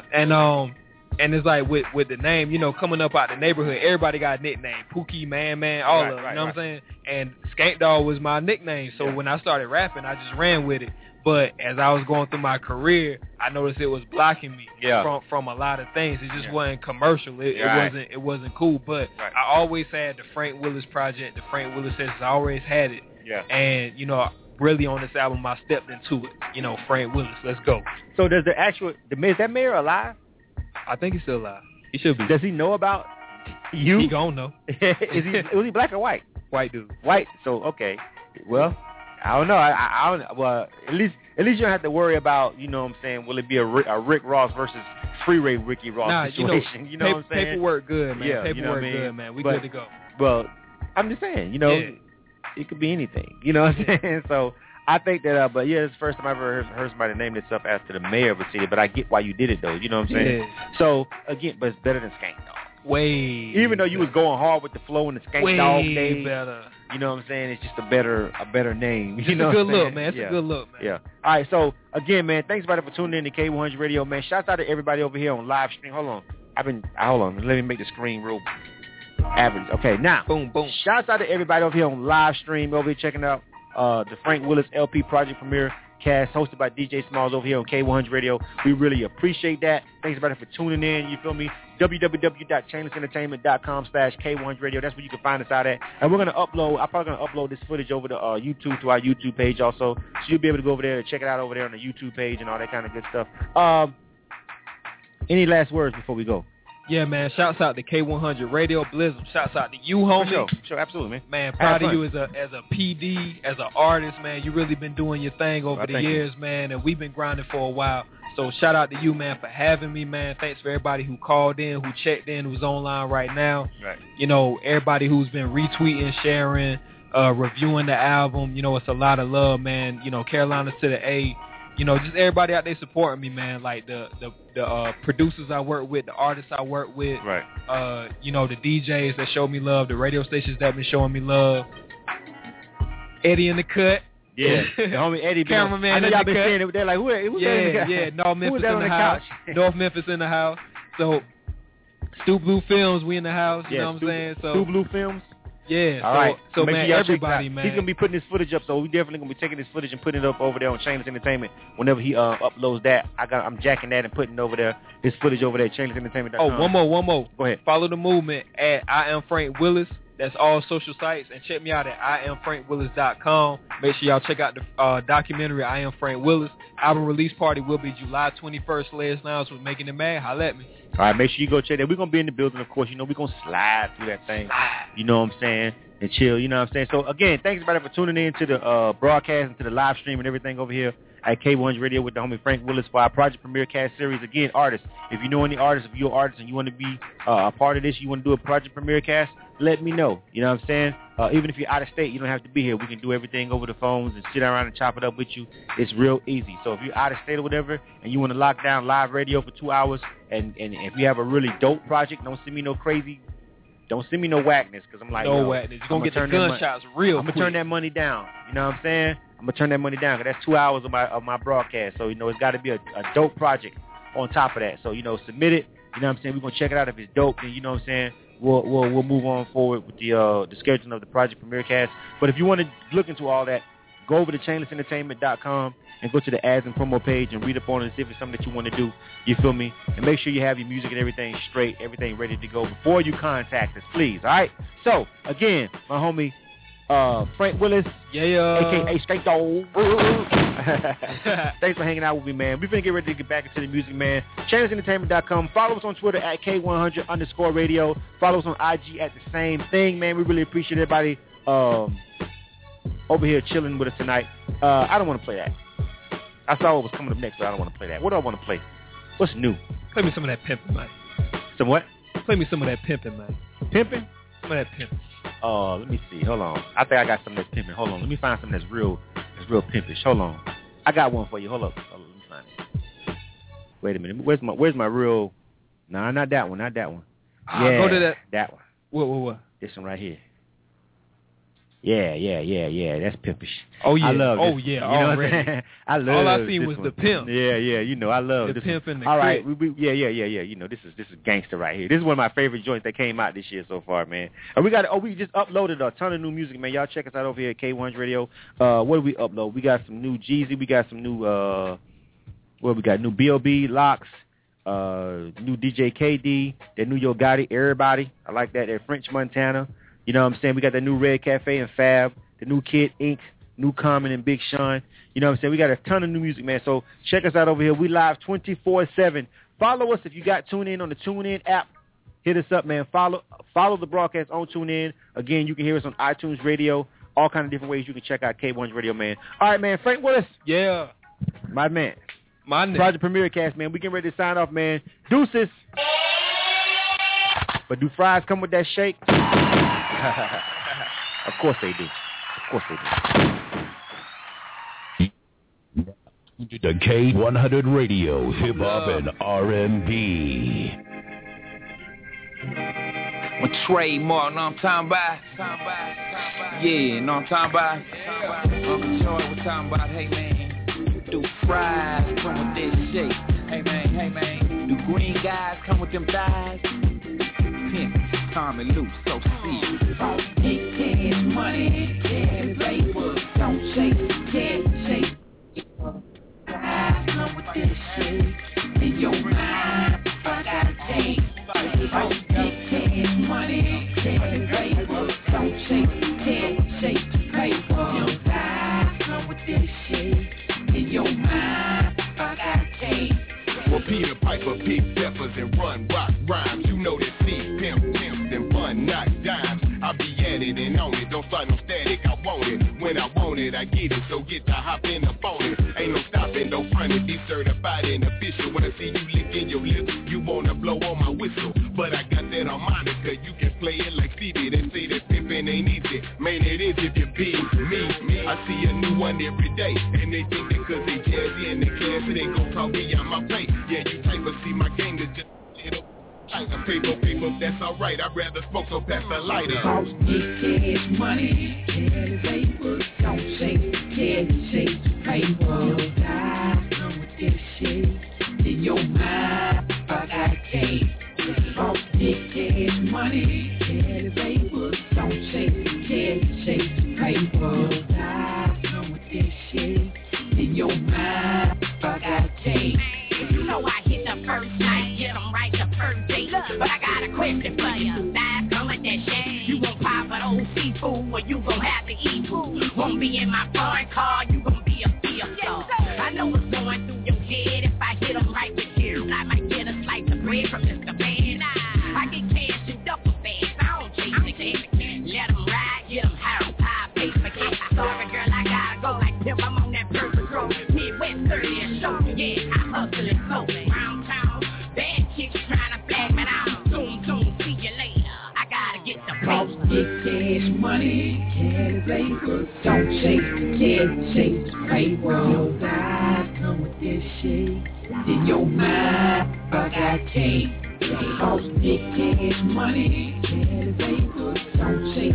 S11: And it's like with the name, coming up out the neighborhood, everybody got a nickname. Pookie, Man, all of them. You know what I'm saying? And Skank Dog was my nickname. So when I started rapping, I just ran with it. But as I was going through my career, I noticed it was blocking me from a lot of things. It just wasn't commercial. It wasn't cool. But I always had the Frank Willis project, the Frank Willis sessions. I always had it. Yeah. And really on this album, I stepped into it. Frank Willis, let's go.
S10: So does is that mayor alive?
S11: I think he's still alive. He should be.
S10: Does he know about you?
S11: He gonna know.
S10: Was he black or white?
S11: White dude.
S10: White. So okay. Well, I don't know. I don't. Well, at least you don't have to worry about. You know what I'm saying? Will it be a Rick Ross versus Freeway Ricky Ross situation? You know what I'm saying?
S11: Paperwork good, man.
S10: Yeah,
S11: paperwork
S10: good,
S11: man. We good to go.
S10: Well, I'm just saying, you know, it could be anything. You know what I'm saying? So I think that, but yeah, it's the first time I've ever heard somebody name themselves after the mayor of a city. But I get why you did it though. You know what I'm saying?
S11: Yeah.
S10: So again, but it's better than Skank Dog.
S11: Way.
S10: Even though you was going hard with the flow and the Skank Dog days,
S11: better.
S10: you know what I'm saying? It's just a better name.
S11: It's
S10: you know
S11: a good
S10: what I'm
S11: look,
S10: saying?
S11: man. It's a good look, man.
S10: Yeah. All right. So again, man, thanks everybody for tuning in to K100 Radio, man. Shouts out to everybody over here on live stream. Hold on. Hold on. Let me make the screen real average. Okay, now.
S11: Boom, boom.
S10: Shouts out to everybody over here on live stream, over here checking out the Frank Willis LP Project Premiere cast hosted by DJ Smalls over here on K100 Radio. We really appreciate that. Thanks everybody for tuning in. You feel me? www.chainlessentertainment.com/K100 Radio. That's where you can find us out at. And I'm probably going to upload this footage over to YouTube, to our YouTube page also. So you'll be able to go over there and check it out over there on the YouTube page and all that kind of good stuff. Any last words before we go?
S11: Yeah, man. Shouts out to K100 Radio Blizzard. Shouts out to you, homie.
S10: Sure, absolutely, man.
S11: Man, proud of you as a PD, as an artist, man. You really been doing your thing over the years, man, and we've been grinding for a while. So shout out to you, man, for having me, man. Thanks for everybody who called in, who checked in, who's online right now.
S10: Right.
S11: You know, everybody who's been retweeting, sharing, reviewing the album. You know, it's a lot of love, man. You know, Carolinas to the A. You know, just everybody out there supporting me, man. Like the producers I work with, the artists I work with.
S10: Right.
S11: You know, the DJs that show me love, the radio stations that been showing me love. Eddie in the cut.
S10: Yeah, the homie Eddie.
S11: Cameraman.
S10: I know y'all been saying it. They're like, who's that in the cut?
S11: Yeah. North Memphis
S10: in
S11: the house. North Memphis in the house. So, Stu Blue Films, we in the house. You know what I'm saying? So
S10: Stu Blue Films.
S11: Yeah.
S10: All right.
S11: So
S10: make
S11: man,
S10: sure
S11: everybody, man.
S10: He's gonna be putting this footage up, so we definitely gonna be taking this footage and putting it up over there on Chainless Entertainment. Whenever he uploads that, I'm jacking that and putting it over there. His footage over there at ChainlessEntertainment.com.
S11: Oh, one more.
S10: Go ahead.
S11: Follow the movement at I Am Frank Willis. That's all social sites, and check me out at IamFrankWillis.com. Make sure y'all check out the documentary I Am Frank Willis. Album release party will be July 21st. Les Lounge with Making It Mad. Holla at me.
S10: All right, make sure you go check that. We're gonna be in the building, of course. You know, we're gonna slide through that thing. You know what I'm saying? And chill. You know what I'm saying? So again, thanks everybody for tuning in to the broadcast and to the live stream and everything over here at K100 Radio with the homie Frank Willis for our Project Premiere Cast series. Again, artists, if you know any artists, if you're an artist and you want to be a part of this, you want to do a Project Premiere Cast, let me know. You know what I'm saying? Even if you're out of state, you don't have to be here. We can do everything over the phones and sit around and chop it up with you. It's real easy. So if you're out of state or whatever and you want to lock down live radio for 2 hours and if you have a really dope project, don't send me no crazy, don't send me no whackness, because I'm like,
S11: no whackness. You're going to get the gunshots real
S10: I'm going to turn that money down. You know what I'm saying? I'm going to turn that money down because that's 2 hours of my broadcast. So, you know, it's got to be a dope project on top of that. So, you know, submit it. You know what I'm saying? We're going to check it out. If it's dope, then, you know what I'm saying, we'll move on forward with the scheduling of the Project Premiere Cast. But if you want to look into all that, go over to ChainlessEntertainment.com and go to the ads and promo page and read up on it and see if it's something that you want to do. You feel me? And make sure you have your music and everything straight, everything ready to go before you contact us, please. All right? So, again, my homie Frank Willis, a.k.a. Skank Dog. Thanks for hanging out with me, man. We're going to get ready to get back into the music, man. ChainlessEntertainment.com. Follow us on Twitter at K100_radio. Follow us on IG at the same thing, man. We really appreciate everybody over here chilling with us tonight. I don't want to play that. I saw what was coming up next, but I don't want to play that. What do I want to play? What's new?
S11: Play me some of that pimping, man.
S10: Some what?
S11: Play me some of that pimping, man.
S10: Pimping?
S11: Some of that pimping.
S10: Let me see. Hold on. I think I got some that's pimping. Hold on. Let me find something that's real pimpish. Hold on. I got one for you. Hold up. Let me find it. Wait a minute. Where's my real? Nah, not that one. Not that one. Yeah,
S11: go to that.
S10: That one.
S11: What?
S10: This one right here. Yeah. That's pimpish.
S11: Oh yeah.
S10: I love this.
S11: Oh yeah.
S10: You know
S11: already.
S10: What I'm saying? I love.
S11: All I seen
S10: this
S11: was
S10: one.
S11: the pimp.
S10: Yeah. You know, I love
S11: the
S10: this
S11: pimp
S10: one.
S11: and the
S10: all right.
S11: clip.
S10: Yeah. You know, this is gangster right here. This is one of my favorite joints that came out this year so far, man. And we just uploaded a ton of new music, man. Y'all check us out over here at K100 Radio. What did we upload? We got some new Jeezy. We got some new what we got? New B.O.B. Locks. New DJ KD. That new Yo Gotti. Everybody. I like that. That French Montana. You know what I'm saying? We got that new Red Cafe and Fab. The new Kid Inc., new Common and Big Sean. You know what I'm saying? We got a ton of new music, man. So check us out over here. We live 24/7. Follow us if you got TuneIn on the TuneIn app. Hit us up, man. Follow the broadcast on TuneIn. Again, you can hear us on iTunes Radio. All kind of different ways you can check out K100 Radio, man. All right, man. Frank Willis.
S11: Yeah.
S10: My man.
S11: My name.
S10: Project Premiere Cast, man. We getting ready to sign off, man. Deuces. But do fries come with that shake? Of course they do. Of course they
S4: do. The K100 Radio, Hip Hop and R&B.
S5: My trademark, know what I'm talking about? Yeah, know what I'm talking about? Uncle Joy, we're talking about, hey man, do fries come with that shit. Hey man, do green guys come with them thighs? Pimp, Tom and Luke, so serious. Big cash money, cash paper, don't chase, cash. Fries come with that shit. In your mind, I gotta take. Big cash money, cash paper, don't chase, paper. Your fries come with that shit. In your mind, I gotta take.
S22: Well, Peter Piper pick peppers and run rock rhymes. You know that see pimps and run knock dimes. I be at it and on it, don't start no static. I want it when I want it, I get it. So get to hop in the bonus. Ain't no stopping, no fronting. Be certified and official. When I see you licking your lips, you wanna blow on my whistle. But I got that harmonica. You can play it like Stevie. They say that pimpin' ain't easy. Man, it is if you be me. I see a new one every day, and they think that 'cause they jazzy and they classy, they gon' talk me out my face. Yeah, you type of see my game to just hit up. Paper, that's alright. I'd rather smoke, so pass the lighter.
S5: Get cash money, cash paper, don't chase, paper. Your guys come with that shit. In your mind, I got cake. Get cash money, cash paper, don't chase, paper. Your guys come with that shit. In your mind, I got cake.
S23: You know I hit the first night, get them right the first date. But I got a question for you. Guys come with that shit. You gon' pop an old seafood or you gon' have to eat food. Won't be in my foreign car, you gon' be a field star. I know what's going through your head if I hit them right with you. I might get a slice of bread from Mr. Van. I get cash in duffel bags, I don't chase the cash. Let them ride, get them high, pie, pay for cash. Sorry girl, I gotta go like pimp, I'm on that purpose road. Midwest 30 and show me, yeah, I hustle it slowly. Round town, bad chicks trying to flag me down. Zoom, see you later. I gotta get the post.
S5: Get cash money, cash paper, don't chase, paper. Your guys come with this shit. In your mind, I got cake. Get cash money, cash paper, don't chase,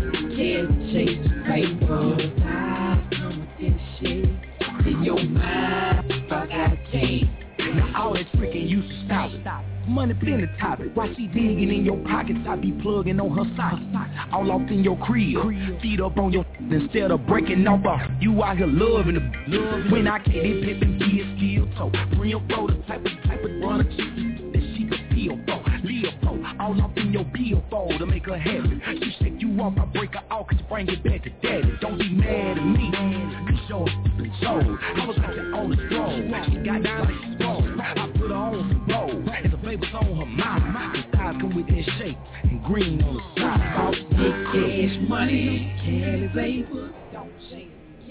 S5: paper. Your guys come with this shit. In your mind, I got cake.
S24: Now all that tricking used to stop. Money been the topic. While she digging in your pockets, I be plugging on her socks. All off in your crib, feet up on your instead of breaking off. You out here loving the when I get it, pimpin' be a steel toe. Real bro, the type of runner chick that she could feel for. Leopold, all off in your billfold to make her happy. She shake you off, I break her out, cause bring it back to daddy. Don't be mad at me, cause yours been sold. I was like on the stroll, she got down like she rolled. I put her on some roll, and the flavor's on her mouth. The thighs come with that shake, and green on the side.
S5: Get cash money, cash paper, don't chase,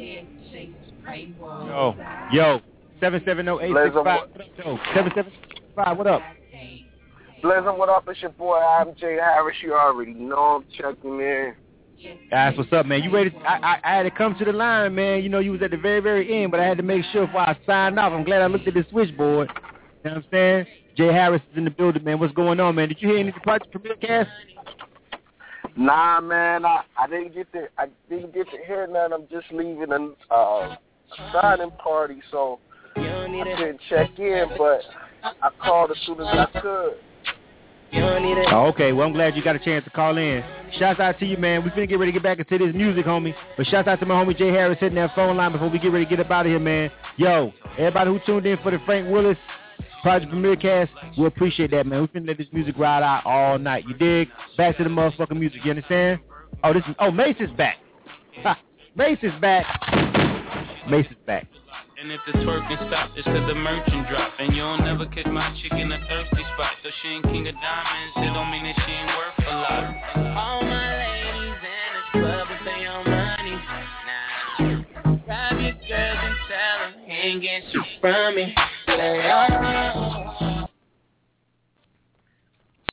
S5: paper.
S10: Yo, 770-865. 775, what up?
S25: Blizzard, what up? It's your boy, I'm Jay Harris. You already know I'm checking in.
S10: That's what's up, man. You ready? I had to come to the line, man. You know, you was at the very, very end, but I had to make sure before I signed off. I'm glad I looked at the switchboard. You know what I'm saying? Jay Harris is in the building, man. What's going on, man? Did you hear any of the Project Premier cast?
S25: Nah, man. I didn't get to hear none. I'm just leaving a signing party, so I couldn't check in, but I called as soon as I could.
S10: Oh, okay. Well, I'm glad you got a chance to call in. Shouts out to you, man. We finna get ready to get back into this music, homie. But shouts out to my homie Jay Harris hitting that phone line before we get ready to get up out of here, man. Yo, everybody who tuned in for the Frank Willis Project Premier cast, we appreciate that, man. We finna let this music ride out all night. You dig? Back to the motherfucking music. You understand? Mace is back. Mace is back. Mace is back.
S26: And if the twerking stop, it's cause the merchant drop. And you'll never catch my chick in a thirsty spot. So she ain't king of diamonds, it don't mean that she ain't worth a lot. All my ladies in this club with their own money. Nah, grab your girls and tell them, he ain't getting shit from me. Say, oh.